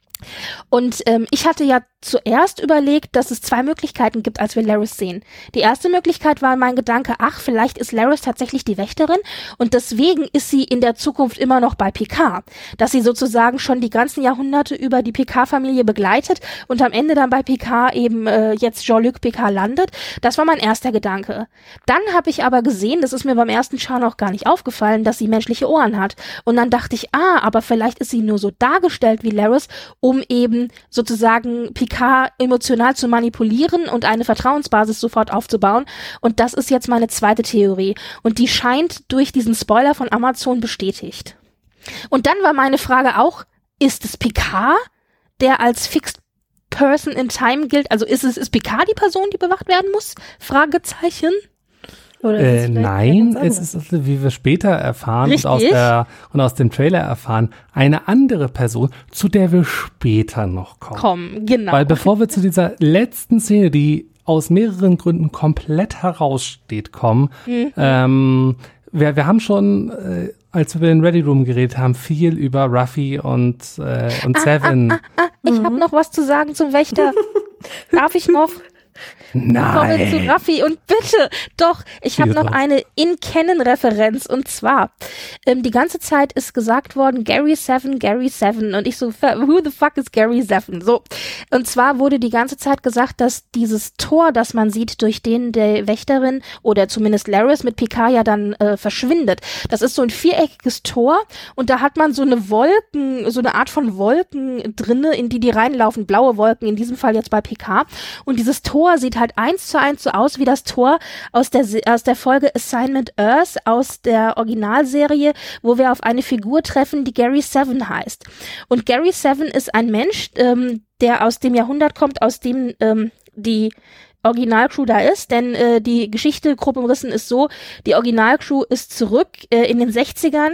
Und ähm, ich hatte ja zuerst überlegt, dass es zwei Möglichkeiten gibt, als wir Laris sehen. Die erste Möglichkeit war mein Gedanke, ach, vielleicht ist Laris tatsächlich die Wächterin und deswegen ist sie in der Zukunft immer noch bei Picard. Dass sie sozusagen schon die ganzen Jahrhunderte über die Picard-Familie begleitet und am Ende dann bei Picard eben äh, jetzt Jean-Luc Picard landet. Das war mein erster Gedanke. Dann habe ich aber gesehen, das ist mir beim ersten Schauen auch gar nicht aufgefallen, dass sie menschliche Ohren hat. Und dann dachte ich, ah, aber vielleicht ist sie nur so dargestellt wie Laris, um eben sozusagen Picard emotional zu manipulieren und eine Vertrauensbasis sofort aufzubauen. Und das ist jetzt meine zweite Theorie. Und die scheint durch diesen Spoiler von Amazon bestätigt. Und dann war meine Frage auch, ist es Picard, der als Fixed Person in Time gilt? Also ist es ist Picard die Person, die bewacht werden muss? Fragezeichen. Oder äh, nein, es ist, wie wir später erfahren und aus, der, und aus dem Trailer erfahren, eine andere Person, zu der wir später noch kommen. Kommen, genau. Weil bevor wir zu dieser letzten Szene, die aus mehreren Gründen komplett heraussteht, kommen, mhm. ähm, wir, wir haben schon, äh, als wir über den Ready Room geredet haben, viel über Ruffy und, äh, und ah, Seven. Ah, ah, ah, ich mhm. habe noch was zu sagen zum Wächter. Darf ich noch? Nein. Kommen wir zu Ruffy und bitte, doch, ich habe noch eine In-Canon-Referenz und zwar, ähm, die ganze Zeit ist gesagt worden, Gary Seven, Gary Seven und ich so, who the fuck is Gary Seven? So, und zwar wurde die ganze Zeit gesagt, dass dieses Tor, das man sieht, durch den der Wächterin oder zumindest Laris mit Picard ja dann äh, verschwindet, das ist so ein viereckiges Tor und da hat man so eine Wolken, so eine Art von Wolken drinne, in die die reinlaufen, blaue Wolken, in diesem Fall jetzt bei Picard und dieses Tor sieht halt eins zu eins so aus wie das Tor aus der aus der Folge Assignment Earth aus der Originalserie, wo wir auf eine Figur treffen, die Gary Seven heißt. Und Gary Seven ist ein Mensch, ähm, der aus dem Jahrhundert kommt, aus dem ähm, die Originalcrew da ist, denn äh, die Geschichte grob umrissen ist so, die Originalcrew ist zurück äh, in den sechzigern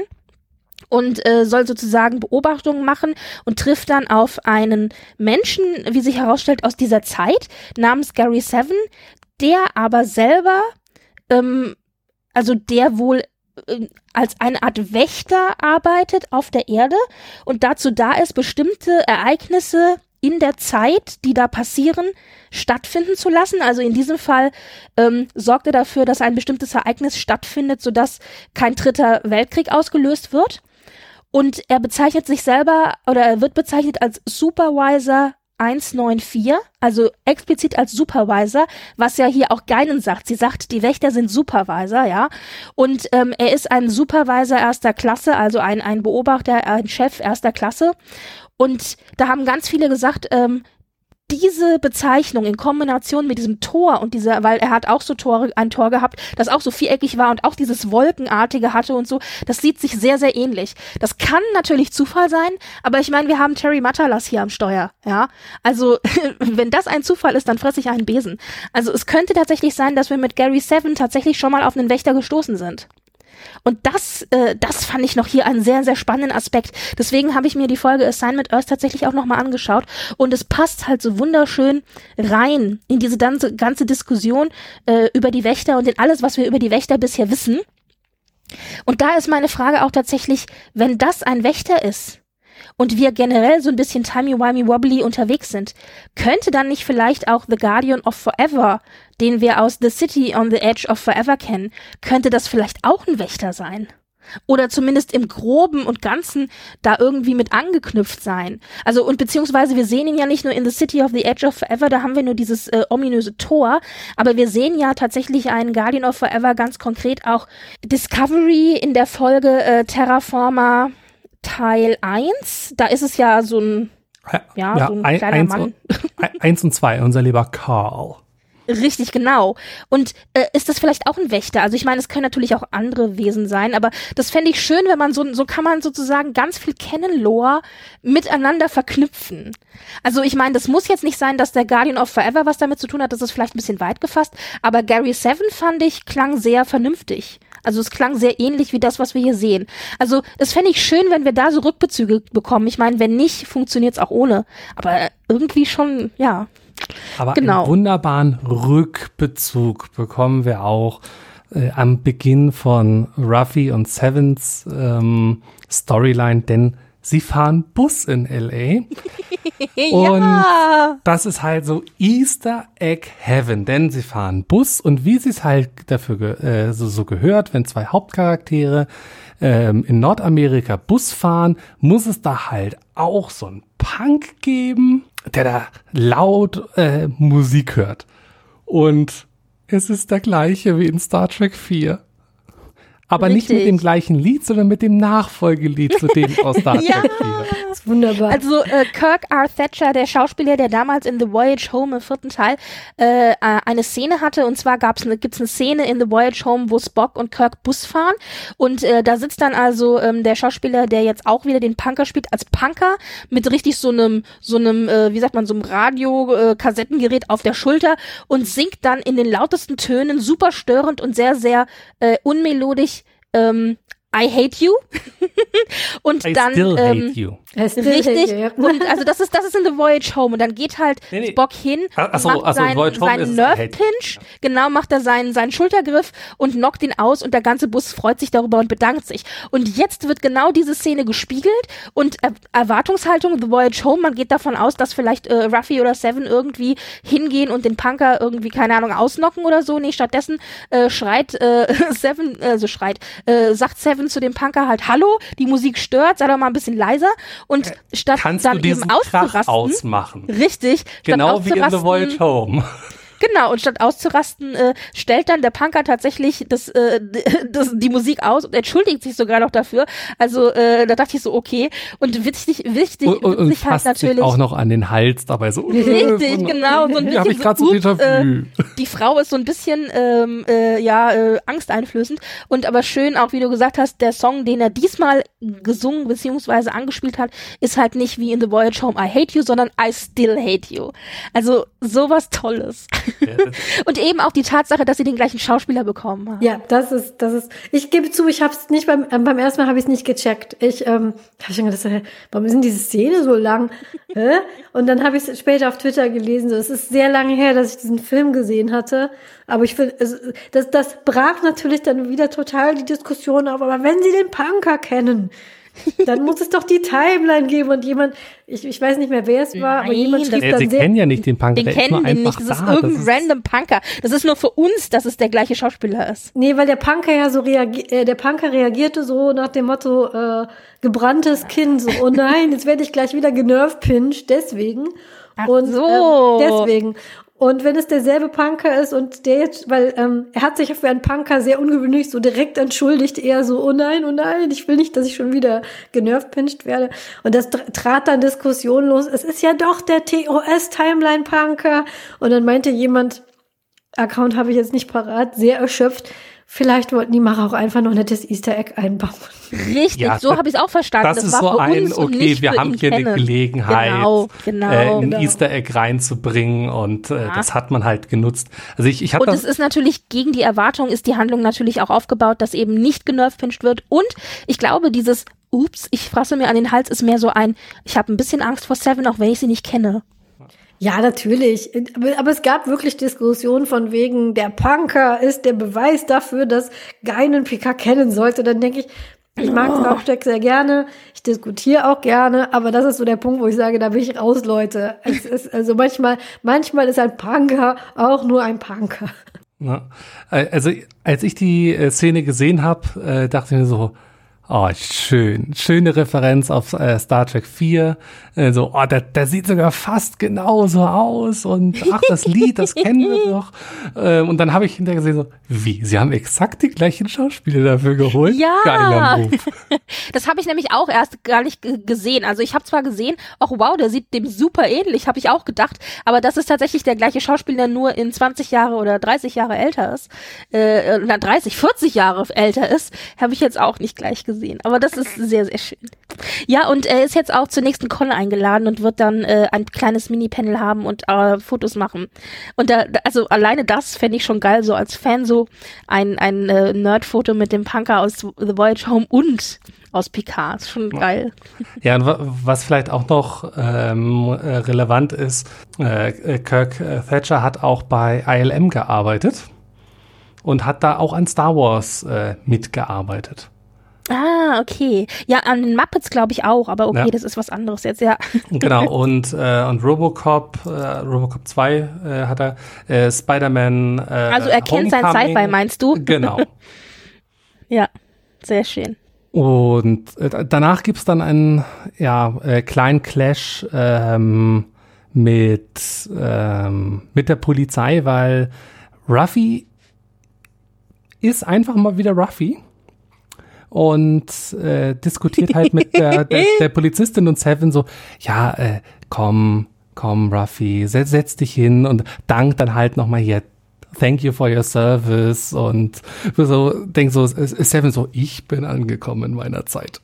und äh, soll sozusagen Beobachtungen machen und trifft dann auf einen Menschen, wie sich herausstellt, aus dieser Zeit, namens Gary Seven, der aber selber, ähm, also der wohl äh, als eine Art Wächter arbeitet auf der Erde und dazu da ist, bestimmte Ereignisse in der Zeit, die da passieren, stattfinden zu lassen. Also in diesem Fall ähm, sorgt er dafür, dass ein bestimmtes Ereignis stattfindet, sodass kein dritter Weltkrieg ausgelöst wird. Und er bezeichnet sich selber, oder er wird bezeichnet als Supervisor eins neun vier, also explizit als Supervisor, was ja hier auch Guinan sagt. Sie sagt, die Wächter sind Supervisor, ja. Und ähm, er ist ein Supervisor erster Klasse, also ein, ein Beobachter, ein Chef erster Klasse. Und da haben ganz viele gesagt, ähm, diese Bezeichnung in Kombination mit diesem Tor und dieser, weil er hat auch so Tore, ein Tor gehabt, das auch so viereckig war und auch dieses Wolkenartige hatte und so, das sieht sich sehr, sehr ähnlich. Das kann natürlich Zufall sein, aber ich meine, wir haben Terry Matalas hier am Steuer, ja. Also, wenn das ein Zufall ist, dann fresse ich einen Besen. Also, es könnte tatsächlich sein, dass wir mit Gary Seven tatsächlich schon mal auf einen Wächter gestoßen sind. Und das, äh, das fand ich noch hier einen sehr, sehr spannenden Aspekt. Deswegen habe ich mir die Folge Assignment Earth tatsächlich auch nochmal angeschaut. Und es passt halt so wunderschön rein in diese ganze, ganze Diskussion äh, über die Wächter und in alles, was wir über die Wächter bisher wissen. Und da ist meine Frage auch tatsächlich, wenn das ein Wächter ist und wir generell so ein bisschen timey-wimey-wobbly unterwegs sind, könnte dann nicht vielleicht auch The Guardian of Forever, den wir aus The City on the Edge of Forever kennen, könnte das vielleicht auch ein Wächter sein? Oder zumindest im Groben und Ganzen da irgendwie mit angeknüpft sein. Also und beziehungsweise wir sehen ihn ja nicht nur in The City of the Edge of Forever, da haben wir nur dieses äh, ominöse Tor, aber wir sehen ja tatsächlich einen Guardian of Forever ganz konkret auch Discovery in der Folge äh, Terraformer Teil eins, da ist es ja so ein, ja, ja so ein, ein kleiner eins Mann. Und, eins und zwei, unser lieber Carl. Richtig, genau. Und äh, ist das vielleicht auch ein Wächter? Also ich meine, es können natürlich auch andere Wesen sein, aber das fände ich schön, wenn man so, so kann man sozusagen ganz viel Canon-Lore miteinander verknüpfen. Also ich meine, das muss jetzt nicht sein, dass der Guardian of Forever was damit zu tun hat, das ist vielleicht ein bisschen weit gefasst, aber Gary Seven, fand ich, klang sehr vernünftig. Also es klang sehr ähnlich wie das, was wir hier sehen. Also es fände ich schön, wenn wir da so Rückbezüge bekommen. Ich meine, wenn nicht, funktioniert es auch ohne. Aber irgendwie schon, ja. Aber genau. Einen wunderbaren Rückbezug bekommen wir auch äh, am Beginn von Ruffy und Sevens ähm, Storyline, denn sie fahren Bus in L A. Und ja. das ist halt so Easter Egg Heaven, denn sie fahren Bus und wie sie es halt dafür ge- äh, so, so gehört, wenn zwei Hauptcharaktere ähm, in Nordamerika Bus fahren, muss es da halt auch so einen Punk geben, der da laut äh, Musik hört. Und es ist der gleiche wie in Star Trek vier. Aber Richtig. Nicht mit dem gleichen Lied, sondern mit dem Nachfolgelied zu dem aus Star Trek ja. vier. Das ist wunderbar. Also äh, Kirk R. Thatcher, der Schauspieler, der damals in The Voyage Home im vierten Teil äh, eine Szene hatte, und zwar gab's eine, gibt's eine Szene in The Voyage Home, wo Spock und Kirk Bus fahren und äh, da sitzt dann also ähm, der Schauspieler, der jetzt auch wieder den Punker spielt, als Punker mit richtig so einem, so einem, äh, wie sagt man, so einem Radio-Kassettengerät auf der Schulter und singt dann in den lautesten Tönen, super störend und sehr, sehr äh, unmelodisch ähm, I hate you. Und I dann still ähm, hate you. richtig. Ja. Und also das ist das ist in The Voyage Home und dann geht halt Nee, nee. Spock hin, Ach so, macht ach so, seinen, Voyage Home seinen ist Nerve Hate. Pinch, genau, macht er seinen seinen Schultergriff und knockt ihn aus und der ganze Bus freut sich darüber und bedankt sich. Und jetzt wird genau diese Szene gespiegelt und er Erwartungshaltung The Voyage Home, man geht davon aus, dass vielleicht äh, Ruffy oder Seven irgendwie hingehen und den Punker irgendwie, keine Ahnung, ausnocken oder so. Nee, stattdessen äh, schreit äh, Seven, also schreit, äh, sagt Seven zu dem Punker halt, hallo, die Musik stört, sei doch mal ein bisschen leiser. Und statt Kannst dann du diesen eben Krach auszurasten, ausmachen? richtig, Genau statt wie in The Voyage Home. Genau, und statt auszurasten, äh, stellt dann der Punker tatsächlich das, äh, das, die Musik aus und entschuldigt sich sogar noch dafür. Also äh, da dachte ich so, okay. Und wichtig, wichtig, Und, und, und witzig halt fasst natürlich. sich auch noch an den Hals dabei so. Richtig, genau. So ein Hier habe ich bisschen gerade so ups, Déjà-vu. äh, die Frau ist so ein bisschen ähm, äh, ja äh, angsteinflößend und aber schön auch, wie du gesagt hast, der Song, den er diesmal gesungen bzw. angespielt hat, ist halt nicht wie in The Voyage Home I Hate You, sondern I Still Hate You. Also sowas Tolles. Ja, und eben auch die Tatsache, dass sie den gleichen Schauspieler bekommen haben. Ja, das ist, das ist, ich gebe zu, ich habe es nicht beim, äh, beim ersten Mal habe ich es nicht gecheckt. Ich ähm, habe schon gedacht, äh, warum ist denn diese Szene so lang? Hä? Und dann habe ich es später auf Twitter gelesen. So, es ist sehr lange her, dass ich diesen Film gesehen hatte. Aber ich finde, das, das brach natürlich dann wieder total die Diskussion auf. Aber wenn Sie den Punker kennen, dann muss es doch die Timeline geben und jemand, ich, ich weiß nicht mehr, wer es war, Nein, aber jemand schrieb Ja, dann Sie sehr, kennen ja nicht den Punker, Den der ist nur kennen den einfach nicht, das ist da. irgendein ist- random Punker. Das ist nur für uns, dass es der gleiche Schauspieler ist. nee, weil der Punker ja so reagiert, äh, der Punker reagierte so nach dem Motto, äh, gebranntes Kinn, so, oh nein, jetzt werde ich gleich wieder genervt pinscht, deswegen. Ach und so. ähm, deswegen. Und wenn es derselbe Punker ist und der jetzt, weil ähm, er hat sich für einen Punker sehr ungewöhnlich so direkt entschuldigt, eher so, oh nein, oh nein, ich will nicht, dass ich schon wieder genervt pinscht werde. Und das trat dann Diskussion los. Es ist ja doch der T O S-Timeline-Punker. Und dann meinte jemand, Account habe ich jetzt nicht parat, sehr erschöpft, vielleicht wollten die Macher auch einfach noch ein nettes Easter Egg einbauen. Richtig, ja, so habe ich es auch verstanden. Das, das ist war so für ein, uns und okay, nicht wir für haben hier Kenne. eine Gelegenheit, genau, genau, äh, ein genau. Easter Egg reinzubringen und äh, ja. das hat man halt genutzt. Also ich, ich und das es ist natürlich, gegen die Erwartung ist die Handlung natürlich auch aufgebaut, dass eben nicht genervt-pinscht wird. Und ich glaube, dieses Ups, ich fasse mir an den Hals ist mehr so ein, ich habe ein bisschen Angst vor Seven, auch wenn ich sie nicht kenne. Ja, natürlich. Aber es gab wirklich Diskussionen von wegen, der Punker ist der Beweis dafür, dass Guinan Picard kennen sollte. Dann denke ich, ich mag Oh. Star Trek sehr gerne, ich diskutiere auch gerne, aber das ist so der Punkt, wo ich sage, da bin ich raus, Leute. Es ist, also manchmal, manchmal ist ein Punker auch nur ein Punker. Ja. Also als ich die äh, Szene gesehen habe, äh, dachte ich mir so, oh, schön. Schöne Referenz auf äh, Star Trek vier. Äh, so, oh, der, der sieht sogar fast genauso aus. Und ach, das Lied, das kennen wir doch. Äh, und dann habe ich hinterher gesehen, so, wie? Sie haben exakt die gleichen Schauspieler dafür geholt? Ja, Geiler Move. Das habe ich nämlich auch erst gar nicht g- gesehen. Also ich habe zwar gesehen, ach wow, der sieht dem super ähnlich, habe ich auch gedacht. Aber dass es tatsächlich der gleiche Schauspieler, der nur in zwanzig Jahre oder dreißig Jahre älter ist, äh, oder dreißig, vierzig Jahre älter ist, habe ich jetzt auch nicht gleich gesehen. Aber das ist sehr, sehr schön. Ja, und er ist jetzt auch zur nächsten Con eingeladen und wird dann äh, ein kleines Mini-Panel haben und äh, Fotos machen. Und da, also alleine das fände ich schon geil, so als Fan, so ein, ein äh, Nerd-Foto mit dem Punker aus The Voyage Home und aus Picard. Ist schon geil. Ja, und wa- was vielleicht auch noch ähm, äh, relevant ist, äh, Kirk äh, Thatcher hat auch bei I L M gearbeitet und hat da auch an Star Wars äh, mitgearbeitet. Ah, okay. Ja, an den Muppets glaube ich auch, aber okay, Ja. das ist was anderes jetzt, ja. Genau, und, äh, und Robocop, äh, Robocop zwei äh, hat er, äh, Spider-Man, äh, Also er kennt sein Homecoming. Sci-Fi, meinst du? Genau. Ja, sehr schön. Und äh, danach gibt's dann einen ja, äh, kleinen Clash ähm, mit, ähm, mit der Polizei, weil Ruffy ist einfach mal wieder Ruffy und äh, diskutiert halt mit der, der, der Polizistin und Seven so, ja, äh, komm, komm, Ruffy, setz, setz dich hin und dank dann halt nochmal hier, thank you for your service und so, denk so, Seven so, ich bin angekommen in meiner Zeit.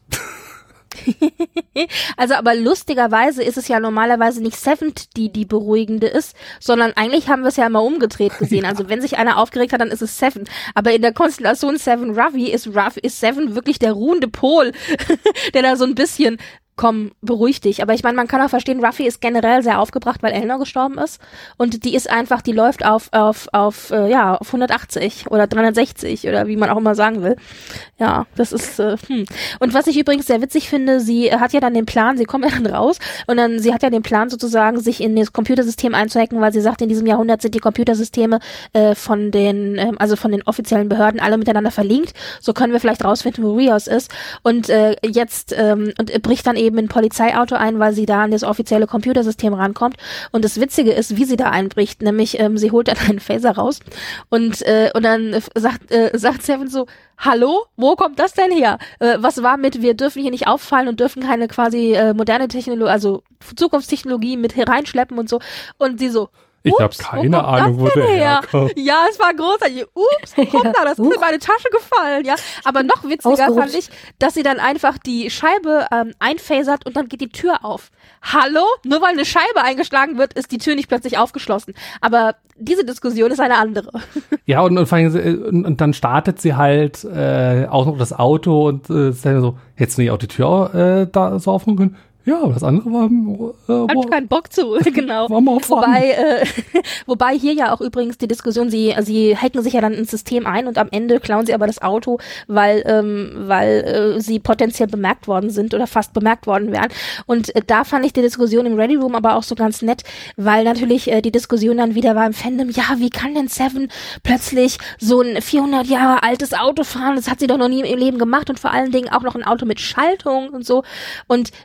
Also aber lustigerweise ist es ja normalerweise nicht Seven, die die beruhigende ist, sondern eigentlich haben wir es ja immer umgedreht gesehen. Also wenn sich einer aufgeregt hat, dann ist es Seven. Aber in der Konstellation Seven Ruffy ist Ruffy ist Seven wirklich der ruhende Pol, der da so ein bisschen komm, beruhig dich. Aber ich meine, man kann auch verstehen, Ruffy ist generell sehr aufgebracht, weil Elnor gestorben ist. Und die ist einfach, die läuft auf, auf, auf, äh, ja, auf hundertachtzig oder dreihundertsechzig oder wie man auch immer sagen will. Ja, das ist, äh, hm. Und was ich übrigens sehr witzig finde, sie hat ja dann den Plan, sie kommt ja dann raus und dann, sie hat ja den Plan sozusagen, sich in das Computersystem einzuhacken, weil sie sagt, in diesem Jahrhundert sind die Computersysteme äh, von den, äh, also von den offiziellen Behörden alle miteinander verlinkt. So können wir vielleicht rausfinden, wo Rios ist. Und äh, jetzt, ähm, und bricht dann eben ein Polizeiauto ein, weil sie da an das offizielle Computersystem rankommt. Und das Witzige ist, wie sie da einbricht, nämlich ähm, sie holt dann einen Phaser raus und äh, und dann sagt äh, sagt Seven so, hallo, wo kommt das denn her? Äh, was war mit, wir dürfen hier nicht auffallen und dürfen keine quasi äh, moderne Technologie, also Zukunftstechnologie mit hereinschleppen und so. Und sie so, ich habe Ups, keine wo kommt Ahnung, wo das denn der her? herkommt. Ja, es war großartig. Ups, wo kommt da? Das ist in meine Tasche gefallen, ja. Aber noch witziger Ausgerutscht. fand ich, dass sie dann einfach die Scheibe ähm, einphasert und dann geht die Tür auf. Hallo? Nur weil eine Scheibe eingeschlagen wird, ist die Tür nicht plötzlich aufgeschlossen. Aber diese Diskussion ist eine andere. Ja, und, und, vor allem, äh, und, und dann startet sie halt äh, auch noch das Auto und äh, ist dann so, hättest du nicht auch die Tür äh, da so aufmachen können? Ja, aber das andere war, äh, Hab war, ich keinen Bock zu, genau. war mal fahren. Wobei, äh, wobei hier ja auch übrigens die Diskussion, sie, sie hacken sich ja dann ins System ein und am Ende klauen sie aber das Auto, weil, ähm, weil äh, sie potenziell bemerkt worden sind oder fast bemerkt worden wären. Und äh, da fand ich die Diskussion im Ready Room aber auch so ganz nett, weil natürlich äh, die Diskussion dann wieder war im Fandom, ja, wie kann denn Seven plötzlich so ein vierhundert Jahre altes Auto fahren? Das hat sie doch noch nie im Leben gemacht und vor allen Dingen auch noch ein Auto mit Schaltung und so. Und da war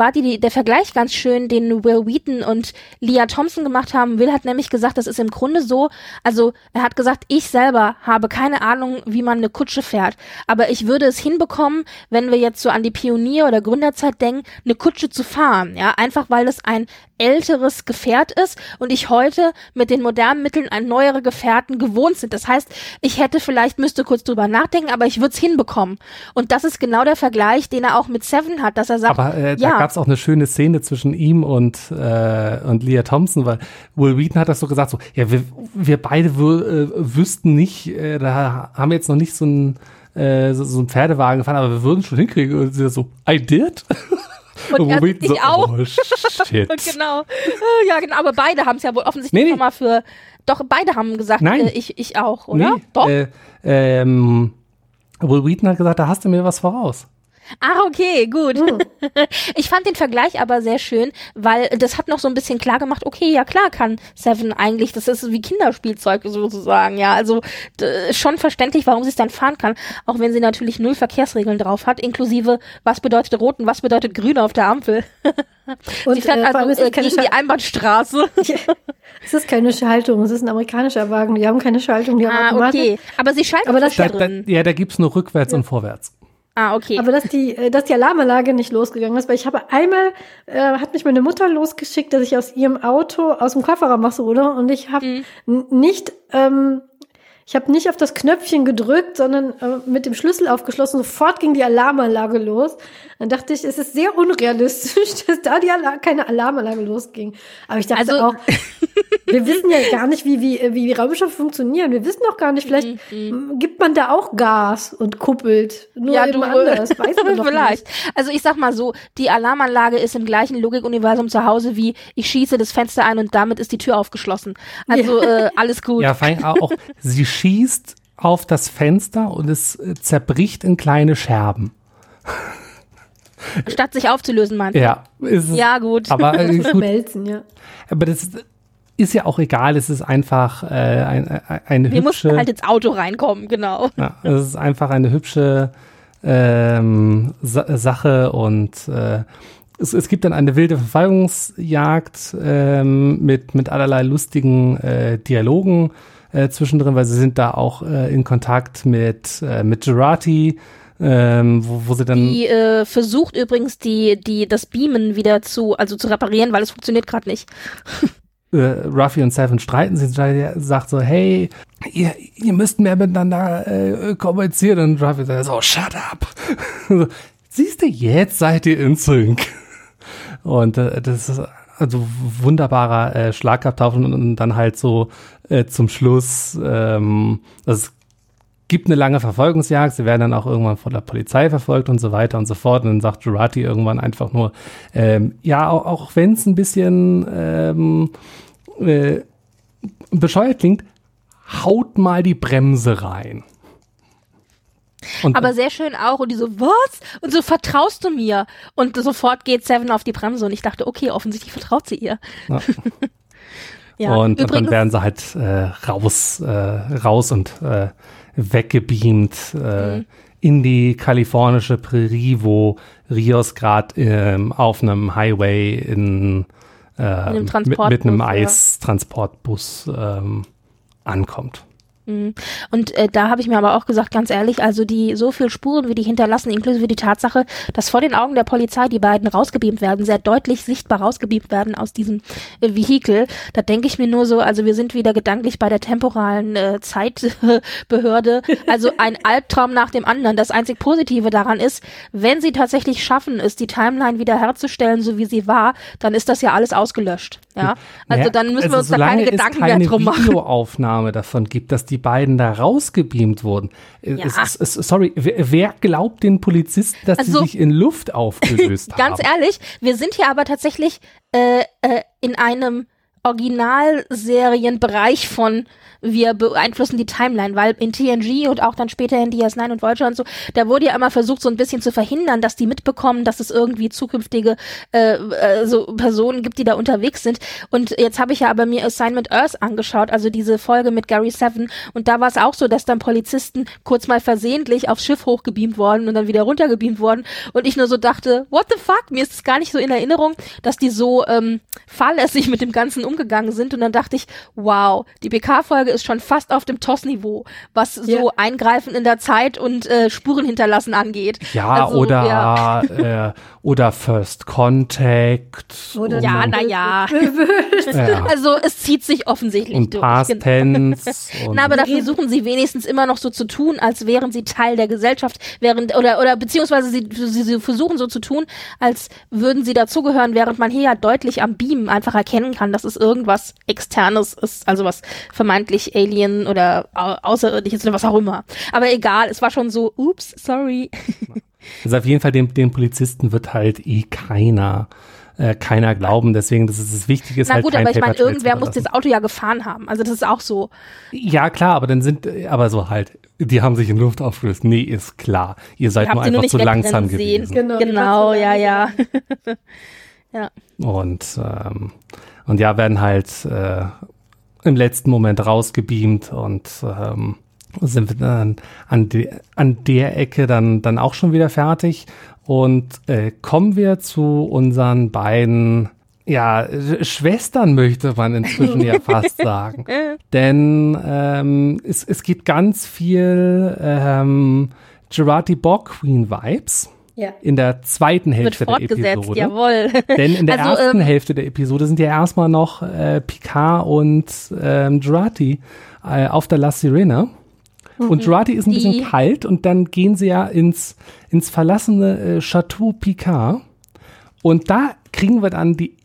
war die, die, der Vergleich ganz schön, den Will Wheaton und Lea Thompson gemacht haben. Will hat nämlich gesagt, das ist im Grunde so, also er hat gesagt, ich selber habe keine Ahnung, wie man eine Kutsche fährt, aber ich würde es hinbekommen, wenn wir jetzt so an die Pionier- oder Gründerzeit denken, eine Kutsche zu fahren, ja, einfach weil es ein älteres Gefährt ist und ich heute mit den modernen Mitteln an neuere Gefährten gewohnt sind. Das heißt, ich hätte vielleicht, müsste kurz drüber nachdenken, aber ich würde es hinbekommen. Und das ist genau der Vergleich, den er auch mit Seven hat, dass er sagt, aber äh, ja. da gab es auch eine schöne Szene zwischen ihm und äh, und Lea Thompson, weil Will Wheaton hat das so gesagt, so, ja, wir, wir beide w- äh, wüssten nicht, äh, da haben wir jetzt noch nicht so ein äh, so, so einen Pferdewagen gefahren, aber wir würden schon hinkriegen. Und sie so, I did? Und, und er ich so, auch. Oh, shit. Genau. Ja, genau. Aber beide haben es ja wohl offensichtlich nee, nee. nochmal für. Doch, beide haben gesagt, Nein. Äh, ich, ich auch, oder? Nee, Doch. Äh, ähm, Will Wheaton hat gesagt, da hast du mir was voraus. Ah, okay, gut. Mhm. Ich fand den Vergleich aber sehr schön, weil das hat noch so ein bisschen klar gemacht, okay, ja klar kann Seven eigentlich, das ist wie Kinderspielzeug sozusagen, ja, also d- schon verständlich, warum sie es dann fahren kann, auch wenn sie natürlich null Verkehrsregeln drauf hat, inklusive, was bedeutet rot und was bedeutet grün auf der Ampel. Und, sie fährt äh, vor allem also ist äh, es keine gegen die Einbahnstraße. Es ist keine Schaltung, es ist ein amerikanischer Wagen, die haben keine Schaltung, die haben Ah, Automatik. okay, aber sie schaltet Aber das- da Da, da, drin. ja, da gibt's nur rückwärts Ja. und vorwärts. Ah, okay. Aber dass die, äh, dass die Alarmanlage nicht losgegangen ist, weil ich habe einmal, äh, hat mich meine Mutter losgeschickt, dass ich aus ihrem Auto, aus dem Kofferraum mache, oder? Und ich habe Mhm. n- nicht, ähm, ich habe nicht auf das Knöpfchen gedrückt, sondern äh, mit dem Schlüssel aufgeschlossen. Sofort ging die Alarmanlage los. Dann dachte ich, es ist sehr unrealistisch, dass da die Alar- keine Alarmanlage losging. Aber ich dachte Also- auch, wir wissen ja gar nicht, wie, wie, wie Raumschiffe funktionieren. Wir wissen auch gar nicht, vielleicht Mhm. m, gibt man da auch Gas und kuppelt. Nur Ja, eben du- anders. Weiß man doch Vielleicht. nicht. Also ich sag mal so, die Alarmanlage ist im gleichen Logikuniversum zu Hause wie ich schieße das Fenster ein und damit ist die Tür aufgeschlossen. Also äh, alles gut. Ja, vor allem auch, sie schießt auf das Fenster und es äh, zerbricht in kleine Scherben. Statt sich aufzulösen, meinst du? Ja, ist es, Ja, gut. aber äh, gut, Schmelzen, ja. aber das ist ja auch egal, es ist einfach äh, ein, ein, eine Wir hübsche, mussten halt ins Auto reinkommen, genau. ja, es ist einfach eine hübsche ähm, Sa Sache und äh, es, es gibt dann eine wilde Verfolgungsjagd ähm, mit, mit allerlei lustigen äh, Dialogen äh, zwischendrin, weil sie sind da auch äh, in Kontakt mit, äh, mit Jurati, ähm, wo, wo sie dann Die äh, versucht übrigens die die das Beamen wieder zu also zu reparieren, weil es funktioniert gerade nicht. äh, Ruffy und Seven streiten sich, sagt so, hey, ihr, ihr müsst mehr miteinander äh, kommunizieren und Ruffy sagt so, shut up. Siehst du, jetzt seid ihr in Sync. Und äh, das ist also wunderbarer äh, Schlagabtausch und, und dann halt so äh, zum Schluss, ähm, das gibt eine lange Verfolgungsjagd, sie werden dann auch irgendwann von der Polizei verfolgt und so weiter und so fort. Und dann sagt Jurati irgendwann einfach nur, ähm, ja, auch, auch wenn es ein bisschen ähm, äh, bescheuert klingt, haut mal die Bremse rein. Und Aber sehr schön auch und die so, was? Und so, vertraust du mir? Und sofort geht Seven auf die Bremse und ich dachte, okay, offensichtlich vertraut sie ihr. Ja. Ja, und, und dann übrigens, werden sie halt äh, raus, äh, raus und äh, weggebeamt äh, Mhm. in die kalifornische Prärie, wo Rios gerade ähm, auf einem Highway in, äh, einem mit, Transportbus, mit einem ja. Eistransportbus ähm, ankommt. Und äh, da habe ich mir aber auch gesagt, ganz ehrlich, also die so viel Spuren, wie die hinterlassen, inklusive die Tatsache, dass vor den Augen der Polizei die beiden rausgebeamt werden, sehr deutlich sichtbar rausgebeamt werden aus diesem äh, Vehikel, da denke ich mir nur so, also wir sind wieder gedanklich bei der temporalen äh, Zeitbehörde, also ein Albtraum nach dem anderen. Das einzig Positive daran ist, wenn sie tatsächlich schaffen, es die Timeline wieder herzustellen, so wie sie war, dann ist das ja alles ausgelöscht. Ja, also Naja, dann müssen also wir uns da keine solange Gedanken es keine mehr drum machen. Videoaufnahme davon gibt, dass die beiden da rausgebeamt wurden. Ja. Es, es, es, sorry, wer, wer glaubt den Polizisten, dass Also- sie sich in Luft aufgelöst haben? Ganz ehrlich, wir sind hier aber tatsächlich äh, äh, in einem Originalserienbereich von wir beeinflussen die Timeline, weil in T N G und auch dann später in D S neun und Voyager und so, da wurde ja immer versucht, so ein bisschen zu verhindern, dass die mitbekommen, dass es irgendwie zukünftige äh, äh, so Personen gibt, die da unterwegs sind. Und jetzt habe ich ja aber mir Assignment Earth angeschaut, also diese Folge mit Gary Seven, und da war es auch so, dass dann Polizisten kurz mal versehentlich aufs Schiff hochgebeamt worden und dann wieder runtergebeamt worden und ich nur so dachte, what the fuck, mir ist es gar nicht so in Erinnerung, dass die so ähm, fahrlässig mit dem Ganzen umgegangen sind, und dann dachte ich, wow, die P K-Folge ist schon fast auf dem T O S-Niveau, was so ja. Eingreifen in der Zeit und äh, Spuren hinterlassen angeht. Ja, also, oder ja. Äh, oder First Contact. Oder ja, naja. Ja. Also es zieht sich offensichtlich Und durch. Past Genau. Tense. Und Na, aber da versuchen sie wenigstens immer noch so zu tun, als wären sie Teil der Gesellschaft, während oder oder beziehungsweise sie, sie, sie versuchen so zu tun, als würden sie dazugehören, während man hier ja deutlich am Beamen einfach erkennen kann, dass es irgendwas Externes ist, also was vermeintlich Alien oder au- Außerirdisches oder was auch immer. Aber egal, es war schon so, ups, sorry. Also auf jeden Fall den, den Polizisten wird halt eh keiner äh, keiner glauben, deswegen das ist das Wichtige ist Na halt gut, kein aber ich meine, Paper Trail irgendwer zu muss verlassen. das Auto ja gefahren haben. Also das ist auch so. Ja klar, aber dann sind aber so halt, die haben sich in Luft aufgelöst. Nee, ist klar. Ihr seid Ihr nur habt sie nur einfach nicht zu langsam wegrennen sehen. gewesen. Genau, Genau, die ja, war ja. zu Ja. Und ähm, und ja, werden halt äh, im letzten Moment rausgebeamt und ähm, sind wir dann an, de, an der Ecke dann, dann auch schon wieder fertig. Und äh, kommen wir zu unseren beiden, ja, Sch- Schwestern möchte man inzwischen ja fast sagen. Denn ähm, es, es gibt ganz viel ähm, Jurati Borg Queen Vibes Ja. in der zweiten Wird Hälfte der fortgesetzt, Episode. jawohl. Denn in der Also, ersten ähm, Hälfte der Episode sind ja erstmal noch äh, Picard und ähm, Jurati äh, auf der La Sirena. Und Jurati ist ein Die- bisschen kalt und dann gehen sie ja ins, ins verlassene äh, Chateau Picard. Und da kriegen wir dann die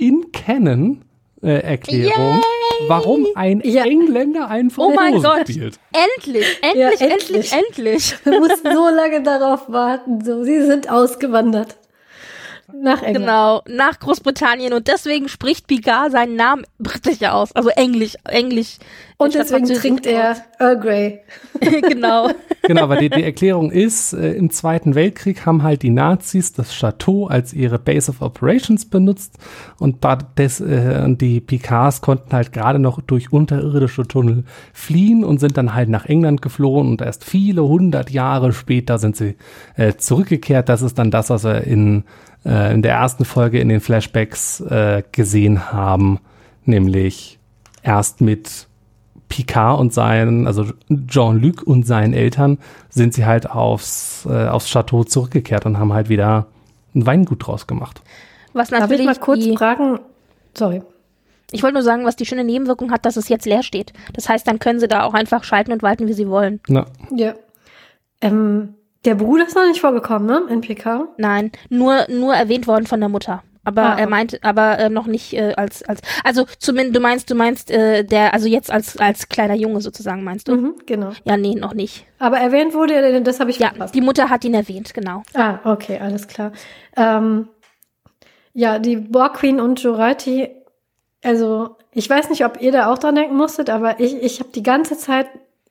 In-Canon-Erklärung, warum ein Ja. Engländer einen Oh mein Franzosen Gott. spielt. Endlich, endlich, Ja, endlich, endlich. endlich. Wir mussten so lange darauf warten. So, sie sind ausgewandert. Nach England. Genau, nach Großbritannien, und deswegen spricht Picard seinen Namen britisch aus, also Englisch, Englisch. Und statt deswegen Französisch. trinkt er Earl Grey. Genau. Genau, weil die, die Erklärung ist, äh, im Zweiten Weltkrieg haben halt die Nazis das Chateau als ihre Base of Operations benutzt und da des, äh, die Picards konnten halt gerade noch durch unterirdische Tunnel fliehen und sind dann halt nach England geflohen und erst viele hundert Jahre später sind sie äh, zurückgekehrt. Das ist dann das, was wir in, äh, in der ersten Folge in den Flashbacks äh, gesehen haben, nämlich erst mit Picard und seinen, also Jean-Luc und seinen Eltern, sind sie halt aufs, äh, aufs Chateau zurückgekehrt und haben halt wieder ein Weingut draus gemacht. Was Darf ich natürlich mal kurz die, fragen? Sorry. ich wollte nur sagen, was die schöne Nebenwirkung hat, dass es jetzt leer steht. Das heißt, dann können sie da auch einfach schalten und walten, wie sie wollen. Na, Ja. Ähm, der Bruder ist noch nicht vorgekommen, ne? In P K. Nein, nur, nur erwähnt worden von der Mutter. Aber Ah, er meint, aber äh, noch nicht äh, als, als, also zumindest, du meinst, du meinst, äh, der, also jetzt als, als kleiner Junge sozusagen, meinst du? Mhm, genau. Ja, nee, noch nicht. Aber erwähnt wurde er, das habe ich Ja, verpasst. die Mutter hat ihn erwähnt, genau. Ah, okay, alles klar. Ähm, ja, die Borg Queen und Jurati, also ich weiß nicht, ob ihr da auch dran denken musstet, aber ich, ich habe die ganze Zeit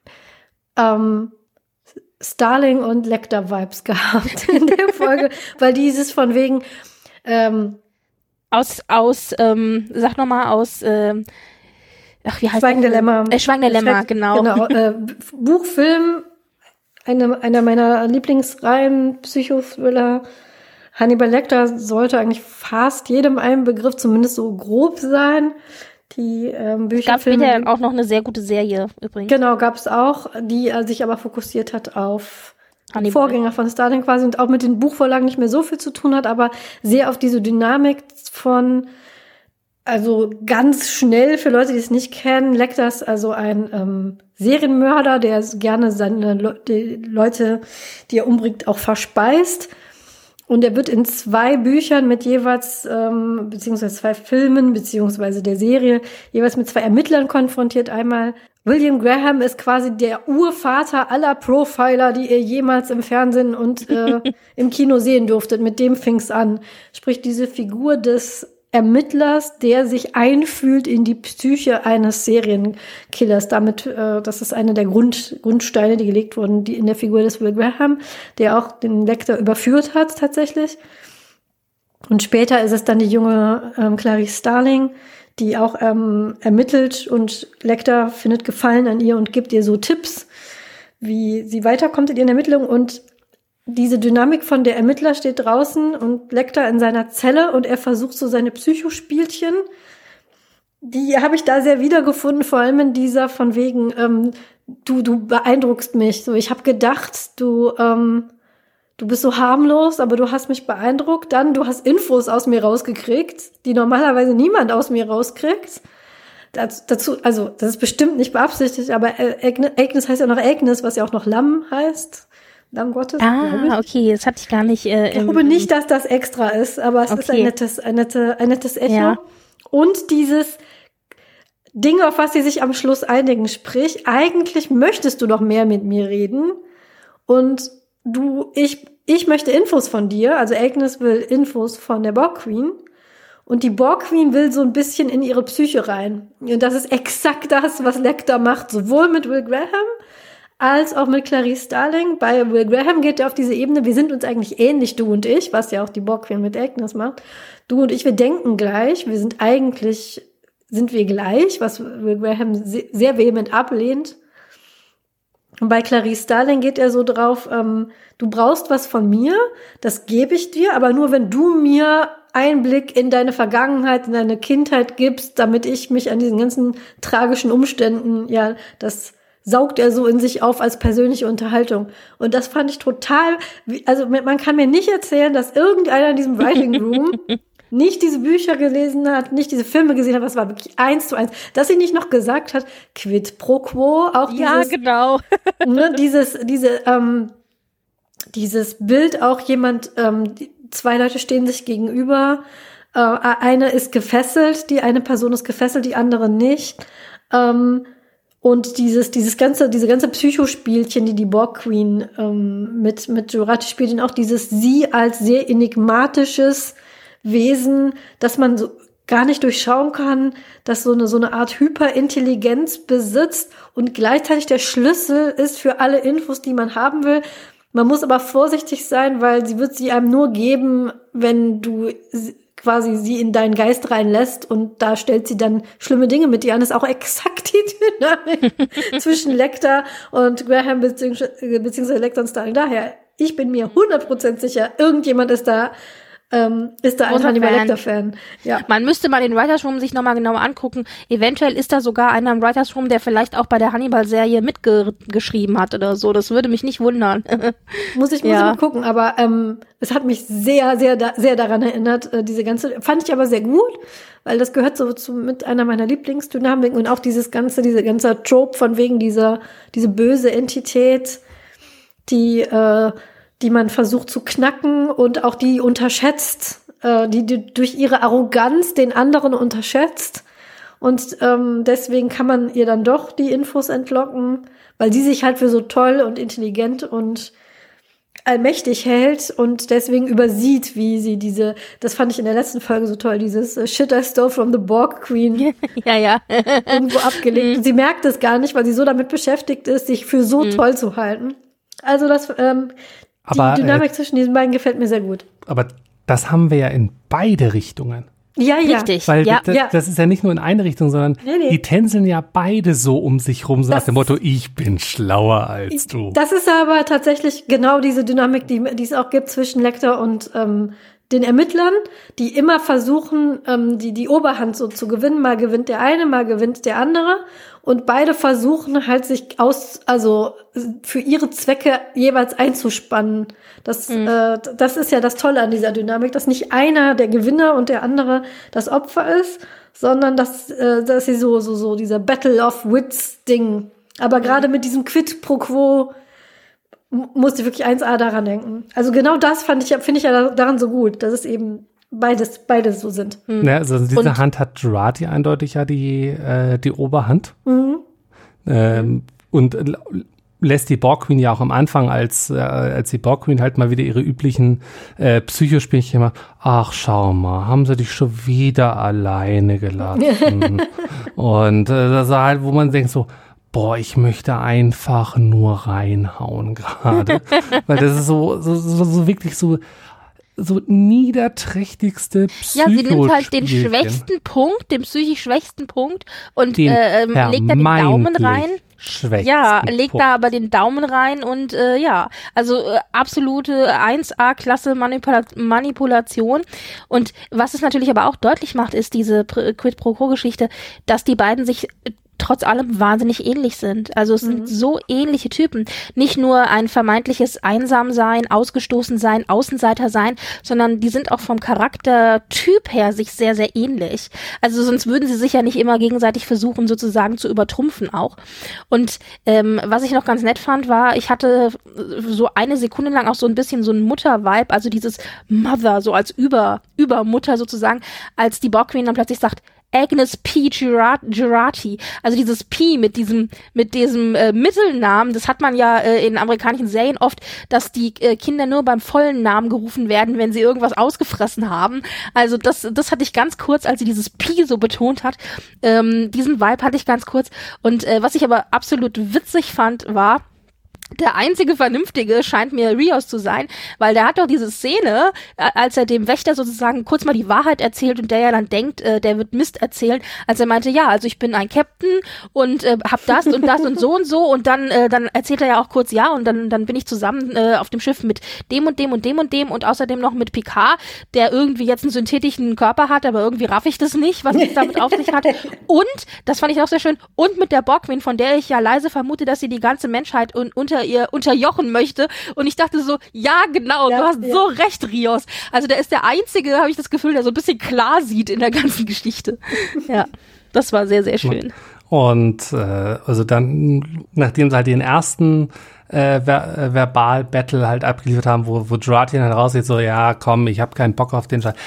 ähm, Starling und Lecter-Vibes gehabt in der Folge, weil dieses von wegen ähm, Aus, aus, ähm, sag nochmal, aus, ähm, ach, wie heißt Schweigende das? Lämmer. Äh, Schweigende Lämmer, Schweig- genau. genau äh, Buch, Film, eine, einer meiner Lieblingsreihen, Psychothriller. Hannibal Lecter sollte eigentlich fast jedem einen Begriff zumindest so grob sein. Die ähm, Es Bücher, gab Filme, später auch noch eine sehr gute Serie, übrigens. genau, gab es auch, die äh, sich aber fokussiert hat auf den Hannibal. Vorgänger von Starling quasi und auch mit den Buchvorlagen nicht mehr so viel zu tun hat, aber sehr auf diese Dynamik von, also ganz schnell für Leute, die es nicht kennen, Lecter ist also ein ähm, Serienmörder, der gerne seine Le die Leute, die er umbringt, auch verspeist. Und er wird in zwei Büchern mit jeweils, ähm, beziehungsweise zwei Filmen, beziehungsweise der Serie, jeweils mit zwei Ermittlern konfrontiert. Einmal William Graham ist quasi der Urvater aller Profiler, die ihr jemals im Fernsehen und äh, im Kino sehen durftet. Mit dem fing's an. Sprich, diese Figur des Ermittlers, der sich einfühlt in die Psyche eines Serienkillers. Damit, äh, das ist eine der Grund, Grundsteine, die gelegt wurden, die in der Figur des Will Graham, der auch den Lecter überführt hat tatsächlich. Und später ist es dann die junge ähm, Clarice Starling, die auch ähm, ermittelt, und Lecter findet Gefallen an ihr und gibt ihr so Tipps, wie sie weiterkommt in ihren Ermittlungen. Und diese Dynamik von der Ermittler steht draußen und Lecter in seiner Zelle und er versucht so seine Psychospielchen. Die habe ich da sehr wiedergefunden, vor allem in dieser von wegen, ähm, du du beeindruckst mich. So, ich habe gedacht, du ähm, du bist so harmlos, aber du hast mich beeindruckt. Dann, du hast Infos aus mir rausgekriegt, die normalerweise niemand aus mir rauskriegt. Das, dazu, also das ist bestimmt nicht beabsichtigt, aber Agnes heißt ja noch Agnes, was ja auch noch Lamm heißt. Lamm Gottes. Ah, okay, das hatte ich gar nicht. Äh, ich glaube nicht, dass das extra ist, aber es okay. ist ein nettes, ein, nette, ein nettes Echo. Ja. Und dieses Ding, auf was sie sich am Schluss einigen, sprich, eigentlich möchtest du doch mehr mit mir reden und du, ich, ich möchte Infos von dir, also Agnes will Infos von der Borg Queen und die Borg Queen will so ein bisschen in ihre Psyche rein. Und das ist exakt das, was Lecter macht, sowohl mit Will Graham als auch mit Clarice Starling. Bei Will Graham geht er auf diese Ebene, wir sind uns eigentlich ähnlich, du und ich, was ja auch die Borg Queen mit Agnes macht. Du und ich, wir denken gleich, wir sind eigentlich, sind wir gleich, was Will Graham sehr vehement ablehnt. Und bei Clarice Starling geht er so drauf, ähm, du brauchst was von mir, das gebe ich dir, aber nur wenn du mir Einblick in deine Vergangenheit, in deine Kindheit gibst, damit ich mich an diesen ganzen tragischen Umständen, ja, das saugt er so in sich auf als persönliche Unterhaltung. Und das fand ich total, also man kann mir nicht erzählen, dass irgendeiner in diesem Writing Room nicht diese Bücher gelesen hat, nicht diese Filme gesehen hat, was war wirklich eins zu eins. Dass sie nicht noch gesagt hat, quid pro quo, auch dieses, ja, genau. ne, dieses, diese, ähm, dieses Bild auch jemand, ähm, zwei Leute stehen sich gegenüber, äh, eine ist gefesselt, die eine Person ist gefesselt, die andere nicht, ähm, und dieses, dieses ganze, diese ganze Psychospielchen, die die Borg Queen ähm, mit mit Jurati spielt, und auch dieses sie als sehr enigmatisches Wesen, dass man so gar nicht durchschauen kann, dass so eine so eine Art Hyperintelligenz besitzt und gleichzeitig der Schlüssel ist für alle Infos, die man haben will. Man muss aber vorsichtig sein, weil sie wird sie einem nur geben, wenn du quasi sie in deinen Geist reinlässt, und da stellt sie dann schlimme Dinge mit dir an. Das ist auch exakt die Dynamik zwischen Lecter und Graham beziehungsweise, beziehungsweise Lecter und Starling. Daher, ich bin mir hundert Prozent sicher, irgendjemand ist da Ähm, ist da ein Hannibal Lecter-Fan. Ja. Man müsste mal den Writers Room sich nochmal genauer angucken. Eventuell ist da sogar einer im Writers Room, der vielleicht auch bei der Hannibal-Serie mitgeschrieben hat oder so. Das würde mich nicht wundern. Muss ich, muss ja. ich mal gucken. Aber ähm, es hat mich sehr, sehr, da, sehr daran erinnert. Äh, diese ganze, fand ich aber sehr gut, weil das gehört so zu mit einer meiner Lieblingsdynamiken, und auch dieses ganze, diese ganze Trope von wegen dieser, diese böse Entität, die äh, die man versucht zu knacken und auch die unterschätzt, äh, die, die durch ihre Arroganz den anderen unterschätzt. Und ähm, deswegen kann man ihr dann doch die Infos entlocken, weil sie sich halt für so toll und intelligent und allmächtig hält und deswegen übersieht, wie sie diese, das fand ich in der letzten Folge so toll, dieses uh, Shit I stole from the Borg Queen. Ja, ja. irgendwo abgelegt. Und sie merkt es gar nicht, weil sie so damit beschäftigt ist, sich für so mhm. toll zu halten. Also das, ähm, aber, die Dynamik äh, zwischen diesen beiden gefällt mir sehr gut. Aber das haben wir ja in beide Richtungen. Ja, ja. Richtig. Weil ja. das, das ist ja nicht nur in eine Richtung, sondern nee, nee. die tänzeln ja beide so um sich rum, so das, nach dem Motto, ich bin schlauer als du. Das ist aber tatsächlich genau diese Dynamik, die, die es auch gibt zwischen Lecter und ähm, den Ermittlern, die immer versuchen, ähm, die, die Oberhand so zu gewinnen. Mal gewinnt der eine, mal gewinnt der andere. Und beide versuchen halt sich aus, also für ihre Zwecke jeweils einzuspannen. Das, mhm. äh, das ist ja das Tolle an dieser Dynamik, dass nicht einer der Gewinner und der andere das Opfer ist, sondern dass, äh, dass sie so, so, so dieser Battle of Wits Ding. Aber mhm. gerade mit diesem Quid pro quo musste ich wirklich eins a daran denken. Also genau das fand ich, finde ich ja daran so gut, dass es eben beides, beides so sind. Mhm. Ja, also in dieser und, Hand hat Jurati eindeutig ja die, äh, die Oberhand. Mhm. Ähm, und lässt die Borg Queen ja auch am Anfang, als, äh, als die Borg Queen halt mal wieder ihre üblichen äh, Psychospielchen macht, ach, schau mal, haben sie dich schon wieder alleine gelassen. Und äh, das ist halt, wo man denkt so, boah, ich möchte einfach nur reinhauen gerade. Weil das ist so, so, so, so wirklich so, so niederträchtigste Psycho. Ja, sie nimmt halt den schwächsten Punkt, den psychisch schwächsten Punkt und den äh, ähm, legt da den Daumen rein. Ja, legt Punkt. da aber den Daumen rein und äh, ja, also äh, absolute eins A-Klasse Manipula- Manipulation. Und was es natürlich aber auch deutlich macht, ist diese Pr- Quid-pro-Quo-Geschichte, dass die beiden sich trotz allem wahnsinnig ähnlich sind. Also es mhm. sind so ähnliche Typen. Nicht nur ein vermeintliches Einsamsein, Ausgestoßensein, Außenseitersein, sondern die sind auch vom Charaktertyp her sich sehr, sehr ähnlich. Also sonst würden sie sich ja nicht immer gegenseitig versuchen, sozusagen zu übertrumpfen auch. Und ähm, was ich noch ganz nett fand, war, ich hatte so eine Sekunde lang auch so ein bisschen so ein Mutter-Vibe, also dieses Mother, so als Über, Übermutter sozusagen, als die Borg Queen dann plötzlich sagt, Agnes P. Jurati, also dieses P mit diesem mit diesem äh, Mittelnamen, das hat man ja äh, in amerikanischen Serien oft, dass die äh, Kinder nur beim vollen Namen gerufen werden, wenn sie irgendwas ausgefressen haben. Also das das hatte ich ganz kurz, als sie dieses P so betont hat. Ähm, diesen Vibe hatte ich ganz kurz. Und äh, was ich aber absolut witzig fand, war, der einzige Vernünftige scheint mir Rios zu sein, weil der hat doch diese Szene, als er dem Wächter sozusagen kurz mal die Wahrheit erzählt und der ja dann denkt, äh, der wird Mist erzählen, als er meinte, ja, also ich bin ein Captain und äh, hab das und das und so und so und dann äh, dann erzählt er ja auch kurz, ja, und dann dann bin ich zusammen äh, auf dem Schiff mit dem und dem und dem und dem und außerdem noch mit Picard, der irgendwie jetzt einen synthetischen Körper hat, aber irgendwie raff ich das nicht, was es damit auf sich hat. Und, das fand ich auch sehr schön, und mit der Borg Queen, von der ich ja leise vermute, dass sie die ganze Menschheit un- unter ihr unterjochen möchte. Und ich dachte so, ja, genau, ja, du hast ja. so recht, Rios. Also der ist der Einzige, habe ich das Gefühl, der so ein bisschen klar sieht in der ganzen Geschichte. Ja, das war sehr, sehr schön. Und äh, also dann, nachdem sie halt den ersten äh, Ver- äh, Verbal-Battle halt abgeliefert haben, wo, wo Jurati halt rausgeht, so, ja, komm, ich habe keinen Bock auf den Scheiß.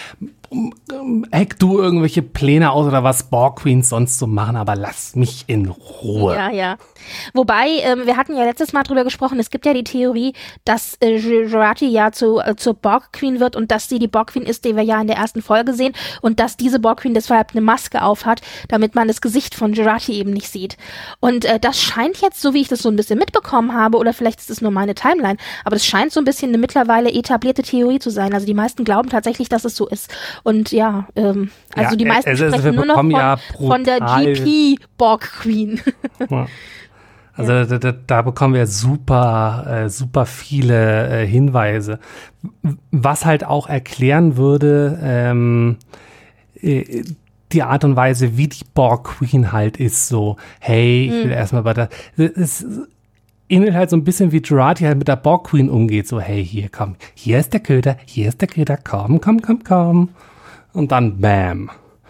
Heck du irgendwelche Pläne aus oder was Borg Queens sonst so machen, aber lass mich in Ruhe. Ja, ja. Wobei, ähm, wir hatten ja letztes Mal drüber gesprochen, es gibt ja die Theorie, dass äh, Jurati ja zu, äh, zur Borg Queen wird und dass sie die Borg Queen ist, die wir ja in der ersten Folge sehen und dass diese Borg Queen deshalb eine Maske aufhat, damit man das Gesicht von Jurati eben nicht sieht. Und äh, das scheint jetzt, so wie ich das so ein bisschen mitbekommen habe, oder vielleicht ist es nur meine Timeline, aber das scheint so ein bisschen eine mittlerweile etablierte Theorie zu sein. Also die meisten glauben tatsächlich, dass es so ist. Und ja, ähm, also ja, die meisten also, also sprechen nur noch von, ja von der G P Borg Queen. Ja. Also ja. da, da, da bekommen wir super, äh, super viele äh, Hinweise. Was halt auch erklären würde, ähm, äh, die Art und Weise, wie die Borg Queen halt ist, so, hey, ich will mhm. erstmal bei der, es ähnelt halt so ein bisschen wie Jurati halt mit der Borg Queen umgeht, so, hey, hier, komm, hier ist der Köder, hier ist der Köder, komm, komm, komm, komm. Und dann bam.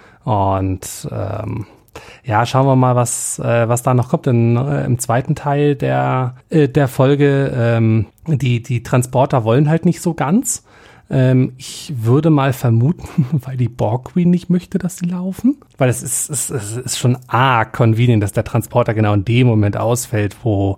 Und ähm, ja, schauen wir mal, was äh, was da noch kommt. In, äh, im zweiten Teil der äh, der Folge, ähm, die die Transporter wollen halt nicht so ganz. Ähm, ich würde mal vermuten, weil die Borg Queen nicht möchte, dass sie laufen. Weil es ist, es, es ist schon arg convenient, dass der Transporter genau in dem Moment ausfällt, wo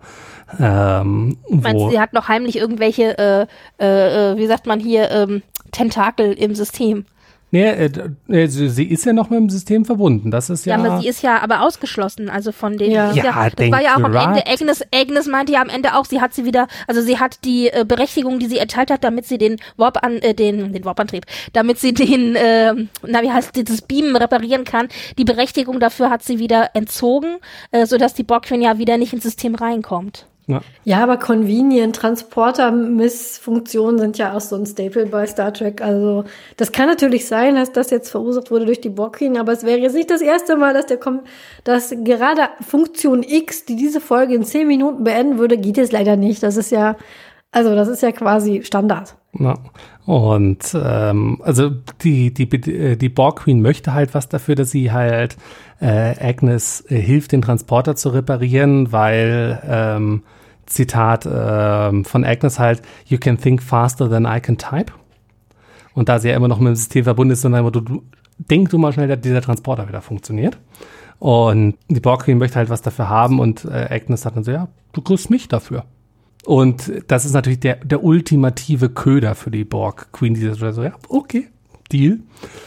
ähm, Du meinst, wo, sie hat noch heimlich irgendwelche, äh, äh, wie sagt man hier, ähm, Tentakel im System. Nee, äh, sie, sie ist ja noch mit dem System verbunden. Das ist ja. Ja, aber sie ist ja aber ausgeschlossen, also von den. Ja, ja, ja das war ja auch am Ende. Agnes, Agnes meinte ja am Ende auch, sie hat sie wieder, also sie hat die äh, Berechtigung, die sie erteilt hat, damit sie den Warp an, äh, den, den Warp-Antrieb, damit sie den, äh, na wie heißt dieses Beamen reparieren kann. Die Berechtigung dafür hat sie wieder entzogen, äh, sodass die Borg Queen ja wieder nicht ins System reinkommt. Ja. Ja, aber Convenient, Transporter-Missfunktionen sind ja auch so ein Staple bei Star Trek. Also das kann natürlich sein, dass das jetzt verursacht wurde durch die Borg Queen, aber es wäre jetzt nicht das erste Mal, dass der kommt, dass gerade Funktion X, die diese Folge in zehn Minuten beenden würde, geht jetzt leider nicht. Das ist ja, also das ist ja quasi Standard. Ja. Und ähm, also die die die Borg Queen möchte halt was dafür, dass sie halt äh, Agnes äh, hilft, den Transporter zu reparieren, weil ähm, Zitat äh, von Agnes halt, you can think faster than I can type. Und da sie ja immer noch mit dem System verbunden ist, sondern du, du denk du mal schnell, dass dieser Transporter wieder funktioniert. Und die Borg Queen möchte halt was dafür haben und äh, Agnes sagt dann so, ja, du kriegst mich dafür. Und das ist natürlich der, der ultimative Köder für die Borg Queen, die so, ja, okay, Deal.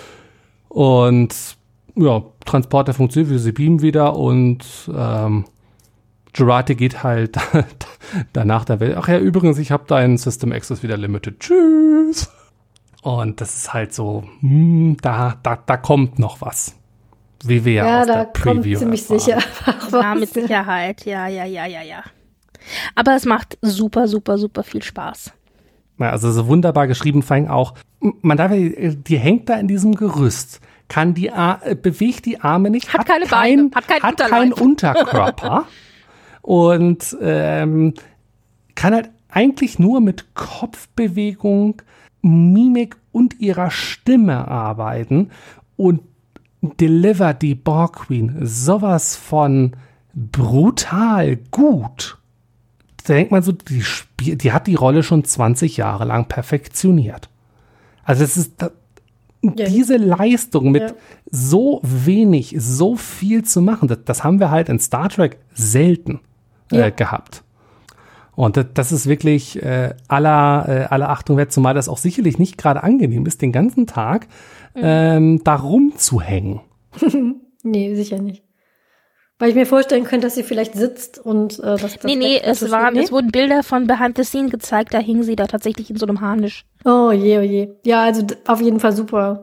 Und ja, Transporter funktioniert, wir sie beamen wieder und ähm, Jurati geht halt danach der Welt. Ach ja, übrigens, ich habe deinen System Access wieder limited. Tschüss. Und das ist halt so, hm, da, da, da kommt noch was. Wie wir ja aus der Preview kommt ziemlich erfahren. sicher. Ja, mit Sicherheit. Ja, ja, ja, ja, ja. Aber es macht super, super, super viel Spaß. Ja, also so wunderbar geschrieben, vor allem auch, man darf, die hängt da in diesem Gerüst, kann die, bewegt die Arme nicht, hat, hat keine kein, Beine, hat keinen hat keinen Unterkörper und ähm, kann halt eigentlich nur mit Kopfbewegung, Mimik und ihrer Stimme arbeiten und delivert die Borg Queen sowas von brutal gut. Da denkt man so, die, Spiel, die hat die Rolle schon zwanzig Jahre lang perfektioniert. Also es ist da, ja. diese Leistung mit ja. so wenig, so viel zu machen, das, das haben wir halt in Star Trek selten ja. äh, gehabt. Und das, das ist wirklich äh, aller, äh, aller Achtung wert, zumal das auch sicherlich nicht gerade angenehm ist, den ganzen Tag mhm. ähm, da rumzuhängen. Nee, sicher nicht. Weil ich mir vorstellen könnte, dass sie vielleicht sitzt und äh, das, das Nee, nee, es, waren, nee? es wurden Bilder von Behind the Scene gezeigt, da hing sie da tatsächlich in so einem Harnisch. Oh je, oh je. Ja, also auf jeden Fall super.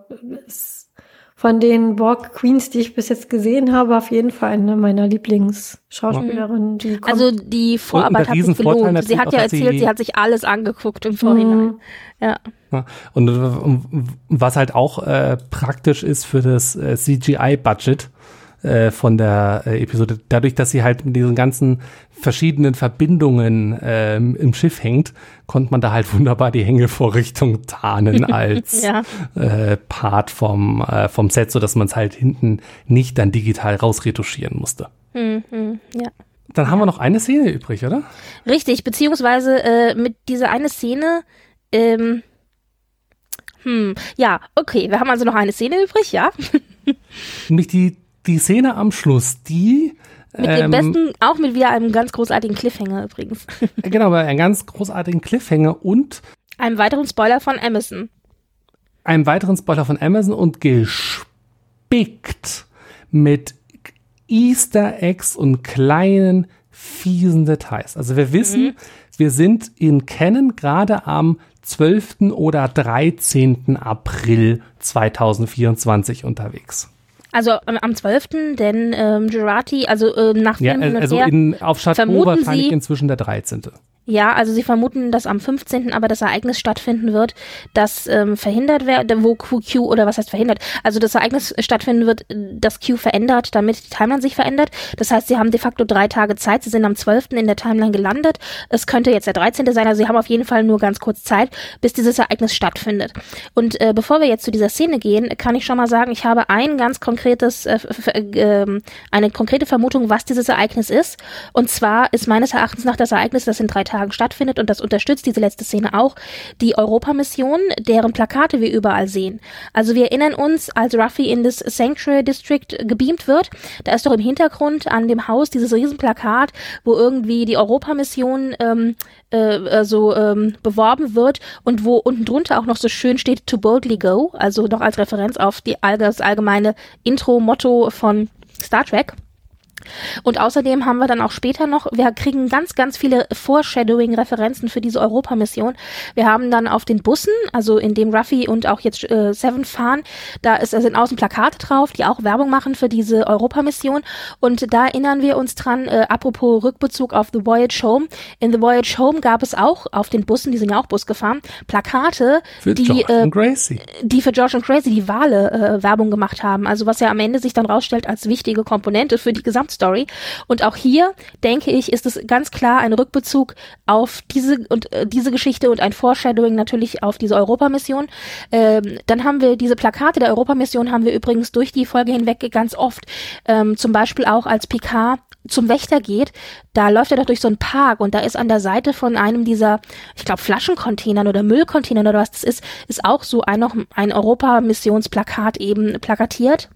Von den Borg Queens, die ich bis jetzt gesehen habe, auf jeden Fall eine meiner Lieblingsschauspielerinnen. Die also die Vorarbeit hat sich gelohnt. Sie hat ja erzählt, sie, sie hat sich alles angeguckt im Vorhinein. Mhm. Ja. Ja. Und, und was halt auch äh, praktisch ist für das äh, C G I-Budget äh, von der äh, Episode, dadurch, dass sie halt mit diesen ganzen verschiedenen Verbindungen ähm, im Schiff hängt, konnte man da halt wunderbar die Hängevorrichtung tarnen als ja. äh, Part vom, äh, vom Set, sodass man es halt hinten nicht dann digital rausretuschieren musste. Mhm, ja. Dann haben wir noch eine Szene übrig, oder? Richtig, beziehungsweise äh, mit dieser eine Szene ähm, hm, ja, okay, wir haben also noch eine Szene übrig, ja. Nämlich die, die Szene am Schluss, die Mit dem ähm, besten, auch mit wieder einem ganz großartigen Cliffhanger übrigens. Genau, bei einem ganz großartigen Cliffhanger und einem weiteren Spoiler von Amazon. Einem weiteren Spoiler von Amazon und gespickt mit Easter Eggs und kleinen, fiesen Details. Also wir wissen, mhm. wir sind in Canon gerade am zwölften oder dreizehnten April zweitausendvierundzwanzig unterwegs. Also ähm, am zwölften, denn ähm, Jurati, also äh, nach ja, Filmen also her, in, auf Chateau wahrscheinlich inzwischen der dreizehnte Ja, also sie vermuten, dass am fünfzehnten aber das Ereignis stattfinden wird, das ähm, verhindert wird, wo Q, Q oder was heißt verhindert? Also das Ereignis stattfinden wird, das Q verändert, damit die Timeline sich verändert. Das heißt, sie haben de facto drei Tage Zeit. Sie sind am zwölften in der Timeline gelandet. Es könnte jetzt der dreizehnte sein, also sie haben auf jeden Fall nur ganz kurz Zeit, bis dieses Ereignis stattfindet. Und äh, bevor wir jetzt zu dieser Szene gehen, kann ich schon mal sagen, ich habe ein ganz konkretes, äh, f- äh, eine konkrete Vermutung, was dieses Ereignis ist. Und zwar ist meines Erachtens nach das Ereignis, das in drei Tagen stattfindet, und das unterstützt diese letzte Szene auch, die Europa-Mission, deren Plakate wir überall sehen. Also wir erinnern uns, als Ruffy in das Sanctuary District gebeamt wird, da ist doch im Hintergrund an dem Haus dieses Riesenplakat, wo irgendwie die Europa-Mission ähm, äh, so ähm, beworben wird und wo unten drunter auch noch so schön steht To Boldly Go, also noch als Referenz auf die, das allgemeine Intro-Motto von Star Trek. Und außerdem haben wir dann auch später noch, wir kriegen ganz, ganz viele Foreshadowing-Referenzen für diese Europa-Mission. Wir haben dann auf den Bussen, also in dem Ruffy und auch jetzt äh, Seven fahren, da, ist, da sind außen Plakate drauf, die auch Werbung machen für diese Europa-Mission. Und da erinnern wir uns dran, äh, apropos Rückbezug auf The Voyage Home. In The Voyage Home gab es auch auf den Bussen, die sind ja auch Bus gefahren, Plakate, für die, George äh, und Gracie. die für George und Gracie die Wale äh, Werbung gemacht haben. Also was ja am Ende sich dann rausstellt als wichtige Komponente für die gesamte Gesamtstory. Und auch hier, denke ich, ist es ganz klar ein Rückbezug auf diese und äh, diese Geschichte und ein Foreshadowing natürlich auf diese Europamission. Ähm, dann haben wir diese Plakate der Europamission haben wir übrigens durch die Folge hinweg ganz oft. Ähm, zum Beispiel auch als Picard zum Wächter geht, da läuft er doch durch so einen Park und da ist an der Seite von einem dieser, ich glaube, Flaschencontainern oder Müllcontainern oder was das ist, ist auch so ein noch ein Europamissionsplakat eben plakatiert.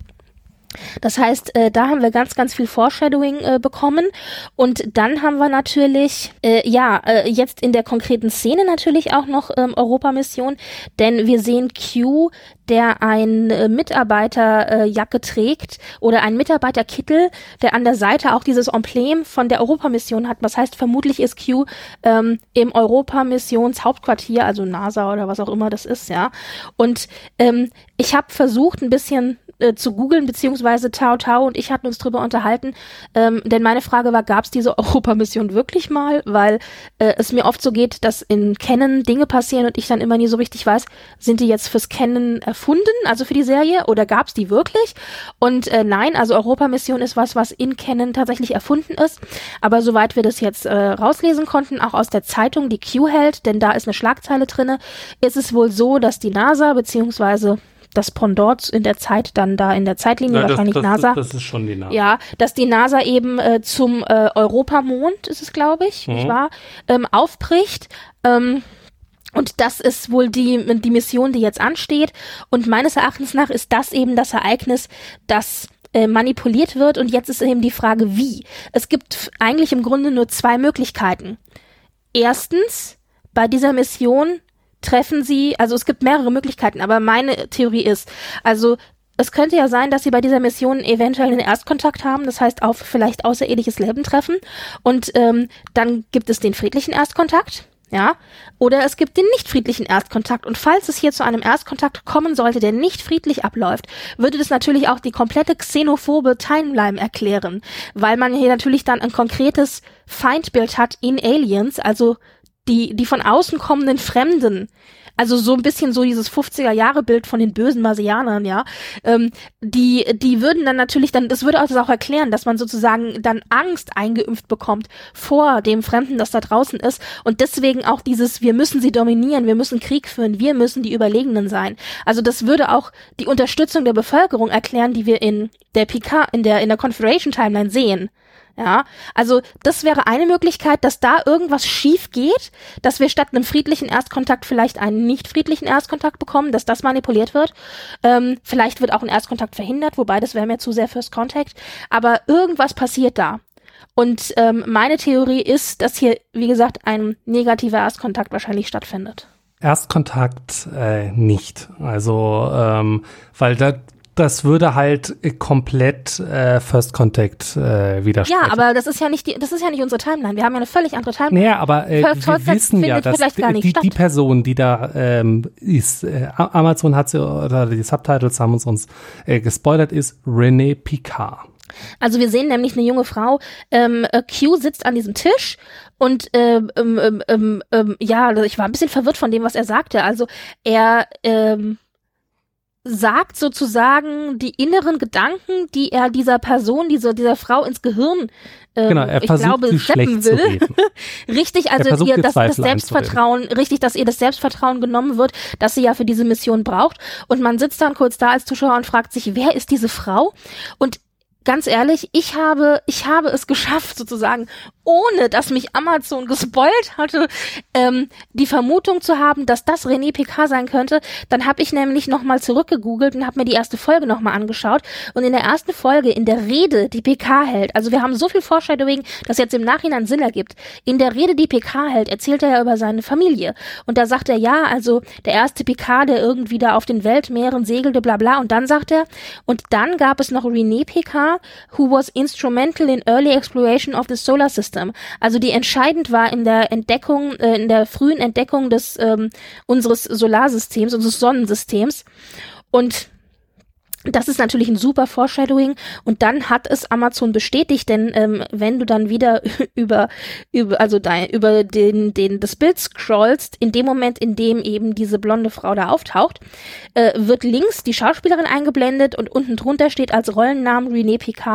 Das heißt, äh, da haben wir ganz, ganz viel Foreshadowing äh, bekommen und dann haben wir natürlich, äh, ja, äh, jetzt in der konkreten Szene natürlich auch noch ähm, Europamission, denn wir sehen Q, der eine äh, Mitarbeiterjacke äh, trägt oder ein Mitarbeiterkittel, der an der Seite auch dieses Emblem von der Europamission hat. Was heißt, vermutlich ist Q ähm, im Europamissionshauptquartier, also NASA oder was auch immer das ist, ja. Und ähm, ich habe versucht, ein bisschen zu googeln, beziehungsweise Tao Tao und ich hatten uns drüber unterhalten, ähm, denn meine Frage war, gab es diese Europamission wirklich mal? Weil äh, es mir oft so geht, dass in Canon Dinge passieren und ich dann immer nie so richtig weiß, sind die jetzt fürs Canon erfunden, also für die Serie, oder gab es die wirklich? Und äh, nein, also Europamission ist was, was in Canon tatsächlich erfunden ist, aber soweit wir das jetzt äh, rauslesen konnten, auch aus der Zeitung, die Q hält, denn da ist eine Schlagzeile drinne, ist es wohl so, dass die NASA, beziehungsweise das Pendant in der Zeit dann da in der Zeitlinie, ja, wahrscheinlich das, das, NASA. Das ist schon die NASA. Ja, dass die NASA eben äh, zum äh, Europamond, ist es glaube ich, mhm. nicht wahr, ähm, aufbricht. Ähm, und das ist wohl die, die Mission, die jetzt ansteht. Und meines Erachtens nach ist das eben das Ereignis, das äh, manipuliert wird. Und jetzt ist eben die Frage, wie. Es gibt eigentlich im Grunde nur zwei Möglichkeiten. Erstens, bei dieser Mission treffen sie, also es gibt mehrere Möglichkeiten, aber meine Theorie ist, also es könnte ja sein, dass sie bei dieser Mission eventuell einen Erstkontakt haben, das heißt auf vielleicht außerirdisches Leben treffen und ähm, dann gibt es den friedlichen Erstkontakt, ja, oder es gibt den nicht friedlichen Erstkontakt und falls es hier zu einem Erstkontakt kommen sollte, der nicht friedlich abläuft, würde das natürlich auch die komplette xenophobe Timeline erklären, weil man hier natürlich dann ein konkretes Feindbild hat in Aliens, also die die von außen kommenden Fremden, also so ein bisschen so dieses fünfziger-Jahre-Bild von den bösen Marsianern, ja, ähm, die die würden dann natürlich dann, das würde auch das auch erklären, dass man sozusagen dann Angst eingeimpft bekommt vor dem Fremden, das da draußen ist und deswegen auch dieses, wir müssen sie dominieren, wir müssen Krieg führen, wir müssen die Überlegenen sein. Also das würde auch die Unterstützung der Bevölkerung erklären, die wir in der P K, in der in der Confederation Timeline sehen. Ja, also das wäre eine Möglichkeit, dass da irgendwas schief geht, dass wir statt einem friedlichen Erstkontakt vielleicht einen nicht friedlichen Erstkontakt bekommen, dass das manipuliert wird. Ähm, vielleicht wird auch ein Erstkontakt verhindert, wobei das wäre mir zu sehr First Contact. Aber irgendwas passiert da. Und ähm, meine Theorie ist, dass hier, wie gesagt, ein negativer Erstkontakt wahrscheinlich stattfindet. Erstkontakt äh, nicht. Also, ähm, weil da das würde halt komplett äh, First Contact äh, widersprechen. Ja, aber das ist ja nicht die, das ist ja nicht unsere Timeline. Wir haben ja eine völlig andere Timeline. Naja, aber äh, wir wissen ja, dass die, die, die Person, die da ähm, ist, äh, Amazon hat sie, oder die Subtitles haben uns, uns äh, gespoilert, ist Renee Picard. Also wir sehen nämlich eine junge Frau, ähm, Q sitzt an diesem Tisch und ähm, ähm, ähm, ähm, ja, ich war ein bisschen verwirrt von dem, was er sagte. Also er ähm, sagt sozusagen die inneren Gedanken, die er dieser Person, dieser dieser Frau ins Gehirn, ähm, genau, er ich versucht, glaube, sie schlecht zu reden. Richtig, also ihr das, das Selbstvertrauen, richtig, dass ihr das Selbstvertrauen genommen wird, das sie ja für diese Mission braucht. Und man sitzt dann kurz da als Zuschauer und fragt sich, wer ist diese Frau? Und ganz ehrlich, ich habe, ich habe es geschafft, sozusagen, ohne dass mich Amazon gespoilt hatte, ähm, die Vermutung zu haben, dass das Renee Picard sein könnte. Dann habe ich nämlich nochmal zurückgegoogelt und habe mir die erste Folge nochmal angeschaut. Und in der ersten Folge, in der Rede, die Picard hält, also wir haben so viel Foreshadowing, das jetzt im Nachhinein Sinn ergibt. In der Rede, die Picard hält, erzählt er ja über seine Familie. Und da sagt er, ja, also der erste Picard, der irgendwie da auf den Weltmeeren segelte, bla bla. Und dann sagt er, und dann gab es noch Renee Picard, who was instrumental in early exploration of the solar system. Also die entscheidend war in der Entdeckung, äh, in der frühen Entdeckung des ähm, unseres Solarsystems, unseres Sonnensystems. Und das ist natürlich ein super Foreshadowing und dann hat es Amazon bestätigt, denn ähm, wenn du dann wieder über über also dein, über den den das Bild scrollst, in dem Moment, in dem eben diese blonde Frau da auftaucht, äh, wird links die Schauspielerin eingeblendet und unten drunter steht als Rollennamen Renee Picard.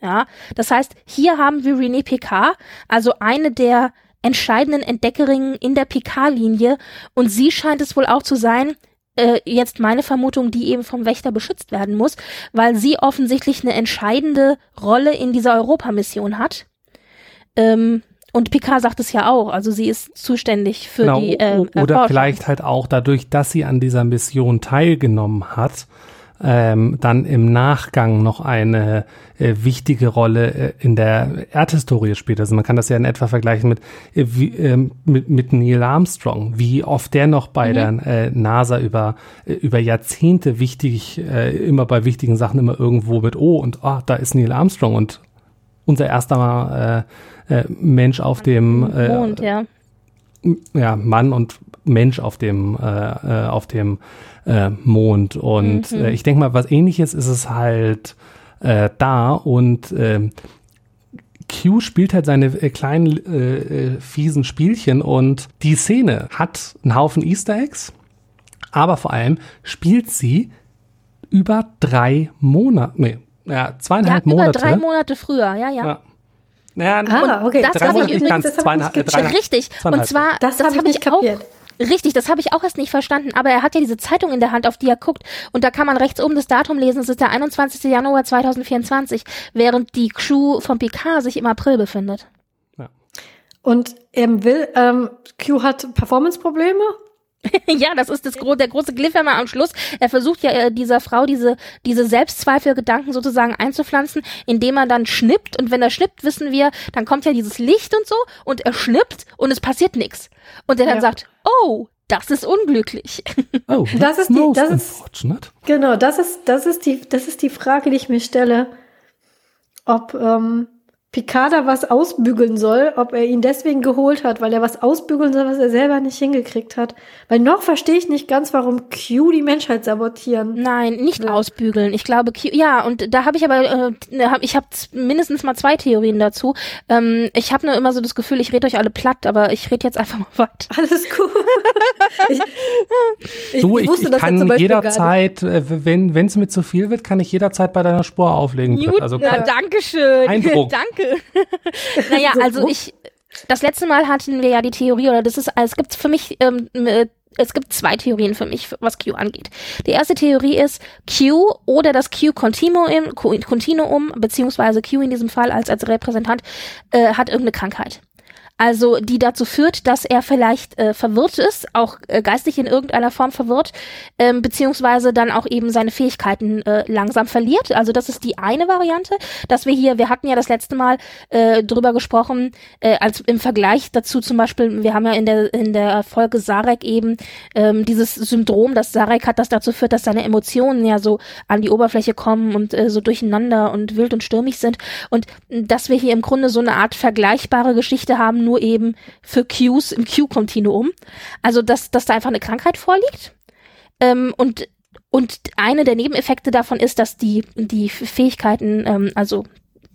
Ja, das heißt, hier haben wir Renée Picard, also eine der entscheidenden Entdeckerinnen in der Picard-Linie, und sie scheint es wohl auch zu sein, äh, jetzt meine Vermutung, die eben vom Wächter beschützt werden muss, weil sie offensichtlich eine entscheidende Rolle in dieser Europa-Mission hat. Ähm, und Picard sagt es ja auch, also sie ist zuständig für genau, die äh, Oder Erforschung. Vielleicht halt auch dadurch, dass sie an dieser Mission teilgenommen hat, ähm, dann im Nachgang noch eine äh, wichtige Rolle äh, in der Erdhistorie spielt. Also man kann das ja in etwa vergleichen mit, äh, wie, äh, mit, mit Neil Armstrong, wie oft der noch bei mhm. der äh, NASA über, äh, über Jahrzehnte wichtig, äh, immer bei wichtigen Sachen immer irgendwo mit, oh, und ah, da ist Neil Armstrong und unser erster äh, äh, Mensch auf dem äh, Mond, ja. ja, Mann und Mensch auf dem äh, äh, auf dem äh, Mond. Und mhm. äh, ich denke mal, was Ähnliches ist es halt äh, da. Und äh, Q spielt halt seine äh, kleinen äh, äh, fiesen Spielchen, und die Szene hat einen Haufen Easter Eggs, aber vor allem spielt sie über drei Monate, nee, ja, zweieinhalb ja, über Monate. drei Monate früher, ja, ja. ja. Naja, ah, okay. Das habe ich übrigens, das hab ich nicht drei, richtig. Und zwar, das, das habe hab ich ich nicht auch, kapiert. Richtig, das habe ich auch erst nicht verstanden, aber er hat ja diese Zeitung in der Hand, auf die er guckt, und da kann man rechts oben das Datum lesen, es ist der einundzwanzigster Januar zweitausendvierundzwanzig, während die Crew von Picard sich im April befindet. Ja. Und er will, ähm, Q hat Performance-Probleme? Ja, das ist das gro- der große Cliffhanger am Schluss. Er versucht ja äh, dieser Frau diese diese Selbstzweifelgedanken sozusagen einzupflanzen, indem er dann schnippt, und wenn er schnippt, wissen wir, dann kommt ja dieses Licht und so, und er schnippt und es passiert nichts. Und er dann ja. sagt, oh, das ist unglücklich. Oh, das ist die, das ist, unfortunate. Genau, das ist, das ist die, das ist die Frage, die ich mir stelle, ob ähm, Picard da was ausbügeln soll, ob er ihn deswegen geholt hat, weil er was ausbügeln soll, was er selber nicht hingekriegt hat. Weil noch verstehe ich nicht ganz, warum Q die Menschheit sabotieren. Nein, nicht will. ausbügeln. Ich glaube, Q, ja, und da habe ich aber, äh, hab, ich habe mindestens mal zwei Theorien dazu. Ähm, ich habe nur immer so das Gefühl, ich rede euch alle platt, aber ich rede jetzt einfach mal weiter. Alles gut. ich, ich, du, ich, ich, ich kann jederzeit, wenn wenn es mir zu viel wird, kann ich jederzeit bei deiner Spur auflegen. Gut, also, ja, danke schön. Eindruck. Danke. Naja, also ich, das letzte Mal hatten wir ja die Theorie, oder das ist, es gibt für mich, ähm, es gibt zwei Theorien für mich, was Q angeht. Die erste Theorie ist, Q oder das Q-Continuum, Continuum, beziehungsweise Q in diesem Fall als, als Repräsentant, äh, hat irgendeine Krankheit. Also die dazu führt, dass er vielleicht äh, verwirrt ist, auch äh, geistig in irgendeiner Form verwirrt, ähm, beziehungsweise dann auch eben seine Fähigkeiten äh, langsam verliert. Also das ist die eine Variante, dass wir hier, wir hatten ja das letzte Mal äh, drüber gesprochen, äh, als im Vergleich dazu zum Beispiel, wir haben ja in der in der Folge Sarek eben ähm, dieses Syndrom, das Sarek hat, das dazu führt, dass seine Emotionen ja so an die Oberfläche kommen und äh, so durcheinander und wild und stürmig sind, und dass wir hier im Grunde so eine Art vergleichbare Geschichte haben, nur eben für Qs im Q-Kontinuum. Also, dass, dass da einfach eine Krankheit vorliegt. Ähm, und, und eine der Nebeneffekte davon ist, dass die, die Fähigkeiten, ähm, also,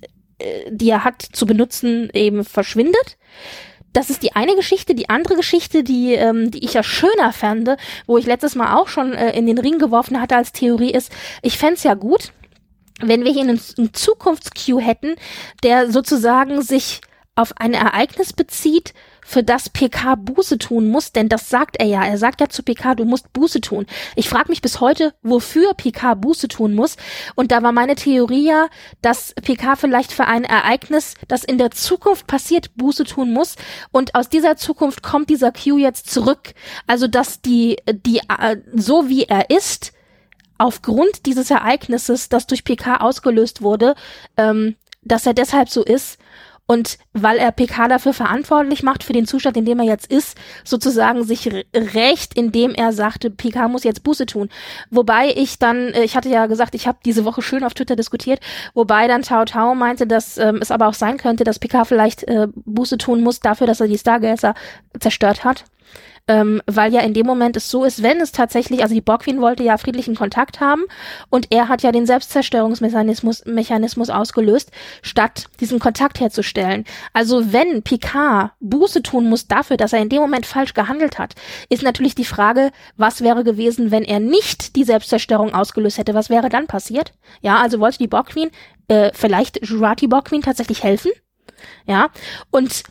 äh, die er hat zu benutzen, eben verschwindet. Das ist die eine Geschichte. Die andere Geschichte, die, ähm, die ich ja schöner fände, wo ich letztes Mal auch schon äh, in den Ring geworfen hatte als Theorie, ist, ich fände es ja gut, wenn wir hier einen, einen Zukunfts-Q hätten, der sozusagen sich auf ein Ereignis bezieht, für das Picard Buße tun muss, denn das sagt er ja. Er sagt ja zu Picard, du musst Buße tun. Ich frage mich bis heute, wofür Picard Buße tun muss. Und da war meine Theorie ja, dass Picard vielleicht für ein Ereignis, das in der Zukunft passiert, Buße tun muss. Und aus dieser Zukunft kommt dieser Q jetzt zurück. Also, dass die, die, so wie er ist, aufgrund dieses Ereignisses, das durch Picard ausgelöst wurde, ähm, dass er deshalb so ist. Und weil er Picard dafür verantwortlich macht, für den Zustand, in dem er jetzt ist, sozusagen sich rächt, indem er sagte, Picard muss jetzt Buße tun. Wobei ich dann, ich hatte ja gesagt, ich habe diese Woche schön auf Twitter diskutiert, wobei dann Tao Tao meinte, dass ähm, es aber auch sein könnte, dass Picard vielleicht äh, Buße tun muss dafür, dass er die Stargazer zerstört hat. Ähm, weil ja in dem Moment es so ist, wenn es tatsächlich, also die Borg Queen wollte ja friedlichen Kontakt haben und er hat ja den Selbstzerstörungsmechanismus Mechanismus ausgelöst, statt diesen Kontakt herzustellen. Also wenn Picard Buße tun muss dafür, dass er in dem Moment falsch gehandelt hat, ist natürlich die Frage, was wäre gewesen, wenn er nicht die Selbstzerstörung ausgelöst hätte, was wäre dann passiert? Ja, also wollte die Borg Queen, äh, vielleicht Jurati Borg Queen tatsächlich helfen? Ja, und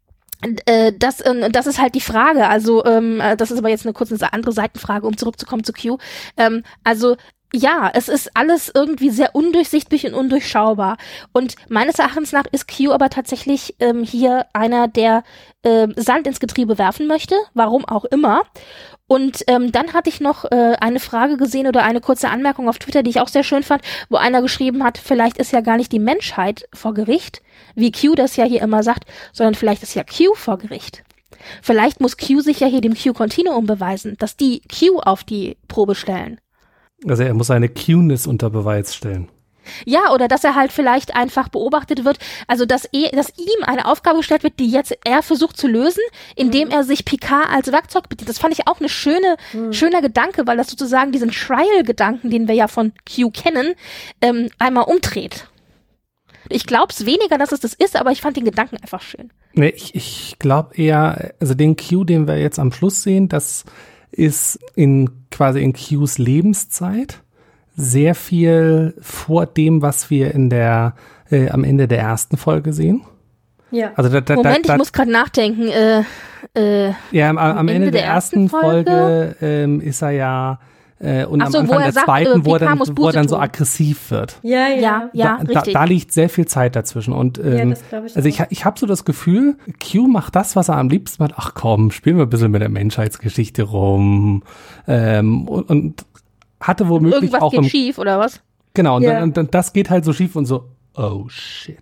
Äh, das, äh, das ist halt die Frage, also ähm, das ist aber jetzt eine kurze andere Seitenfrage, um zurückzukommen zu Q. Ähm, also ja, es ist alles irgendwie sehr undurchsichtig und undurchschaubar und meines Erachtens nach ist Q aber tatsächlich ähm, hier einer, der äh, Sand ins Getriebe werfen möchte, warum auch immer. Und ähm, dann hatte ich noch äh, eine Frage gesehen oder eine kurze Anmerkung auf Twitter, die ich auch sehr schön fand, wo einer geschrieben hat, vielleicht ist ja gar nicht die Menschheit vor Gericht, wie Q das ja hier immer sagt, sondern vielleicht ist ja Q vor Gericht. Vielleicht muss Q sich ja hier dem Q-Kontinuum beweisen, dass die Q auf die Probe stellen. Also er muss seine Q-ness unter Beweis stellen. Ja, oder dass er halt vielleicht einfach beobachtet wird, also dass, er, dass ihm eine Aufgabe gestellt wird, die jetzt er versucht zu lösen, indem mhm. er sich Picard als Werkzeug bedient. Das fand ich auch eine schöne, mhm. schöner Gedanke, weil das sozusagen diesen Trial-Gedanken, den wir ja von Q kennen, ähm, einmal umdreht. Ich glaube es weniger, dass es das ist, aber ich fand den Gedanken einfach schön. Nee, ich, ich glaube eher, also den Q, den wir jetzt am Schluss sehen, das ist in quasi in Qs Lebenszeit sehr viel vor dem, was wir in der äh, am Ende der ersten Folge sehen. Ja. Also da, da, Moment, da, da, ich muss gerade nachdenken. Äh, äh, ja, am, am Ende, Ende der, der ersten Folge, Folge ähm, ist er ja äh, und so, am Anfang der sagt, zweiten, äh, wo er dann, muss wo er dann so tun. aggressiv wird. Ja, ja, ja, ja da, richtig. Da, da liegt sehr viel Zeit dazwischen und ähm, ja, das glaub ich also ich, ich habe so das Gefühl, Q macht das, was er am liebsten macht. Ach komm, spielen wir ein bisschen mit der Menschheitsgeschichte rum ähm, und, und hatte womöglich Irgendwas auch geht im, schief oder was? Genau, und, yeah. dann, und dann das geht halt so schief und so, oh shit.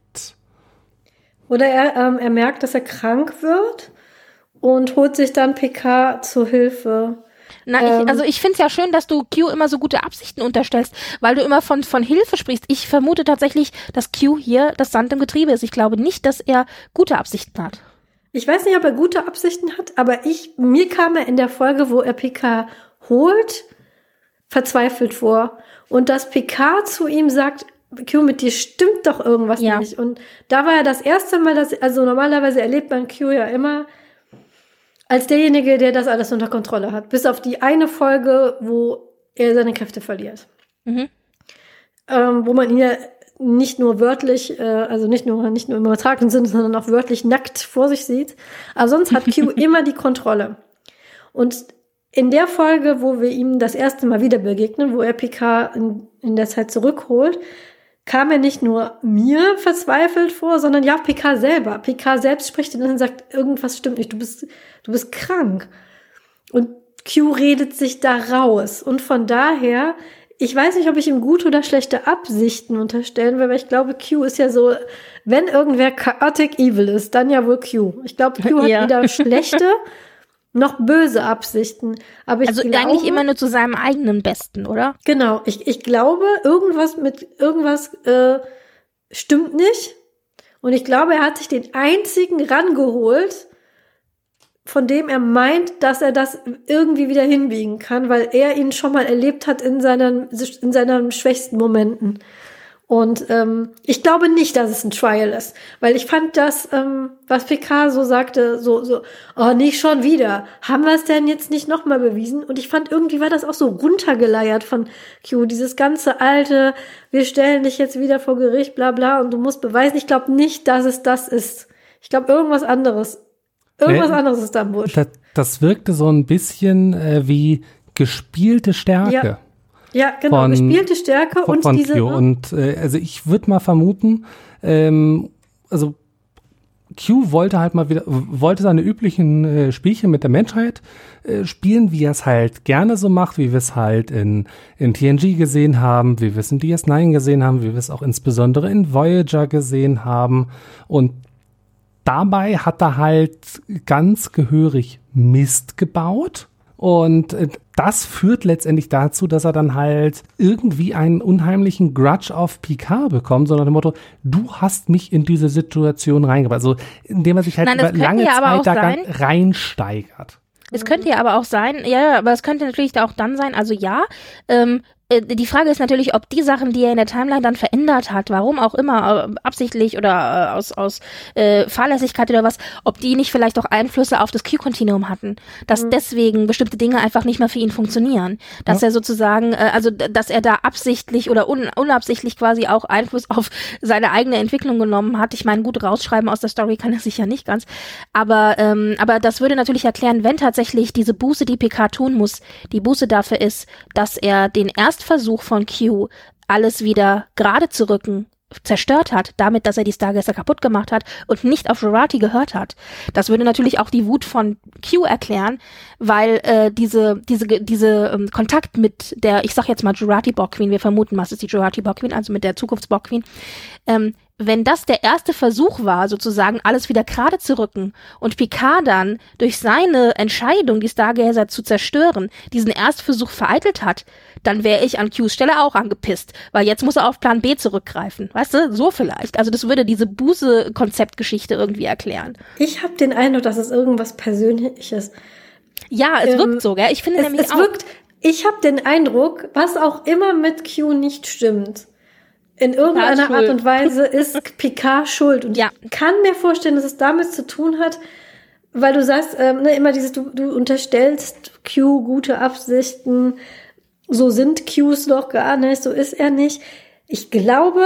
Oder er, ähm, er merkt, dass er krank wird und holt sich dann Picard zur Hilfe. Na, ähm, ich, also ich finde es ja schön, dass du Q immer so gute Absichten unterstellst, weil du immer von, von Hilfe sprichst. Ich vermute tatsächlich, dass Q hier das Sand im Getriebe ist. Ich glaube nicht, dass er gute Absichten hat. Ich weiß nicht, ob er gute Absichten hat, aber ich, mir kam er in der Folge, wo er Picard holt, verzweifelt vor. Und dass Picard zu ihm sagt, Q, mit dir stimmt doch irgendwas ja. nicht. Und da war ja das erste Mal, dass, also normalerweise erlebt man Q ja immer als derjenige, der das alles unter Kontrolle hat. Bis auf die eine Folge, wo er seine Kräfte verliert. Mhm. Ähm, wo man ihn ja nicht nur wörtlich, äh, also nicht nur, nicht nur im übertragenen Sinne, sondern auch wörtlich nackt vor sich sieht. Aber sonst hat Q immer die Kontrolle. Und in der Folge, wo wir ihm das erste Mal wieder begegnen, wo er Picard in, in der Zeit zurückholt, kam er nicht nur mir verzweifelt vor, sondern ja, Picard selber. Picard selbst spricht ihn an und sagt, irgendwas stimmt nicht, du bist, du bist krank. Und Q redet sich da raus. Und von daher, ich weiß nicht, ob ich ihm gute oder schlechte Absichten unterstellen will, weil ich glaube, Q ist ja so, wenn irgendwer chaotic evil ist, dann ja wohl Q. Ich glaube, Q hat ja. weder schlechte noch böse Absichten. Aber ich also glaube, eigentlich immer nur zu seinem eigenen Besten, oder? Genau. Ich, ich glaube, irgendwas mit irgendwas äh, stimmt nicht. Und ich glaube, er hat sich den einzigen rangeholt, von dem er meint, dass er das irgendwie wieder hinbiegen kann, weil er ihn schon mal erlebt hat in seinen, in seinen schwächsten Momenten. Und ähm, ich glaube nicht, dass es ein Trial ist, weil ich fand das, ähm, was Picard so sagte, so, so, oh, nicht schon wieder. Haben wir es denn jetzt nicht nochmal bewiesen? Und ich fand, irgendwie war das auch so runtergeleiert von Q, dieses ganze alte, wir stellen dich jetzt wieder vor Gericht, bla bla, und du musst beweisen. Ich glaube nicht, dass es das ist. Ich glaube, irgendwas anderes. Irgendwas nee, anderes ist da im Busch. Das, das wirkte so ein bisschen äh, wie gespielte Stärke. Ja. Ja, genau, von, gespielte Stärke von, und von diese... Q. Und äh, also ich würde mal vermuten, ähm, also Q wollte halt mal wieder, wollte seine üblichen äh, Spielchen mit der Menschheit äh, spielen, wie er es halt gerne so macht, wie wir es halt in, in T N G gesehen haben, wie wir es in D S neun gesehen haben, wie wir es auch insbesondere in Voyager gesehen haben. Und dabei hat er halt ganz gehörig Mist gebaut. Und das führt letztendlich dazu, dass er dann halt irgendwie einen unheimlichen Grudge auf Picard bekommt, sondern dem Motto, du hast mich in diese Situation reingebracht. Also indem er sich halt Nein, über lange ja Zeit da sein, reinsteigert. Es könnte ja aber auch sein, ja, aber es könnte natürlich auch dann sein, also ja, ähm, die Frage ist natürlich, ob die Sachen, die er in der Timeline dann verändert hat, warum auch immer, absichtlich oder aus aus äh, Fahrlässigkeit oder was, ob die nicht vielleicht auch Einflüsse auf das Q-Kontinuum hatten, dass mhm. deswegen bestimmte Dinge einfach nicht mehr für ihn funktionieren, dass ja. er sozusagen, äh, also dass er da absichtlich oder un, unabsichtlich quasi auch Einfluss auf seine eigene Entwicklung genommen hat. Ich meine, gut, rausschreiben aus der Story kann er sich ja nicht ganz, aber ähm, aber das würde natürlich erklären, wenn tatsächlich diese Buße, die Picard tun muss, die Buße dafür ist, dass er den ersten Versuch von Q, alles wieder gerade zu rücken, zerstört hat, damit, dass er die Stargazer kaputt gemacht hat und nicht auf Jurati gehört hat. Das würde natürlich auch die Wut von Q erklären, weil äh, diese diese diese ähm, Kontakt mit der, ich sag jetzt mal Jurati Borg Queen, wir vermuten, was ist die Jurati Borg Queen, also mit der Zukunfts Borg Queen, ähm, wenn das der erste Versuch war, sozusagen alles wieder gerade zu rücken und Picard dann durch seine Entscheidung, die Stargazer zu zerstören, diesen Erstversuch vereitelt hat, dann wäre ich an Qs Stelle auch angepisst, weil jetzt muss er auf Plan B zurückgreifen. Weißt du, so vielleicht. Also das würde diese Buße-Konzeptgeschichte irgendwie erklären. Ich habe den Eindruck, dass es irgendwas Persönliches. Ja, es ähm, wirkt so, gell? Ich finde es, nämlich es auch. Wirkt, ich habe den Eindruck, was auch immer mit Q nicht stimmt, in irgendeiner Art und Weise ist Picard schuld. Und ja. ich kann mir vorstellen, dass es damit zu tun hat, weil du sagst, ähm, ne, immer dieses, du, du unterstellst Q gute Absichten, so sind Qs doch gar nicht, so ist er nicht. Ich glaube,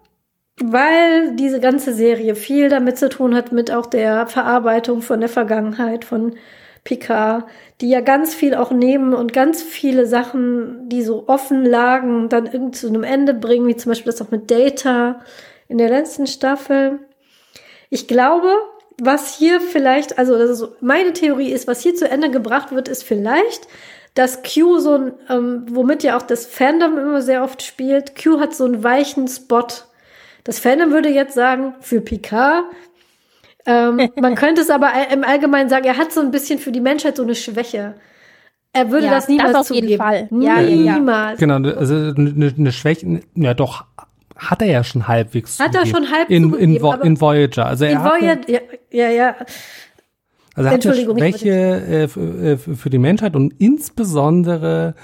weil diese ganze Serie viel damit zu tun hat, mit auch der Verarbeitung von der Vergangenheit von Picard, die ja ganz viel auch nehmen und ganz viele Sachen, die so offen lagen, dann irgendwie zu einem Ende bringen, wie zum Beispiel das auch mit Data in der letzten Staffel. Ich glaube, was hier vielleicht, also das ist so, meine Theorie ist, was hier zu Ende gebracht wird, ist vielleicht, dass Q so ein, ähm, womit ja auch das Fandom immer sehr oft spielt, Q hat so einen weichen Spot. Das Fandom würde jetzt sagen, für Picard, ähm, man könnte es aber im Allgemeinen sagen, er hat so ein bisschen für die Menschheit so eine Schwäche. Er würde ja, das niemals das auf zugeben. jeden Fall. Ja, ja, niemals. Genau, also eine, eine Schwäche, ja doch, hat er ja schon halbwegs Hat er schon halb in, zugegeben. In, Vo- in Voyager. Also er in Voyager, ja, ja, ja. Also er hat eine Schwäche äh, für, für die Menschheit und insbesondere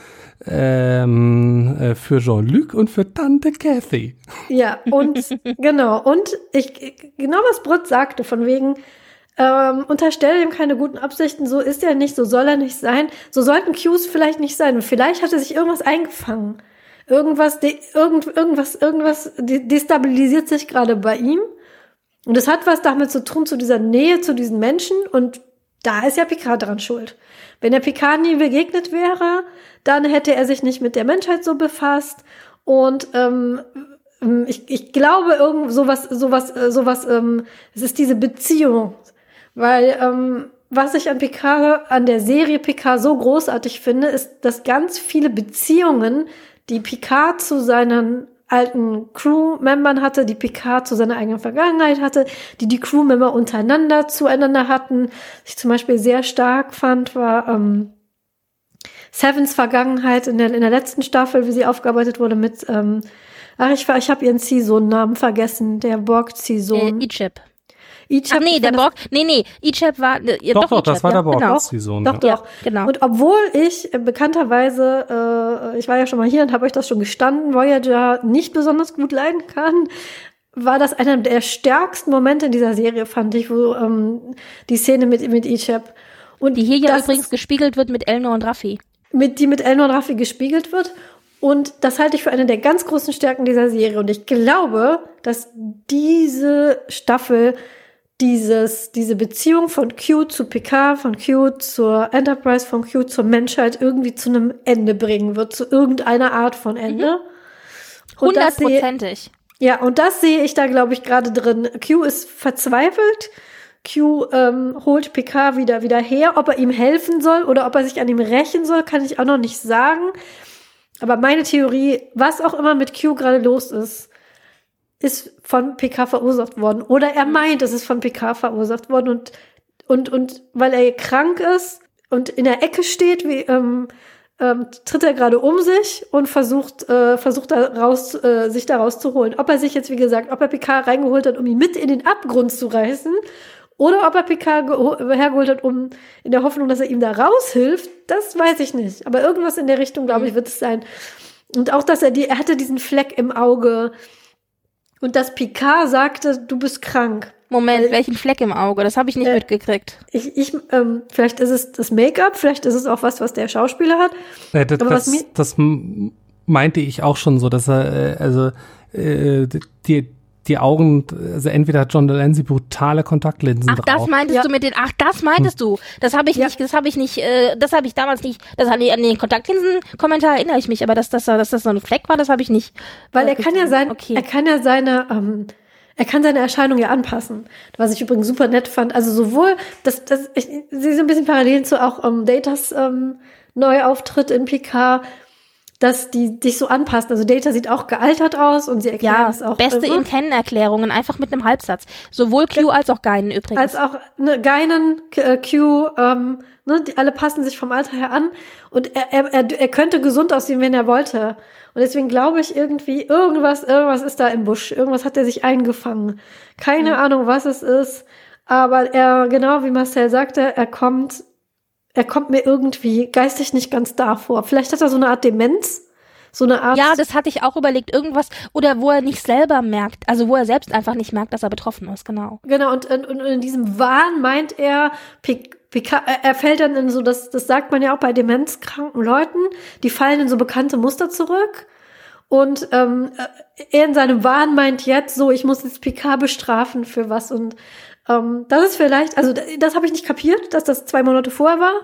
ähm, äh, für Jean-Luc und für Tante Cathy. Ja, und genau. Und ich genau was Britt sagte, von wegen, ähm, unterstelle ihm keine guten Absichten, so ist er nicht, so soll er nicht sein. So sollten Qs vielleicht nicht sein. Und vielleicht hat er sich irgendwas eingefangen. Irgendwas, de, irgend, irgendwas, irgendwas de, destabilisiert sich gerade bei ihm. Und es hat was damit zu tun, zu dieser Nähe zu diesen Menschen. Und da ist ja Picard dran schuld. Wenn der Picard nie begegnet wäre, dann hätte er sich nicht mit der Menschheit so befasst. Und ähm, ich, ich glaube, irgend sowas, sowas, sowas, ähm, es ist diese Beziehung. Weil ähm, was ich an Picard, an der Serie Picard so großartig finde, ist, dass ganz viele Beziehungen, die Picard zu seinen alten Crew-Membern hatte, die Picard zu seiner eigenen Vergangenheit hatte, die die Crew-Member untereinander zueinander hatten. Was ich zum Beispiel sehr stark fand, war ähm, Sevens Vergangenheit in der, in der letzten Staffel, wie sie aufgearbeitet wurde mit, ähm, ach, ich, ich habe ihren Ziehsohn-Namen vergessen, der Borg-Ziehsohn. Äh, Icheb. Icheb, Ach nee, der Borg, nee, nee, Icheb war, äh, doch, doch, doch, Icheb, das war der ja, Borg, genau. Ziehsohn. Doch, Ja. doch, ja, genau. Und obwohl ich äh, bekannterweise, äh, ich war ja schon mal hier und habe euch das schon gestanden, Voyager nicht besonders gut leiden kann, war das einer der stärksten Momente in dieser Serie, fand ich, wo ähm, die Szene mit, mit Icheb. Und die hier ja das übrigens gespiegelt wird mit Elnor und Raffi. Mit, die mit Elnor und Raffi gespiegelt wird. Und das halte ich für eine der ganz großen Stärken dieser Serie. Und ich glaube, dass diese Staffel dieses, diese Beziehung von Q zu Picard, von Q zur Enterprise, von Q zur Menschheit irgendwie zu einem Ende bringen wird, zu irgendeiner Art von Ende. Hundertprozentig. Ja, und das sehe ich da, glaube ich, gerade drin. Q ist verzweifelt. Q ähm, holt Picard wieder, wieder her. Ob er ihm helfen soll oder ob er sich an ihm rächen soll, kann ich auch noch nicht sagen. Aber meine Theorie, was auch immer mit Q gerade los ist, ist von Picard verursacht worden. Oder er meint, es ist von Picard verursacht worden. Und, und, und weil er krank ist und in der Ecke steht, wie, ähm, ähm, tritt er gerade um sich und versucht, äh, versucht da raus, äh, sich da rauszuholen. Ob er sich jetzt, wie gesagt, ob er Picard reingeholt hat, um ihn mit in den Abgrund zu reißen, Oder ob er Picard geho- hergeholt hat, um in der Hoffnung, dass er ihm da raushilft, das weiß ich nicht. Aber irgendwas in der Richtung, glaube ich, wird es sein. Und auch, dass er die, er hatte diesen Fleck im Auge und dass Picard sagte, du bist krank. Moment, Weil, welchen Fleck im Auge? Das habe ich nicht äh, mitgekriegt. Ich, ich, ähm, vielleicht ist es das Make-up, vielleicht ist es auch was, was der Schauspieler hat. Äh, das, Aber was das, mir- das m- meinte ich auch schon so, dass er, äh, also äh, die die Augen, also entweder hat John Delancey brutale Kontaktlinsen Ach, das drauf. meintest Ja. du mit den, ach, das meintest du. Das habe ich Ja. nicht, das habe ich nicht, äh, das habe ich damals nicht, das an den, an den Kontaktlinsen-Kommentar erinnere ich mich, aber dass das, dass das so ein Fleck war, das habe ich nicht. Weil äh, er kann ja gesehen. sein, Okay. er kann ja seine, ähm, er kann seine Erscheinung ja anpassen. Was ich übrigens super nett fand. Also sowohl, das, das, ich sehe so ein bisschen Parallelen zu auch ähm, Datas ähm, Neuauftritt in Picard, dass die dich so anpassen. Also Data sieht auch gealtert aus und sie erklären Ja, es auch. beste äh, in Kennenerklärungen, einfach mit einem Halbsatz. Sowohl Q als auch Geinen übrigens. als auch ne, Geinen, K- äh, Q, ähm, ne, die alle passen sich vom Alter her an und er, er, er, er könnte gesund aussehen, wenn er wollte. Und deswegen glaube ich irgendwie, irgendwas, irgendwas ist da im Busch. Irgendwas hat er sich eingefangen. Keine Mhm. Ahnung, was es ist. Aber er, genau wie Marcel sagte, er kommt, er kommt mir irgendwie geistig nicht ganz da vor. Vielleicht hat er so eine Art Demenz. So eine Art. Ja, das hatte ich auch überlegt. Irgendwas, oder wo er nicht selber merkt, also wo er selbst einfach nicht merkt, dass er betroffen ist, genau. Genau, und, und, und in diesem Wahn meint er, Pic- Picard, er fällt dann in so, das, das sagt man ja auch bei demenzkranken Leuten, die fallen in so bekannte Muster zurück. Und ähm, er in seinem Wahn meint jetzt so, ich muss jetzt Picard bestrafen für was. Und ähm, das ist vielleicht, also das, das habe ich nicht kapiert, dass das zwei Monate vorher war.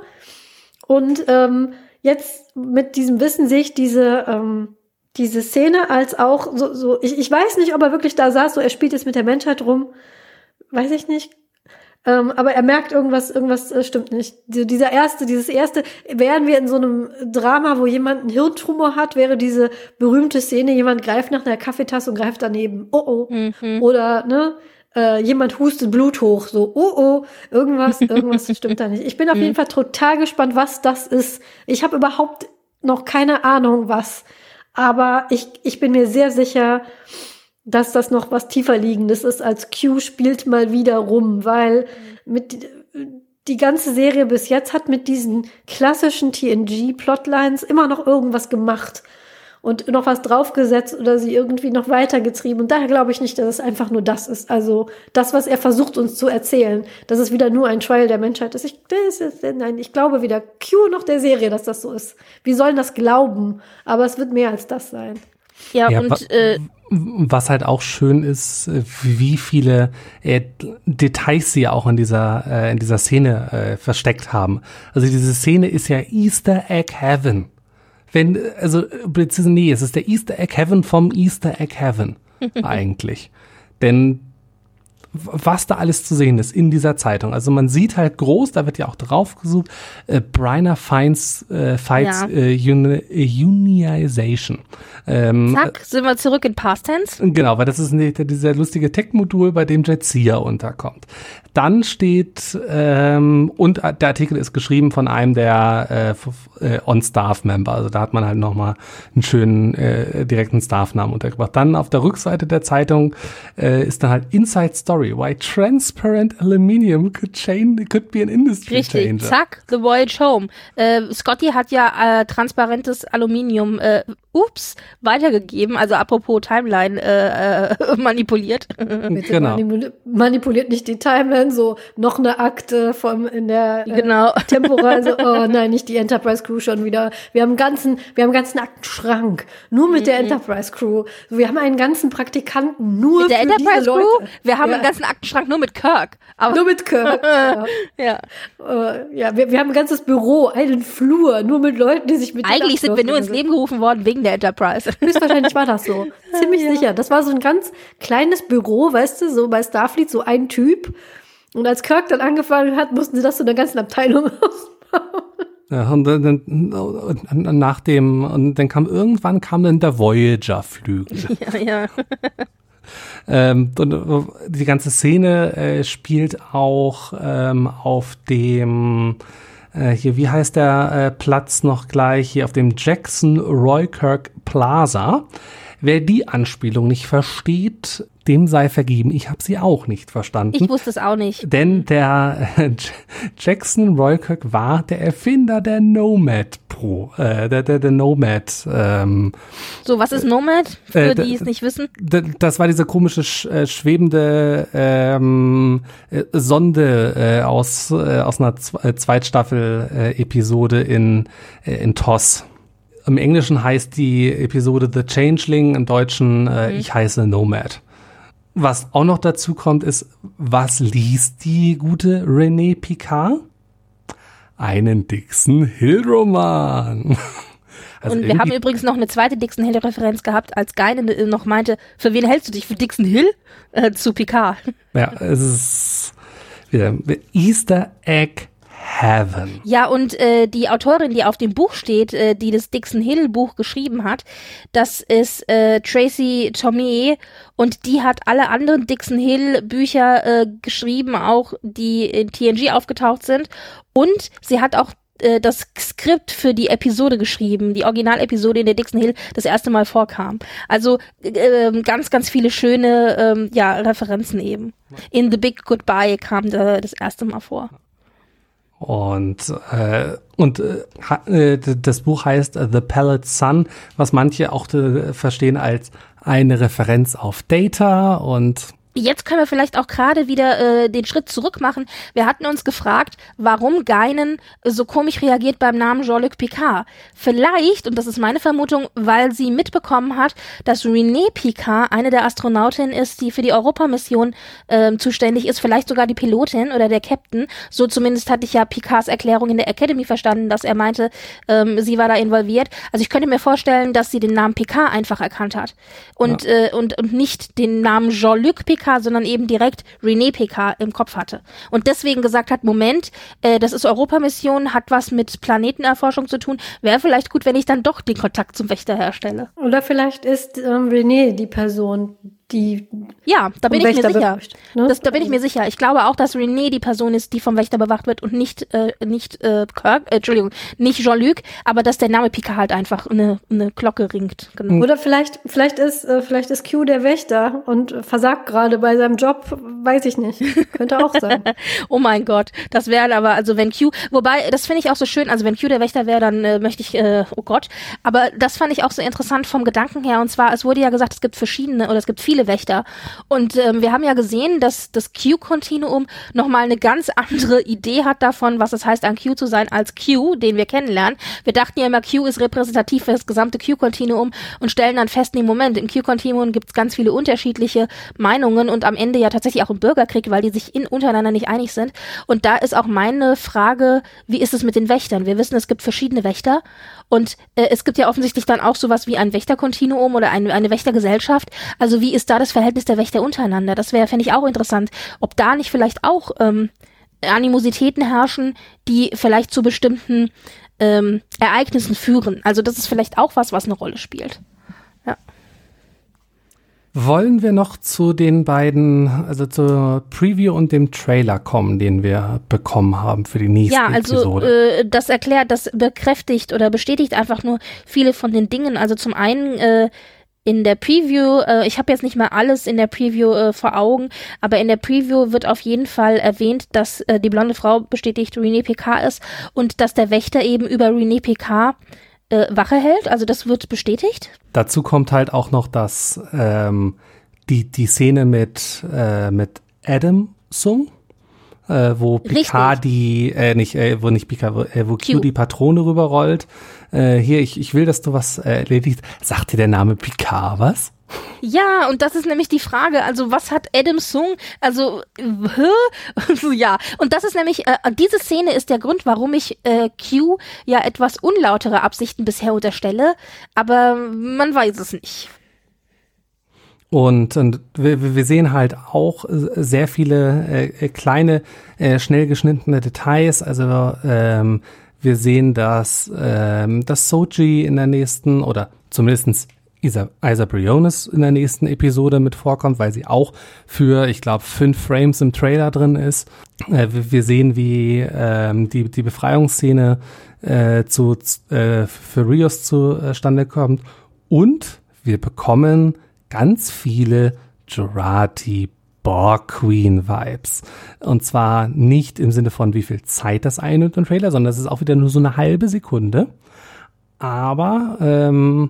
Und ähm, jetzt mit diesem Wissen sehe ich diese ähm, diese Szene als auch so, so ich, ich weiß nicht, ob er wirklich da saß, so er spielt jetzt mit der Menschheit rum, weiß ich nicht. Ähm, aber er merkt irgendwas, irgendwas äh, stimmt nicht. Die, dieser erste, dieses erste, wären wir in so einem Drama, wo jemand einen Hirntumor hat, wäre diese berühmte Szene, jemand greift nach einer Kaffeetasse und greift daneben. Oh oh. Mhm. Oder, ne, äh, jemand hustet Blut hoch, so, oh oh, irgendwas, irgendwas stimmt da nicht. Ich bin auf jeden Fall total gespannt, was das ist. Ich habe überhaupt noch keine Ahnung, was. Aber ich, ich bin mir sehr sicher, dass das noch was tiefer liegendes ist als Q spielt mal wieder rum, weil mit die ganze Serie bis jetzt hat mit diesen klassischen T N G-Plotlines immer noch irgendwas gemacht und noch was draufgesetzt oder sie irgendwie noch weitergetrieben. Und daher glaube ich nicht, dass es einfach nur das ist. Also das, was er versucht uns zu erzählen, dass es wieder nur ein Trial der Menschheit ist. Ich, das ist nein, ich glaube weder Q noch der Serie, dass das so ist. Wir sollen das glauben, aber es wird mehr als das sein. Ja, Ja, und wa- äh, Was halt auch schön ist, äh, wie viele äh, Details sie ja auch in dieser äh, in dieser Szene äh, versteckt haben. Also diese Szene ist ja Easter Egg Heaven. Wenn also beziehungsweise nee, es ist der Easter Egg Heaven vom Easter Egg Heaven eigentlich. Denn was da alles zu sehen ist in dieser Zeitung. Also man sieht halt groß, da wird ja auch drauf gesucht, äh, Bryna finds, äh, fights Ja. äh, uni Unionization. Ähm, zack, sind wir zurück in Past Tense. Genau, weil das ist nicht dieser lustige Tech-Modul, bei dem Jetsia unterkommt. Dann steht, ähm, und der Artikel ist geschrieben von einem der äh, f- äh, On-Staff-Member. Also da hat man halt nochmal einen schönen äh, direkten Staff-Namen untergebracht. Dann auf der Rückseite der Zeitung äh, ist dann halt Inside Story, why transparent aluminium could, change, could be an industry Richtig, changer. zack, The Voyage Home. Äh, Scotty hat ja äh, transparentes Aluminium, äh, ups, weitergegeben, also apropos Timeline äh, äh, manipuliert. Bitte Genau. manipul- manipuliert nicht die Timeline, so noch eine Akte vom in der äh, Genau. Temporal, so, oh nein, nicht die Enterprise Crew schon wieder. Wir haben einen ganzen, wir haben einen ganzen Aktenschrank, nur mit der Enterprise Crew. So, wir haben einen ganzen Praktikanten, nur Mit der für Enterprise diese Crew, Leute. wir haben ja, einen ganzen Aktenschrank nur mit Kirk. Aber, nur mit Kirk. ja, ja. äh, ja wir, wir haben ein ganzes Büro, einen Flur, nur mit Leuten, die sich mit Eigentlich sind wir nur ins Leben gerufen worden wegen der Enterprise. Höchstwahrscheinlich war das so. Ziemlich Ja. sicher. Das war so ein ganz kleines Büro, weißt du, so bei Starfleet, so ein Typ. Und als Kirk dann angefangen hat, mussten sie das zu einer ganzen Abteilung ausbauen. Ja, und dann, dann nach dem, und dann kam irgendwann kam dann der Voyager-Flügel. Ja, ja. Ähm, und die ganze Szene äh, spielt auch ähm, auf dem, äh, hier, wie heißt der äh, Platz noch gleich, hier auf dem Jackson Roykirk Plaza. Wer die Anspielung nicht versteht, dem sei vergeben. Ich habe sie auch nicht verstanden. Ich wusste es auch nicht. Denn der äh, Jackson Roykirk war der Erfinder der Nomad Pro, äh, der, der, der Nomad. Ähm, so, was ist Nomad? Für äh, die es nicht wissen. D- das war diese komische, sch- äh, schwebende ähm, äh, Sonde äh, aus, äh, aus einer Z- äh, Zweitstaffel-Episode in, äh, in T O S. Im Englischen heißt die Episode The Changeling, im Deutschen äh, mhm. Ich heiße Nomad. Was auch noch dazu kommt, ist, was liest die gute Renée Picard? Einen Dixon Hill-Roman. Also und wir haben übrigens noch eine zweite Dixon Hill-Referenz gehabt, als Guinan noch meinte, für wen hältst du dich? Für Dixon Hill? Äh, zu Picard. Ja, es ist wieder Easter Egg Heaven. Ja, und äh, die Autorin, die auf dem Buch steht, äh, die das Dixon Hill Buch geschrieben hat, das ist äh, Tracy Torme, und die hat alle anderen Dixon Hill Bücher äh, geschrieben, auch die in T N G aufgetaucht sind, und sie hat auch äh, das Skript für die Episode geschrieben, die Originalepisode, in der Dixon Hill das erste Mal vorkam. Also äh, ganz, ganz viele schöne ähm, ja, Referenzen eben. In The Big Goodbye kam da das erste Mal vor. Und, äh, und äh, das Buch heißt The Palette Sun, was manche auch äh, verstehen als eine Referenz auf Data. Und jetzt können wir vielleicht auch gerade wieder äh, den Schritt zurück machen. Wir hatten uns gefragt, warum Guinan so komisch reagiert beim Namen Jean-Luc Picard. Vielleicht, und das ist meine Vermutung, weil sie mitbekommen hat, dass Renée Picard eine der Astronautinnen ist, die für die Europamission äh, zuständig ist, vielleicht sogar die Pilotin oder der Captain. So zumindest hatte ich ja Picards Erklärung in der Academy verstanden, dass er meinte, ähm, sie war da involviert. Also ich könnte mir vorstellen, dass sie den Namen Picard einfach erkannt hat und, ja. äh, und, und nicht den Namen Jean-Luc Picard, sondern eben direkt Renée Picard im Kopf hatte. Und deswegen gesagt hat, Moment, äh, das ist Europamission, hat was mit Planetenerforschung zu tun. Wäre vielleicht gut, wenn ich dann doch den Kontakt zum Wächter herstelle. Oder vielleicht ist ähm, Renée die Person, die ja, da bin ich mir sicher. Bewacht, ne? Das, da bin ich mir sicher. Ich glaube auch, dass Renée die Person ist, die vom Wächter bewacht wird und nicht äh, nicht äh, Kirk, äh, Entschuldigung, nicht Jean-Luc, aber dass der Name Picard halt einfach eine eine Glocke ringt. Genau. Oder vielleicht vielleicht ist äh, vielleicht ist Q der Wächter und versagt gerade bei seinem Job, weiß ich nicht. Könnte auch sein. Oh mein Gott, das wäre aber, also wenn Q, wobei, das finde ich auch so schön, also wenn Q der Wächter wäre, dann äh, möchte ich, äh, oh Gott, aber das fand ich auch so interessant vom Gedanken her, und zwar, es wurde ja gesagt, es gibt verschiedene, oder es gibt viele Wächter, und ähm, wir haben ja gesehen, dass das Q-Kontinuum nochmal eine ganz andere Idee hat davon, was es heißt, ein Q zu sein, als Q, den wir kennenlernen. Wir dachten ja immer, Q ist repräsentativ für das gesamte Q-Kontinuum und stellen dann fest, nee, Moment, im Q-Kontinuum gibt es ganz viele unterschiedliche Meinungen und am Ende ja tatsächlich auch einen Bürgerkrieg, weil die sich in untereinander nicht einig sind. Und da ist auch meine Frage, wie ist es mit den Wächtern? Wir wissen, es gibt verschiedene Wächter, und äh, es gibt ja offensichtlich dann auch sowas wie ein Wächterkontinuum oder ein, eine Wächtergesellschaft. Also wie ist da das Verhältnis der Wächter untereinander? Das wäre, fände ich auch interessant, ob da nicht vielleicht auch ähm, Animositäten herrschen, die vielleicht zu bestimmten ähm, Ereignissen führen. Also das ist vielleicht auch was, was eine Rolle spielt. Ja. Wollen wir noch zu den beiden, also zur Preview und dem Trailer kommen, den wir bekommen haben für die nächste ja, also, Episode? Ja, äh, das erklärt, das bekräftigt oder bestätigt einfach nur viele von den Dingen. Also zum einen äh, in der Preview, äh, ich habe jetzt nicht mal alles in der Preview äh, vor Augen, aber in der Preview wird auf jeden Fall erwähnt, dass äh, die blonde Frau bestätigt Renée Picard ist und dass der Wächter eben über Renée Picard äh, Wache hält. Also das wird bestätigt. Dazu kommt halt auch noch, dass ähm, die die Szene mit äh, mit Adam Sung, äh, wo Picard Richtig. die äh, nicht äh, wo nicht Picard wo, äh, wo Q, Q die Patrone rüberrollt. Äh, hier ich ich will, dass du was äh, erledigt. Sagt dir der Name Picard was? Ja, und das ist nämlich die Frage, also was hat Adam Sung, also, hä? Ja, und das ist nämlich, äh, diese Szene ist der Grund, warum ich äh, Q ja etwas unlautere Absichten bisher unterstelle, aber man weiß es nicht. Und, und wir, wir sehen halt auch sehr viele äh, kleine, äh, schnell geschnittene Details, also ähm, wir sehen, dass, ähm, dass Soji in der nächsten, oder zumindestens Isa, Isa Briones in der nächsten Episode mit vorkommt, weil sie auch für, ich glaube, fünf Frames im Trailer drin ist. Äh, wir, wir sehen, wie ähm, die, die Befreiungsszene äh, zu, äh, für Rios zustande kommt. Und wir bekommen ganz viele Jurati Borg Queen Vibes. Und zwar nicht im Sinne von, wie viel Zeit das einnimmt im Trailer, sondern es ist auch wieder nur so eine halbe Sekunde. Aber ähm,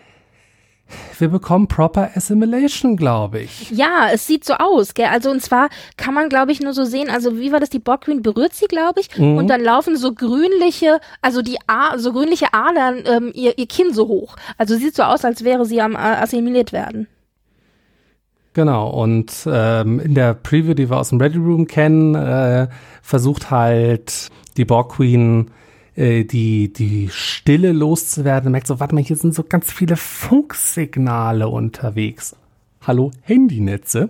wir bekommen proper Assimilation, glaube ich. Ja, es sieht so aus, gell? Also und zwar kann man, glaube ich, nur so sehen, also wie war das, die Borg Queen berührt sie, glaube ich, mhm. und dann laufen so grünliche, also die A- so grünliche Adern ähm, ihr, ihr Kinn so hoch. Also sieht so aus, als wäre sie am assimiliert werden. Genau, und ähm, in der Preview, die wir aus dem Ready Room kennen, äh, versucht halt die Borg Queen äh, die, die Stille loszuwerden. Und merkt so, warte mal, hier sind so ganz viele Funksignale unterwegs. Hallo, Handynetze.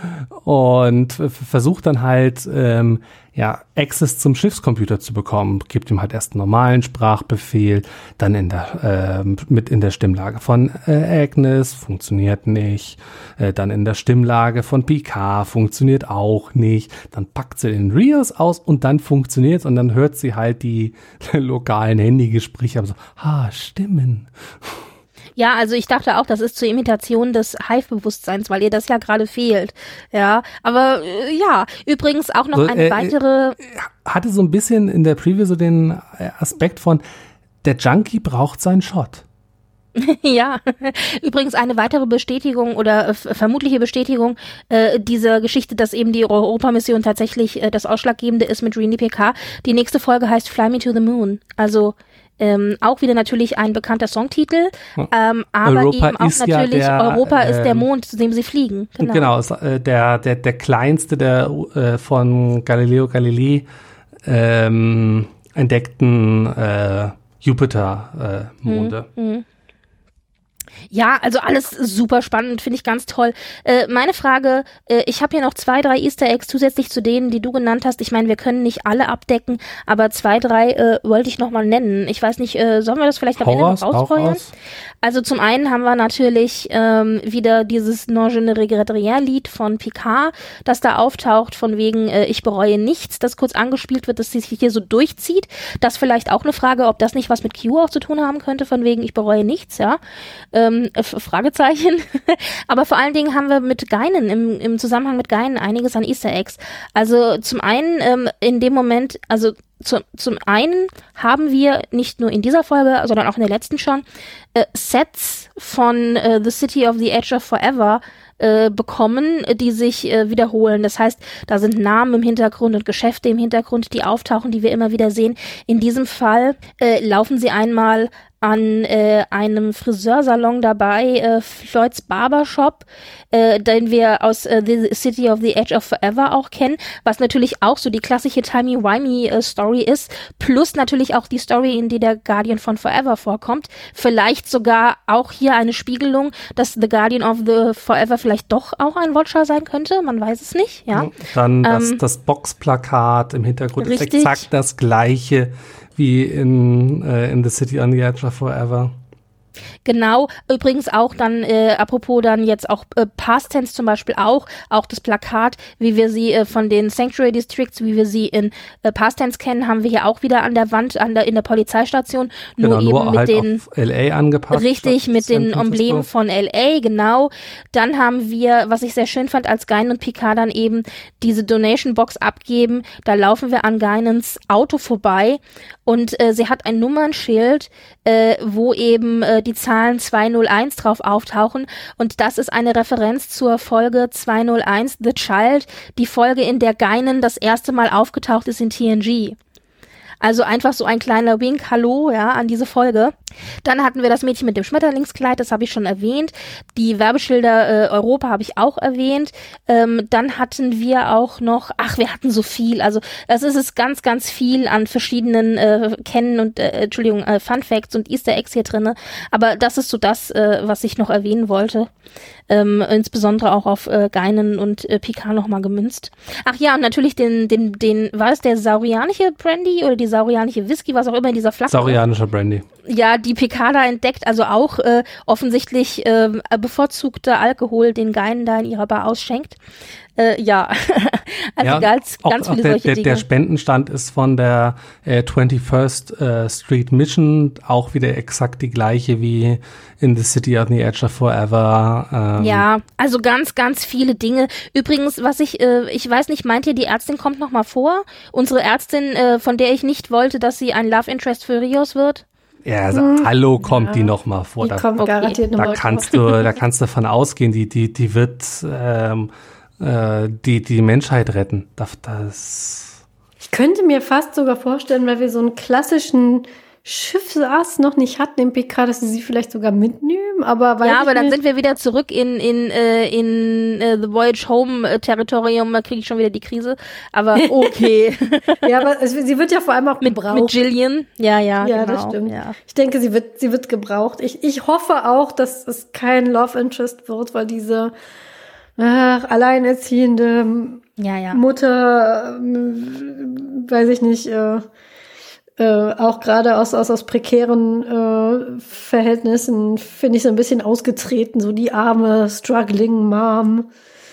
Und f- versucht dann halt, ähm, ja, Access zum Schiffscomputer zu bekommen. Gibt ihm halt erst einen normalen Sprachbefehl, dann in der, äh, mit in der Stimmlage von äh, Agnes, funktioniert nicht. Äh, dann in der Stimmlage von Picard, funktioniert auch nicht. Dann packt sie den Rios aus und dann funktioniert's und dann hört sie halt die lokalen Handygespräche, aber so, ah, Stimmen. Ja, also ich dachte auch, das ist zur Imitation des Hive-Bewusstseins, weil ihr das ja gerade fehlt. Ja, aber äh, ja, übrigens auch noch so, eine äh, weitere... Hatte so ein bisschen in der Preview so den Aspekt von, der Junkie braucht seinen Shot. Ja, übrigens eine weitere Bestätigung oder äh, vermutliche Bestätigung äh, dieser Geschichte, dass eben die Europa-Mission tatsächlich äh, das Ausschlaggebende ist mit Renée Picard. Die nächste Folge heißt Fly Me to the Moon. Also Ähm, auch wieder natürlich ein bekannter Songtitel, ähm, aber Europa eben auch ist ja natürlich, der, Europa ähm, ist der Mond, zu dem sie fliegen. Genau, genau ist, äh, der, der, der kleinste der äh, von Galileo Galilei ähm, entdeckten äh, Jupiter-Monde. Hm, hm. Ja, also alles super spannend, finde ich ganz toll. Äh, meine Frage, äh, ich habe hier noch zwei, drei Easter Eggs zusätzlich zu denen, die du genannt hast. Ich meine, wir können nicht alle abdecken, aber zwei, drei äh, wollte ich noch mal nennen. Ich weiß nicht, äh, sollen wir das vielleicht am Ende noch rausfeuern? Also zum einen haben wir natürlich ähm, wieder dieses Non je ne regrette rien Lied von Picard, das da auftaucht, von wegen äh, ich bereue nichts, das kurz angespielt wird, dass sich hier so durchzieht. Das vielleicht auch eine Frage, ob das nicht was mit Q auch zu tun haben könnte, von wegen ich bereue nichts, ja. Ähm, Fragezeichen. Aber vor allen Dingen haben wir mit Guinan, im, im Zusammenhang mit Guinan einiges an Easter Eggs. Also zum einen ähm, in dem Moment, also zu, zum einen haben wir nicht nur in dieser Folge, sondern auch in der letzten schon, äh, Sets von äh, The City of the Edge of Forever äh, bekommen, die sich äh, wiederholen. Das heißt, da sind Namen im Hintergrund und Geschäfte im Hintergrund, die auftauchen, die wir immer wieder sehen. In diesem Fall äh, laufen sie einmal an äh, einem Friseursalon dabei, äh, Floyds Barbershop, äh, den wir aus äh, The City of the Edge of Forever auch kennen, was natürlich auch so die klassische Timey-Wimey-Story äh, ist, plus natürlich auch die Story, in die der Guardian von Forever vorkommt. Vielleicht sogar auch hier eine Spiegelung, dass The Guardian of the Forever vielleicht doch auch ein Watcher sein könnte, man weiß es nicht, ja. Dann das, ähm, das Boxplakat im Hintergrund richtig. ist exakt das gleiche wie in, äh, in The City on the Edge of Forever. Genau, übrigens auch dann, äh, apropos dann jetzt auch äh, Past Tense zum Beispiel auch, auch das Plakat, wie wir sie äh, von den Sanctuary Districts, wie wir sie in äh, Past Tense kennen, haben wir hier auch wieder an der Wand, an der, in der Polizeistation, nur genau, eben nur mit halt den, auf L A angepasst. richtig, mit den Emblemen von L A, genau. Dann haben wir, was ich sehr schön fand, als Guinan und Picard dann eben diese Donation Box abgeben, da laufen wir an Guinans Auto vorbei und äh, sie hat ein Nummernschild, äh, wo eben äh, die Zahlen zwei null eins drauf auftauchen und das ist eine Referenz zur Folge zwei null eins The Child, die Folge, in der Guinan das erste Mal aufgetaucht ist in T N G. Also einfach so ein kleiner Wink, hallo, ja, an diese Folge. Dann hatten wir das Mädchen mit dem Schmetterlingskleid, das habe ich schon erwähnt. Die Werbeschilder äh, Europa habe ich auch erwähnt. Ähm, dann hatten wir auch noch, ach, wir hatten so viel. Also das ist es ganz, ganz viel an verschiedenen äh, Kennen und, äh, Entschuldigung, äh, Fun Facts und Easter Eggs hier drinne. Aber das ist so das, äh, was ich noch erwähnen wollte. Ähm, insbesondere auch auf äh, Guinan und äh, Picard nochmal gemünzt. Ach ja, und natürlich den, den, den, war es der saurianische Brandy oder die saurianische Whisky, was auch immer in dieser Flasche. Saurianischer Brandy. Ja, die Picard da entdeckt, also auch äh, offensichtlich äh, bevorzugter Alkohol, den Geinen da in ihrer Bar ausschenkt. Äh, ja, also ja, ganz, auch, ganz auch viele der, solche der, Dinge. Der Spendenstand ist von der äh, twenty-first äh, Street Mission auch wieder exakt die gleiche wie in The City on the Edge of Forever. Ähm. Ja, also ganz, ganz viele Dinge. Übrigens, was ich, äh, ich weiß nicht, meint ihr, die Ärztin kommt noch mal vor? Unsere Ärztin, äh, von der ich nicht wollte, dass sie ein Love Interest für Rios wird? Ja, also, Hm, hallo, kommt ja. die noch mal vor. Die Da, kommt okay. garantiert noch da mal kannst vor. du, da kannst du davon ausgehen, die, die, die wird ähm, äh, die, die Menschheit retten. Das, das Ich könnte mir fast sogar vorstellen, weil wir so einen klassischen Schiffsarzt noch nicht hatten im P K, dass sie sie vielleicht sogar mitnehmen, aber weiß Ja, ich aber dann nicht. sind wir wieder zurück in in äh, in äh, The Voyage Home äh, Territorium, da kriege ich schon wieder die Krise. Aber okay. Ja, aber es, sie wird ja vor allem auch mit, gebraucht. mit Jillian. Ja, ja, Ja, genau. das stimmt. Ja. Ich denke, sie wird, sie wird gebraucht. Ich, ich hoffe auch, dass es kein Love Interest wird, weil diese ach, alleinerziehende Ja, ja. Mutter, ähm, weiß ich nicht, äh, äh, auch gerade aus, aus, aus prekären äh, Verhältnissen finde ich so ein bisschen ausgetreten, so die arme, struggling Mom.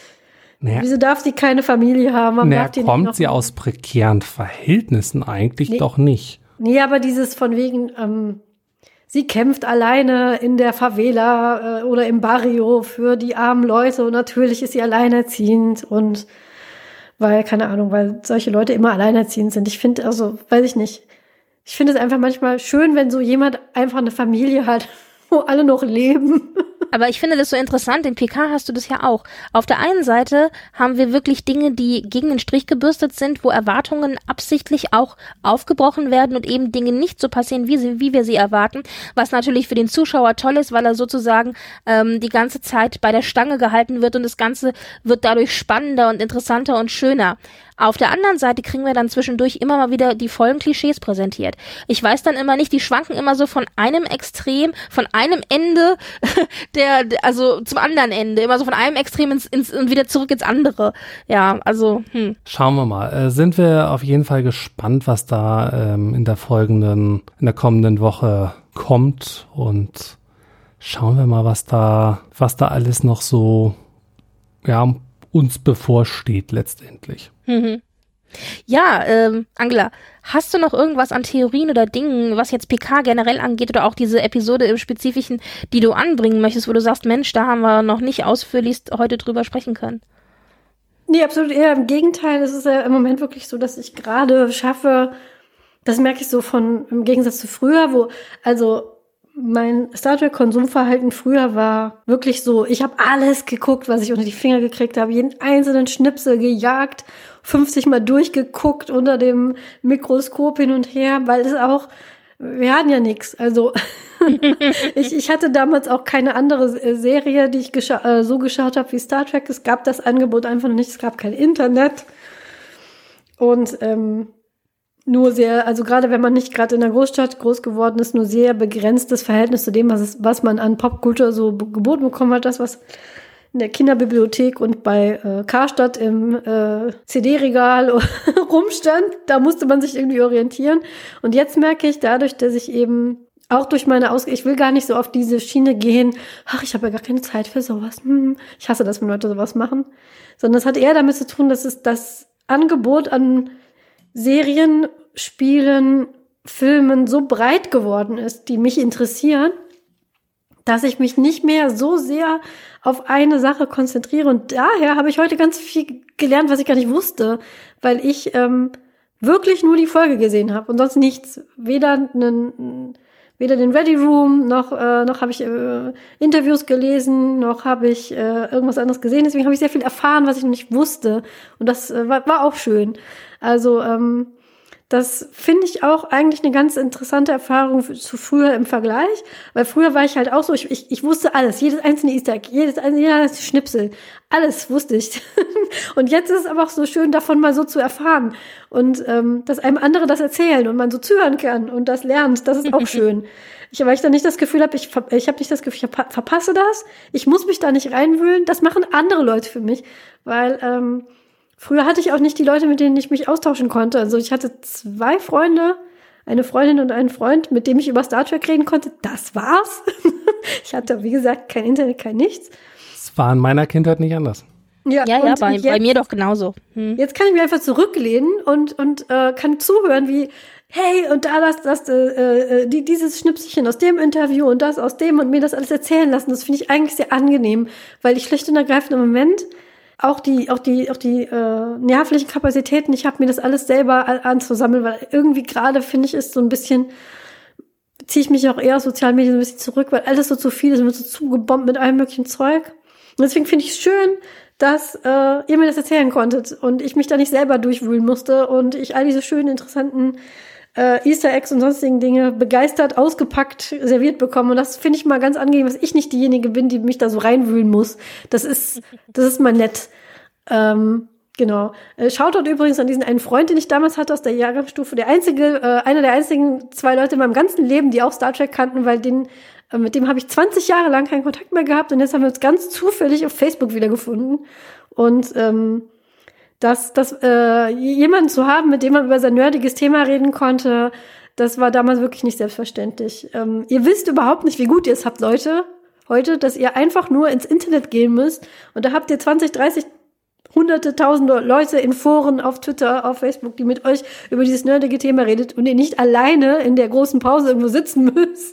naja, Wieso darf sie keine Familie haben? Warum naja, darf die nicht kommt noch- sie aus prekären Verhältnissen eigentlich Nee. doch nicht. Nee, aber dieses von wegen, ähm, sie kämpft alleine in der Favela äh, oder im Barrio für die armen Leute und natürlich ist sie alleinerziehend und weil, keine Ahnung, weil solche Leute immer alleinerziehend sind. Ich finde, also, weiß ich nicht. Ich finde es einfach manchmal schön, wenn so jemand einfach eine Familie hat, wo alle noch leben. Aber ich finde das so interessant, in P K hast du das ja auch. Auf der einen Seite haben wir wirklich Dinge, die gegen den Strich gebürstet sind, wo Erwartungen absichtlich auch aufgebrochen werden und eben Dinge nicht so passieren, wie, sie, wie wir sie erwarten, was natürlich für den Zuschauer toll ist, weil er sozusagen ähm, die ganze Zeit bei der Stange gehalten wird und das Ganze wird dadurch spannender und interessanter und schöner. Auf der anderen Seite kriegen wir dann zwischendurch immer mal wieder die vollen Klischees präsentiert. Ich weiß dann immer nicht, die schwanken immer so von einem Extrem, von einem Ende der, also zum anderen Ende, immer so von einem Extrem ins, ins und wieder zurück ins andere. Ja, also, hm. Schauen wir mal. Äh, sind wir auf jeden Fall gespannt, was da ähm, in der folgenden, in der kommenden Woche kommt und schauen wir mal, was da, was da alles noch so, ja, uns bevorsteht letztendlich. Mhm. Ja, ähm, Angela, hast du noch irgendwas an Theorien oder Dingen, was jetzt P K generell angeht oder auch diese Episode im Spezifischen, die du anbringen möchtest, wo du sagst, Mensch, da haben wir noch nicht ausführlichst heute drüber sprechen können? Nee, absolut eher im Gegenteil. Es ist ja im Moment wirklich so, dass ich gerade schaffe, das merke ich so von, im Gegensatz zu früher, wo, also mein Star Trek-Konsumverhalten früher war wirklich so, ich habe alles geguckt, was ich unter die Finger gekriegt habe, jeden einzelnen Schnipsel gejagt, fünfzig Mal durchgeguckt unter dem Mikroskop hin und her, weil es auch, wir hatten ja nichts. Also ich, ich hatte damals auch keine andere Serie, die ich gescha- äh, so geschaut habe wie Star Trek. Es gab das Angebot einfach noch nicht, es gab kein Internet. Und ähm, nur sehr, also gerade wenn man nicht gerade in der Großstadt groß geworden ist, nur sehr begrenztes Verhältnis zu dem, was, es, was man an Popkultur so be- geboten bekommen hat. Das, was in der Kinderbibliothek und bei äh, Karstadt im äh, C D-Regal rumstand, da musste man sich irgendwie orientieren. Und jetzt merke ich dadurch, dass ich eben auch durch meine Aus... Ich will gar nicht so auf diese Schiene gehen, ach, ich habe ja gar keine Zeit für sowas. Hm, ich hasse das, wenn Leute sowas machen. Sondern es hat eher damit zu tun, dass es das Angebot an Serien, Spielen, Filmen so breit geworden ist, die mich interessieren, dass ich mich nicht mehr so sehr auf eine Sache konzentriere. Und daher habe ich heute ganz viel gelernt, was ich gar nicht wusste, weil ich ähm, wirklich nur die Folge gesehen habe und sonst nichts. Weder einen, weder den Ready Room, noch äh, noch habe ich äh, Interviews gelesen, noch habe ich äh, irgendwas anderes gesehen. Deswegen habe ich sehr viel erfahren, was ich noch nicht wusste. Und das äh, war, war auch schön. Also ähm, das finde ich auch eigentlich eine ganz interessante Erfahrung für, zu früher im Vergleich, weil früher war ich halt auch so, ich, ich, ich wusste alles, jedes einzelne Easter Egg, jedes einzelne jedes Schnipsel, alles wusste ich. Und jetzt ist es aber auch so schön, davon mal so zu erfahren und ähm, dass einem andere das erzählen und man so zuhören kann und das lernt, das ist auch schön. Ich, weil ich dann nicht das Gefühl habe, ich, ich habe nicht das Gefühl, ich verpa- verpasse das, ich muss mich da nicht reinwühlen, das machen andere Leute für mich, weil ähm, früher hatte ich auch nicht die Leute, mit denen ich mich austauschen konnte. Also ich hatte zwei Freunde, eine Freundin und einen Freund, mit dem ich über Star Trek reden konnte. Das war's. Ich hatte, wie gesagt, kein Internet, kein nichts. Es war in meiner Kindheit nicht anders. Ja, ja, ja bei, jetzt, bei mir doch genauso. Hm. Jetzt kann ich mich einfach zurücklehnen und, und äh, kann zuhören, wie, hey, und da das, das, äh, äh, die, dieses Schnipselchen aus dem Interview und das aus dem und mir das alles erzählen lassen. Das finde ich eigentlich sehr angenehm, weil ich schlicht und ergreifend im Moment auch die, auch die, auch die äh, nervlichen Kapazitäten, ich habe mir das alles selber anzusammeln, weil irgendwie gerade finde ich, ist so ein bisschen, ziehe ich mich auch eher aus sozialen Medien so ein bisschen zurück, weil alles so zu viel ist, wird so zugebombt mit allem möglichen Zeug. Und deswegen finde ich es schön, dass äh, ihr mir das erzählen konntet und ich mich da nicht selber durchwühlen musste und ich all diese schönen, interessanten äh, Easter Eggs und sonstigen Dinge begeistert, ausgepackt, serviert bekommen. Und das finde ich mal ganz angenehm, dass ich nicht diejenige bin, die mich da so reinwühlen muss. Das ist, das ist mal nett. Ähm, genau. Äh, Shoutout übrigens an diesen einen Freund, den ich damals hatte aus der Jahrgangsstufe. Der einzige, äh, einer der einzigen zwei Leute in meinem ganzen Leben, die auch Star Trek kannten, weil den mit dem habe ich zwanzig Jahre lang keinen Kontakt mehr gehabt und jetzt haben wir uns ganz zufällig auf Facebook wiedergefunden. Und ähm, das, das äh, jemanden zu haben, mit dem man über sein nerdiges Thema reden konnte, das war damals wirklich nicht selbstverständlich. Ähm, ihr wisst überhaupt nicht, wie gut ihr es habt, Leute, heute, dass ihr einfach nur ins Internet gehen müsst und da habt ihr zwanzig, dreißig, hunderte, tausende Leute in Foren, auf Twitter, auf Facebook, die mit euch über dieses nerdige Thema redet und ihr nicht alleine in der großen Pause irgendwo sitzen müsst.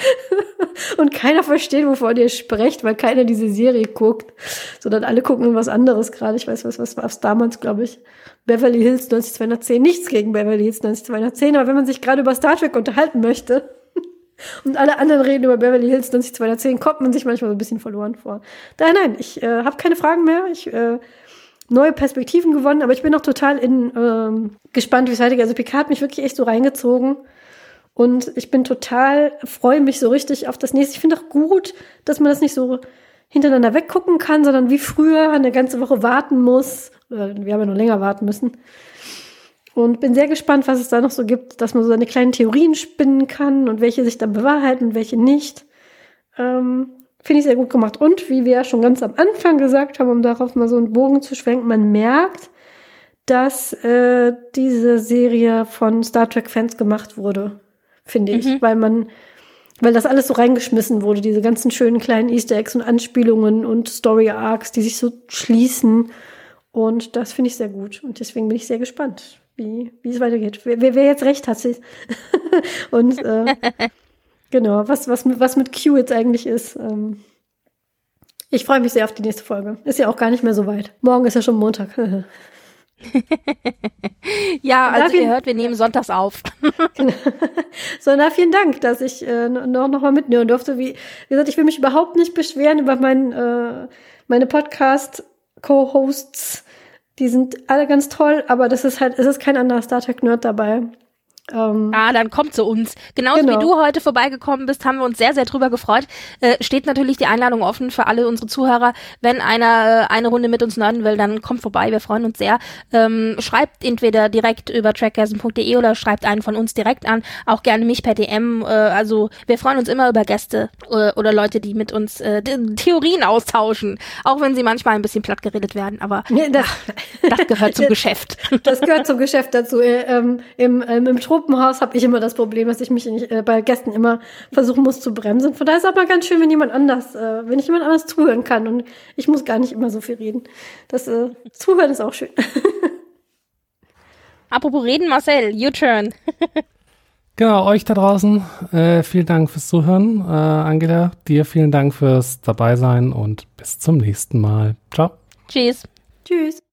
Und keiner versteht, wovon ihr sprecht, weil keiner diese Serie guckt, sondern alle gucken irgendwas anderes gerade. Ich weiß, was was war es damals, glaube ich. Beverly Hills neunzehn Nichts gegen Beverly Hills neunzehn, aber wenn man sich gerade über Star Trek unterhalten möchte und alle anderen reden über Beverly Hills neunzehn, kommt man sich manchmal so ein bisschen verloren vor. Nein, nein, ich äh, habe keine Fragen mehr. Ich äh, neue Perspektiven gewonnen, aber ich bin noch total in ähm, gespannt, wie es weitergeht. Also Picard hat mich wirklich echt so reingezogen. Und ich bin total, freue mich so richtig auf das nächste. Ich finde auch gut, dass man das nicht so hintereinander weggucken kann, sondern wie früher eine ganze Woche warten muss. Wir haben ja noch länger warten müssen. Und bin sehr gespannt, was es da noch so gibt, dass man so seine kleinen Theorien spinnen kann und welche sich dann bewahrheiten und welche nicht. Ähm, finde ich sehr gut gemacht. Und wie wir ja schon ganz am Anfang gesagt haben, um darauf mal so einen Bogen zu schwenken, man merkt, dass äh, diese Serie von Star Trek-Fans gemacht wurde. Finde ich, mhm. weil man, weil das alles so reingeschmissen wurde, diese ganzen schönen kleinen Easter Eggs und Anspielungen und Story Arcs, die sich so schließen. Und das finde ich sehr gut. Und deswegen bin ich sehr gespannt, wie, wie es weitergeht. Wer, wer jetzt recht hat. Und äh, genau, was, was, mit, was mit Q jetzt eigentlich ist. Ähm, ich freue mich sehr auf die nächste Folge. Ist ja auch gar nicht mehr so weit. Morgen ist ja schon Montag. Ja, also ihr hört, wir nehmen sonntags auf. Genau. So, na, vielen Dank, dass ich äh, noch, noch mal mitnehmen durfte. Wie, wie gesagt, ich will mich überhaupt nicht beschweren über mein, äh, meine Podcast-Co-Hosts. Die sind alle ganz toll, aber das ist halt, es ist kein anderer Star Trek-Nerd dabei. Ähm, ah, dann kommt zu uns. Genauso genau. Wie du heute vorbeigekommen bist, haben wir uns sehr, sehr drüber gefreut. Äh, steht natürlich die Einladung offen für alle unsere Zuhörer. Wenn einer äh, eine Runde mit uns nerden will, dann kommt vorbei. Wir freuen uns sehr. Ähm, schreibt entweder direkt über trackgasm punkt de oder schreibt einen von uns direkt an. Auch gerne mich per D M. Äh, also wir freuen uns immer über Gäste äh, oder Leute, die mit uns äh, die Theorien austauschen. Auch wenn sie manchmal ein bisschen platt geredet werden. Aber nee, das, ach, das gehört zum Geschäft. Das gehört zum Geschäft dazu. Äh, ähm, Im, ähm, im Tropenhaus habe ich immer das Problem, dass ich mich nicht, äh, bei Gästen immer versuchen muss zu bremsen. Von daher ist es auch mal ganz schön, wenn jemand anders, äh, wenn ich jemand anders zuhören kann und ich muss gar nicht immer so viel reden. Das äh, Zuhören ist auch schön. Apropos reden, Marcel, your turn. Genau, euch da draußen, äh, vielen Dank fürs Zuhören. Äh, Angela, dir vielen Dank fürs Dabeisein und bis zum nächsten Mal. Ciao. Tschüss. Tschüss.